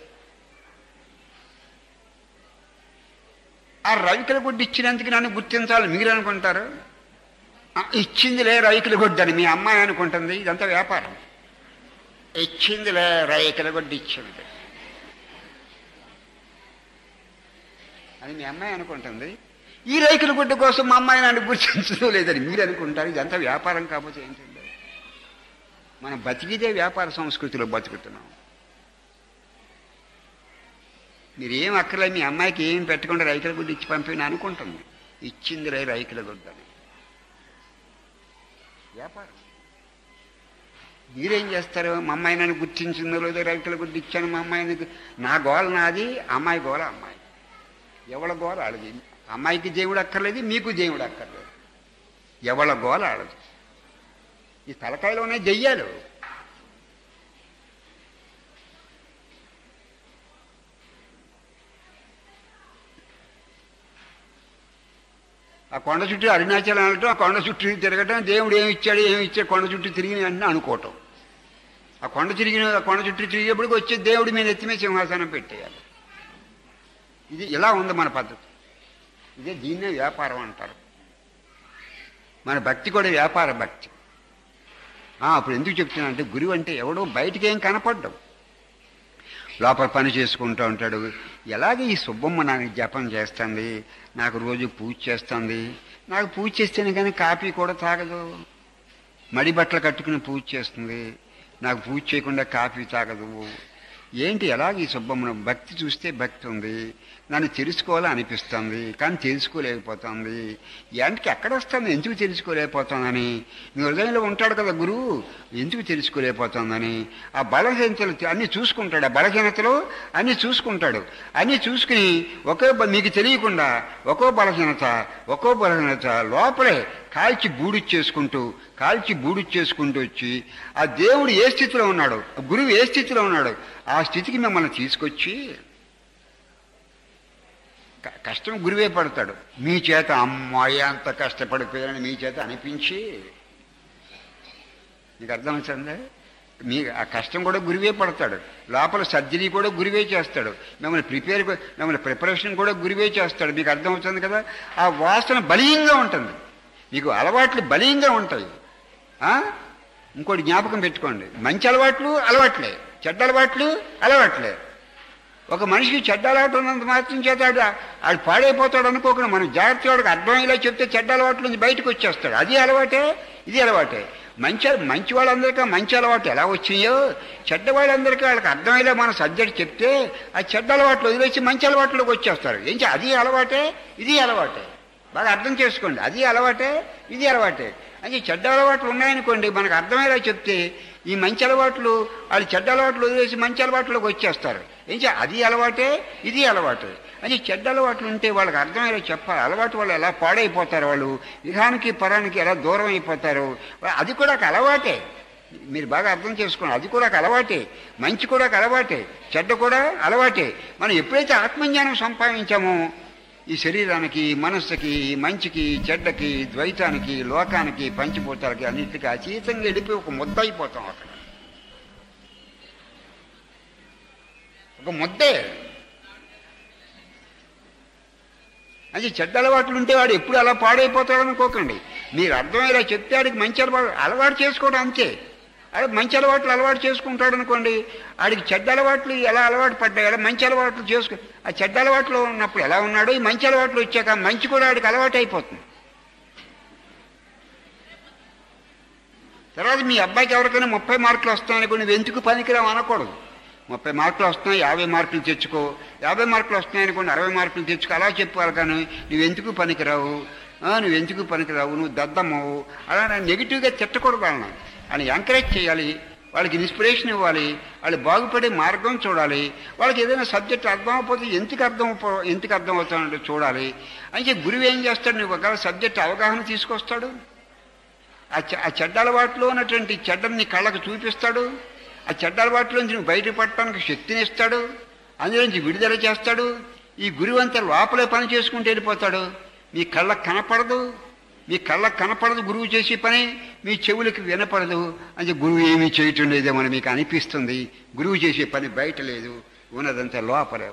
ఆ రవికలు కొట్టి ఇచ్చినందుకు నన్ను గుర్తించాలి మీరు అనుకుంటారు. ఇచ్చిందిలే రవికలు కొడ్డని మీ అమ్మాయి అనుకుంటుంది. ఇదంతా వ్యాపారం. ఇచ్చిందిలే రవికలు కొట్టి ఇచ్చింది అని మీ అమ్మాయి అనుకుంటుంది. ఈ రైతుల గుడ్డ కోసం మా అమ్మాయి నన్ను గుర్తించడం లేదని మీరు అనుకుంటారు. ఇదంతా వ్యాపారం కాకపోతే ఏంటండి? మనం బతికిదే వ్యాపార సంస్కృతిలో బతుకుతున్నాం. మీరేం అక్కర్లే, మీ అమ్మాయికి ఏం పెట్టకుండా రైతుల గుడ్డు ఇచ్చి పంపిన అనుకుంటుంది. ఇచ్చింది రైతుల గుడ్డని వ్యాపారం. మీరేం చేస్తారు? మా అమ్మాయి నన్ను గుర్తించిందో లేదో రైతుల గుడ్డు ఇచ్చాను, మా అమ్మాయిని. నా గోల నాది, అమ్మాయి గోల అమ్మాయి. ఎవళ్ళ గోల ఆడది. అమ్మాయికి దేవుడు అక్కర్లేదు, మీకు దేవుడు అక్కర్లేదు. ఎవళ్ళ గోల ఆడదు. ఈ తలకాయలోనే దెయ్యాలు. ఆ కొండ చుట్టూ అరుణాచలం అనటం, ఆ కొండ చుట్టూ తిరగటం, దేవుడు ఏమి ఇచ్చాడు ఏమి ఇచ్చాడు కొండ చుట్టూ తిరిగిన వెంటనే అనుకోవటం. ఆ కొండ చుట్టూ తిరిగేప్పటికి వచ్చే దేవుడు మీద ఎత్తిమే సింహాసనం పెట్టేయాలి. ఇది ఇలా ఉంది మన పద్ధతి. ఇదే దీన్నే వ్యాపారం అంటారు. మన భక్తి కూడా వ్యాపార భక్తి. అప్పుడు ఎందుకు చెప్తున్నా అంటే, గురువు అంటే ఎవడో బయటికి ఏం కనపడ్డావు, లోపల పని చేసుకుంటూ ఉంటాడు. ఎలాగే ఈ సుబ్బమ్మ నాకు జపం చేస్తుంది, నాకు రోజు పూజ చేస్తుంది. నాకు పూజ చేస్తేనే కానీ కాఫీ కూడా తాగదు. మడి బట్టలు కట్టుకుని పూజ చేస్తుంది, నాకు పూజ చేయకుండా కాఫీ తాగదు. ఏంటి ఎలాగ ఈ సుబ్బమ్మను? భక్తి చూస్తే భక్తి ఉంది, నన్ను తెలుసుకోవాలని అనిపిస్తుంది కానీ తెలుసుకోలేకపోతుంది. ఏంటికి ఎక్కడ వస్తుంది? ఎందుకు తెలుసుకోలేకపోతుందని. మీ హృదయంలో ఉంటాడు కదా గురువు, ఎందుకు తెలుసుకోలేకపోతుందని. ఆ బలహీనతలు అన్నీ చూసుకుంటాడు. ఆ బలహీనతలు అన్నీ చూసుకుంటాడు. అన్నీ చూసుకుని మీకు తెలియకుండా ఒక్కో బలహీనత లోపలే కాల్చి బూడిచ్చేసుకుంటూ వచ్చి ఆ దేవుడు ఏ స్థితిలో ఉన్నాడు, గురువు ఏ స్థితిలో ఉన్నాడు, ఆ స్థితికి మిమ్మల్ని తీసుకొచ్చి కష్టం గురువే పడతాడు. మీ చేత అమ్మాయి అంత కష్టపడిపోయాడని మీ చేత అనిపించి, మీకు అర్థమవుతుందా? మీ ఆ కష్టం కూడా గురువే పడతాడు. లోపల సర్జరీ కూడా గురువే చేస్తాడు. మిమ్మల్ని ప్రిపరేషన్ కూడా గురువే చేస్తాడు. మీకు అర్థమవుతుంది కదా? ఆ వాసన బలీయంగా ఉంటుంది, మీకు అలవాట్లు బలీయంగా ఉంటాయి. ఇంకోటి జ్ఞాపకం పెట్టుకోండి, మంచి అలవాట్లే, చెడ్డ అలవాట్లే. ఒక మనిషికి చెడ్డ అలవాటు ఉన్నంత మాత్రం చేత ఆడు పాడైపోతాడు అనుకోకుండా మనం జాగ్రత్తగా వాడికి అర్థమయ్యేలా చెప్తే చెడ్డ అలవాట్ల నుంచి బయటకు వచ్చేస్తాడు. అది అలవాటే, ఇది అలవాటే. మంచి వాళ్ళందరికీ మంచి అలవాటు ఎలా వచ్చినాయో, చెడ్డ వాళ్ళందరికీ వాళ్ళకి అర్థమయ్యేలా మన సబ్జెక్ట్ చెప్తే ఆ చెడ్డ అలవాట్లు వదిలేసి మంచి అలవాట్లోకి వచ్చేస్తారు. ఏంటి? అది అలవాటే, ఇది అలవాటే. బాగా అర్థం చేసుకోండి. అది అలవాటే, ఇది అలవాటే. అంటే చెడ్డ అలవాట్లు ఉన్నాయనుకోండి, మనకు అర్థమయ్యేలా చెప్తే ఈ మంచి అలవాట్లు వాళ్ళు చెడ్డ అలవాట్లు వదిలేసి మంచి అలవాట్లోకి వచ్చేస్తారు. ఏంటి? అది అలవాటే, ఇది అలవాటే. అంటే చెడ్డ అలవాట్లు ఉంటే వాళ్ళకి అర్థమయ్యేలా చెప్పాలి. అలవాటు వాళ్ళు ఎలా పాడైపోతారు, వాళ్ళు విహానికి పరానికి ఎలా దూరం అయిపోతారు, అది కూడా ఒక అలవాటే. మీరు బాగా అర్థం చేసుకోండి. అది కూడా ఒక అలవాటే, మంచి కూడా ఒక అలవాటే, చెడ్డ కూడా అలవాటే. మనం ఎప్పుడైతే ఆత్మజ్ఞానం సంపాదించామో ఈ శరీరానికి, మనస్సుకి, మంచికి, చెడ్డకి, ద్వైతానికి, లోకానికి, పంచిపోతాలకి అన్నిటికీ అతీతంగా వెళ్ళిపోయి ఒక ముద్ద అయిపోతాం. అక్కడ ఒక ముద్దే. అది చెడ్డ అలవాట్లు ఉంటే వాడు ఎప్పుడు అలా పాడైపోతాడు అనుకోకండి. మీరు అర్థమయ్యేలా చెప్తే ఆడికి మంచి అలవాటు చేసుకోవడం అంతే. ఆడికి మంచి అలవాటు చేసుకుంటాడు అనుకోండి, ఆడికి చెడ్డ అలవాట్లు ఎలా అలవాటు పడ్డాయి, ఎలా మంచి అలవాట్లు ఆ చెడ్డ అలవాట్లో ఉన్నప్పుడు ఎలా ఉన్నాడో ఈ మంచి అలవాట్లు వచ్చాక మంచి కూడా ఆడికి అలవాటు అయిపోతుంది. తర్వాత మీ అబ్బాయికి ఎవరికైనా 30 మార్కులు వస్తాయనుకో, నువ్వు ఎందుకు పనికిరావు అనకూడదు. 30 మార్కులు వస్తున్నాయి, 50 మార్కులు తెచ్చుకో. 50 మార్కులు వస్తున్నాయనుకోండి, 60 మార్కులు తెచ్చుకో. అలా చెప్పుకోవాలి. కానీ నువ్వెందుకు పనికిరావు, నువ్వు దద్దమ్మవు అలా నెగిటివ్గా తిట్టకూడదు. వాళ్ళని ఎంకరేజ్ చేయాలి, వాళ్ళకి ఇన్స్పిరేషన్ ఇవ్వాలి, వాళ్ళు బాగుపడే మార్గం చూడాలి. వాళ్ళకి ఏదైనా సబ్జెక్ట్ అర్థం అవ్వకపోతే ఎందుకు అర్థం అవుతాడో చూడాలి. అయితే గురువు ఏం చేస్తాడు, నువ్వు ఒకవేళ సబ్జెక్ట్ అవగాహన తీసుకొస్తాడు. ఆ చెడ్డ అలవాట్లో ఉన్నటువంటి చెడ్డని కళ్ళకు చూపిస్తాడు. ఆ చెడ్డ అలవాట్లోంచి నువ్వు బయటపడటానికి శక్తిని ఇస్తాడు, అందులోంచి విడుదల చేస్తాడు. ఈ గురువు అంతా లోపలే పని చేసుకుంటూ వెళ్ళిపోతాడు. మీ కళ్ళకు కనపడదు గురువు చేసే పని, మీ చెవులకు వినపడదు. అంటే గురువు ఏమీ చేయటం లేదేమని మీకు అనిపిస్తుంది. గురువు చేసే పని బయట లేదు, ఉన్నదంతా లోపలే.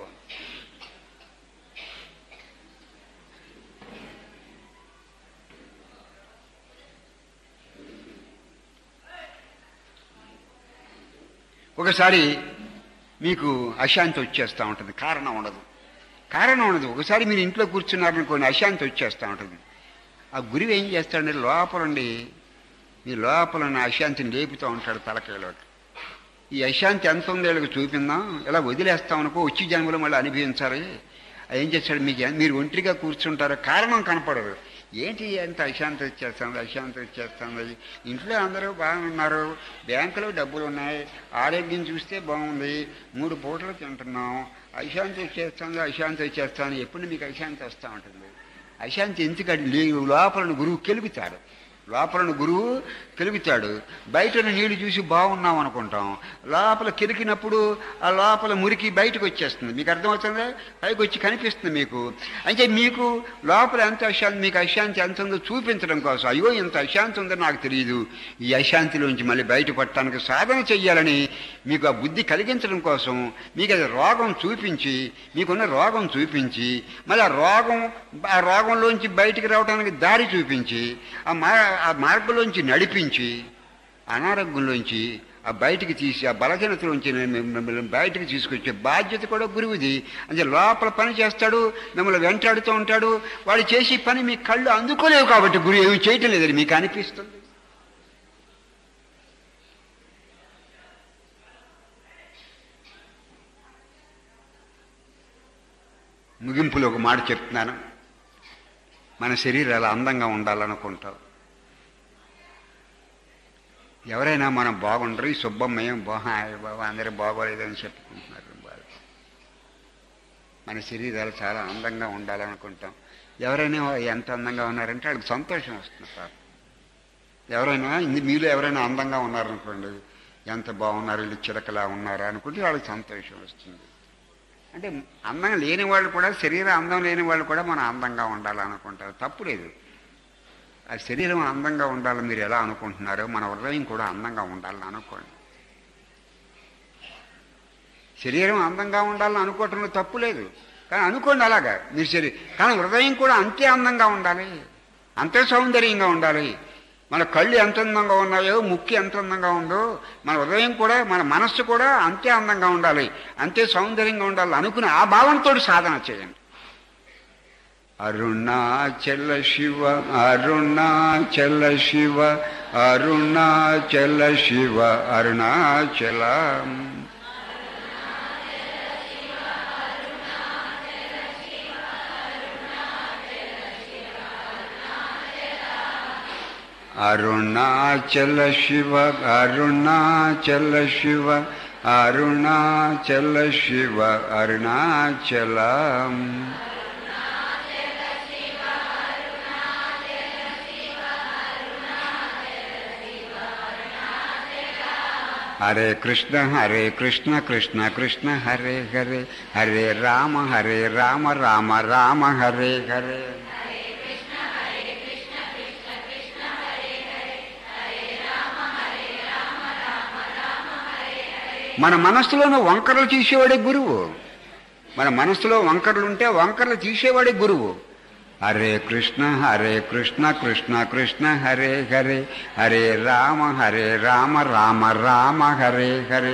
ఒకసారి మీకు అశాంతి వచ్చేస్తూ ఉంటుంది, కారణం ఉండదు. ఒకసారి మీరు ఇంట్లో కూర్చున్నారనుకోండి, అశాంతి వచ్చేస్తూ ఉంటుంది. ఆ గురువు ఏం చేస్తాడంటే లోపలండి మీ లోపల ఉన్న అశాంతిని లేపుతూ ఉంటాడు తలకాయలోకి. ఈ అశాంతి ఎంత ఉందో వీళ్ళకి చూపిందాం, ఇలా వదిలేస్తాం అనుకో, వచ్చి జన్మలో మళ్ళీ అనుభవించాలి. ఏం చేస్తాడు, మీరు ఒంటరిగా కూర్చుంటారు, కారణం కనపడదు. ఏంటి ఎంత అశాంతి వచ్చేస్తుంది, ఇంట్లో అందరూ బాగున్నారు, బ్యాంకులో డబ్బులు ఉన్నాయి, ఆరోగ్యం చూస్తే బాగుంది, 3 పూటలు తింటున్నాం, అశాంతి వచ్చేస్తాను. ఎప్పుడు మీకు అశాంతి వస్తూ ఉంటుంది? అశాంతి ఎందుకంటే లోపలను గురువు కెలుగుతాడు. బయట నీళ్లు చూసి బాగున్నాం అనుకుంటాం, లోపల కెలికినప్పుడు ఆ లోపల మురికి బయటకు వచ్చేస్తుంది. మీకు అర్థమవుతుందా? పైకి వచ్చి కనిపిస్తుంది మీకు. అంటే మీకు లోపల ఎంత అశాంతి, మీకు అశాంతి ఎంత ఉందో చూపించడం కోసం, అయ్యో ఇంత అశాంతి ఉందో నాకు తెలియదు, ఈ అశాంతిలోంచి మళ్ళీ బయటపడటానికి సాధన చెయ్యాలని మీకు ఆ బుద్ధి కలిగించడం కోసం మీకు అది మీకున్న రోగం చూపించి మళ్ళీ ఆ రోగంలోంచి బయటికి రావడానికి దారి చూపించి ఆ మార్గంలోంచి నడిపించి అనారోగ్యంలోంచి ఆ బయటికి తీసి ఆ బలహీనతలోంచి మిమ్మల్ని బయటికి తీసుకొచ్చే బాధ్యత కూడా గురువుది. అంటే లోపల పని చేస్తాడు, మిమ్మల్ని వెంటాడుతూ ఉంటాడు. వాడు చేసే పని మీ కళ్ళు అందుకోలేవు కాబట్టి గురువు ఏమి చేయటం లేదని మీకు అనిపిస్తుంది. ముగింపులో ఒక మాట చెప్తున్నాను. మన శరీరాలు అందంగా ఉండాలనుకుంటాం. ఎవరైనా మనం బాగుండరు, ఈ సుబ్బమ్మయం బాబా అందరూ బాగోలేదని చెప్పుకుంటున్నారు. మన శరీరాలు చాలా అందంగా ఉండాలనుకుంటాం. ఎవరైనా ఎంత అందంగా ఉన్నారంటే వాళ్ళకి సంతోషం వస్తుంది సార్. ఎవరైనా మీలో ఎవరైనా అందంగా ఉన్నారనుకోండి, ఎంత బాగున్నారు, వీళ్ళు చిలకలా ఉన్నారా అనుకుంటే వాళ్ళకి సంతోషం వస్తుంది. అంటే అందం లేని వాళ్ళు కూడా, శరీరం అందం లేని వాళ్ళు కూడా మనం అందంగా ఉండాలనుకుంటారు. తప్పులేదు. ఆ శరీరం అందంగా ఉండాలని మీరు ఎలా అనుకుంటున్నారో మన హృదయం కూడా అందంగా ఉండాలని అనుకోండి. శరీరం అందంగా ఉండాలని అనుకోవటంలో తప్పు లేదు, కానీ అనుకోండి అలాగా మీరు కానీ హృదయం కూడా అంతే అందంగా ఉండాలి, అంతే సౌందర్యంగా ఉండాలి. మన కళ్ళు ఎంత అందంగా ఉన్నాయో, ముక్కు ఎంత అందంగా ఉందో, మన హృదయం కూడా, మన మనస్సు కూడా అంతే అందంగా ఉండాలి, అంతే సౌందర్యంగా ఉండాలి అనుకుని ఆ భావంతో సాధన చేయండి. అరుణాచల శివ అరుణాచల శివ అరుణాచల శివ అరుణాచల అరుణాచల శివ అరుణాచల శివ అరుణాచల శివ అరుణాచల హరే కృష్ణ కృష్ణ కృష్ణ హరే హరే, హరే రామ రామ రామ హరే హరే. మన మనస్సులోనూ వంకరలు తీసేవాడే గురువు. మన మనస్సులో వంకరలు ఉంటే వంకరలు తీసేవాడే గురువు. హరే కృష్ణ కృష్ణ కృష్ణ హరే హరే, హరే రామ రామ రామ హరే హరే.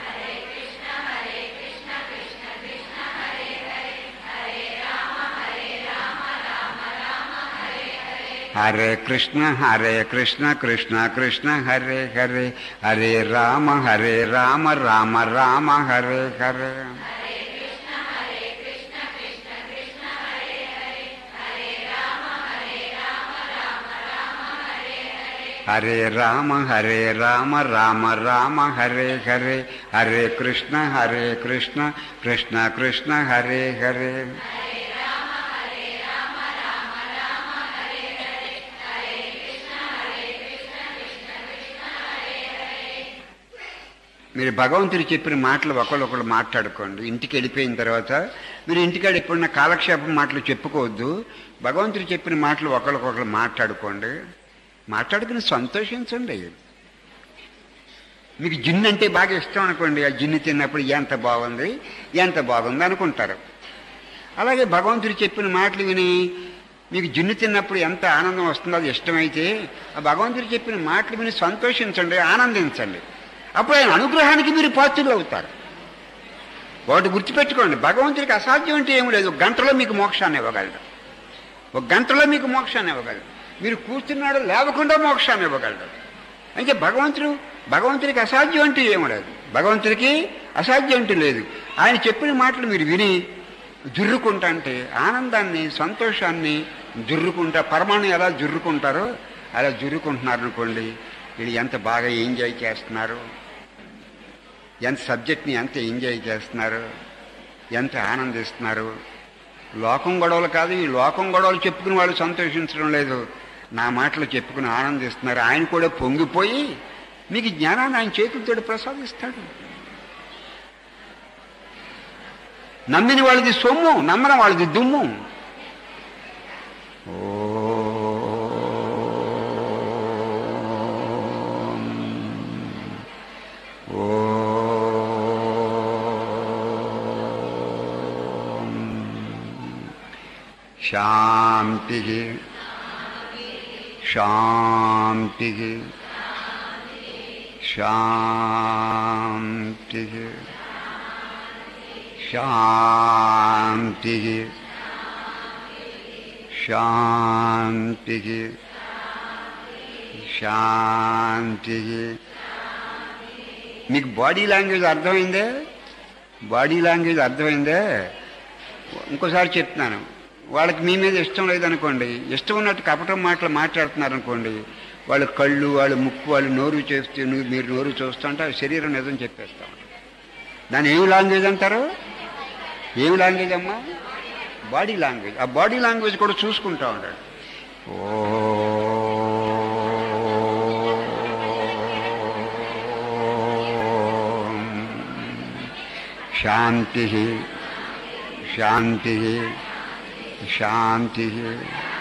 హరే కృష్ణ కృష్ణ కృష్ణ హరే హరే, హరే రామ రామ రామ హరే హరే. హరే రామ రామ రామ హరే హరే, హరే కృష్ణ కృష్ణ కృష్ణ హరే హరే. మీరు భగవంతుడు చెప్పిన మాటలు ఒకళ్ళొకళ్ళు మాట్లాడుకోండి. ఇంటికి వెళ్ళిపోయిన తర్వాత మీరు ఇంటికాడ ఎప్పుడన్నా కాలక్షేపం మాటలు చెప్పుకోవద్దు. భగవంతుడు చెప్పిన మాటలు ఒకళ్ళొకళ్ళు మాట్లాడుకోండి. మాట్లాడుకుని సంతోషించండి. మీకు జిన్ను అంటే బాగా ఇష్టం అనుకోండి, ఆ జిన్ను తిన్నప్పుడు ఎంత బాగుంది అనుకుంటారు. అలాగే భగవంతుడు చెప్పిన మాటలు విని మీకు జిన్ను తిన్నప్పుడు ఎంత ఆనందం వస్తుందో అది ఇష్టమైతే ఆ భగవంతుడు చెప్పిన మాటలు విని సంతోషించండి, ఆనందించండి. అప్పుడు ఆయన అనుగ్రహానికి మీరు పాత్రులు అవుతారు. ఒకటి గుర్తుపెట్టుకోండి, భగవంతుడికి అసాధ్యం అంటే ఏమి లేదు. 1 గంటలో మీకు మోక్షాన్ని ఇవ్వగలడు. 1 గంటలో మీకు మోక్షాన్ని ఇవ్వగలడు. మీరు కూర్చున్నాడు లేవకుండా మోక్షాన్ని ఇవ్వగలడు. అంటే భగవంతుడికి అసాధ్యం అంటూ ఏమీ లేదు. భగవంతుడికి అసాధ్యం అంటూ లేదు. ఆయన చెప్పిన మాటలు మీరు విని జుర్రుకుంటా అంటే ఆనందాన్ని, సంతోషాన్ని జుర్రుకుంటా, పరమాణు ఎలా జుర్రుకుంటారో అలా జుర్రుకుంటున్నారు అనుకోండి. వీళ్ళు ఎంత బాగా ఎంజాయ్ చేస్తున్నారు, ఎంత సబ్జెక్ట్ని ఎంత ఎంజాయ్ చేస్తున్నారు, ఎంత ఆనందిస్తున్నారు. లోకం గొడవలు కాదు, ఈ లోకం గొడవలు చెప్పుకుని వాళ్ళు సంతోషించడం లేదు, నా మాటలు చెప్పుకుని ఆనందిస్తున్నారు. ఆయన కూడా పొంగిపోయి మీకు జ్ఞానాన్ని ఆయన చేతులతో ప్రసాదిస్తాడు. నమ్మిన వాళ్ళది సొమ్ము, నమ్మన వాళ్ళది దుమ్ము. శాంతి శాంతి శాంతి శాంతి శాంతి శాంతి. మీకు బాడీ లాంగ్వేజ్ అర్థమైందే? బాడీ లాంగ్వేజ్ అర్థమైందే? ఇంకోసారి చెప్తున్నాను. వాళ్ళకి మీ మీద ఇష్టం లేదనుకోండి, ఇష్టం ఉన్నట్టు కపటం మాటలు మాట్లాడుతున్నారనుకోండి, వాళ్ళ కళ్ళు, వాళ్ళ ముక్కు, వాళ్ళు నోరు చేస్తే మీరు నోరు చూస్తుంటే ఆ శరీరం నిజం చెప్పేస్తా ఉంటారు. దాన్ని ఏమి లాంగ్వేజ్ అంటారు? ఏమి లాంగ్వేజ్ అమ్మా? Body language. ఆ బాడీ లాంగ్వేజ్ కూడా చూసుకుంటా ఉంటాడు. శాంతి శాంతి శాంతి.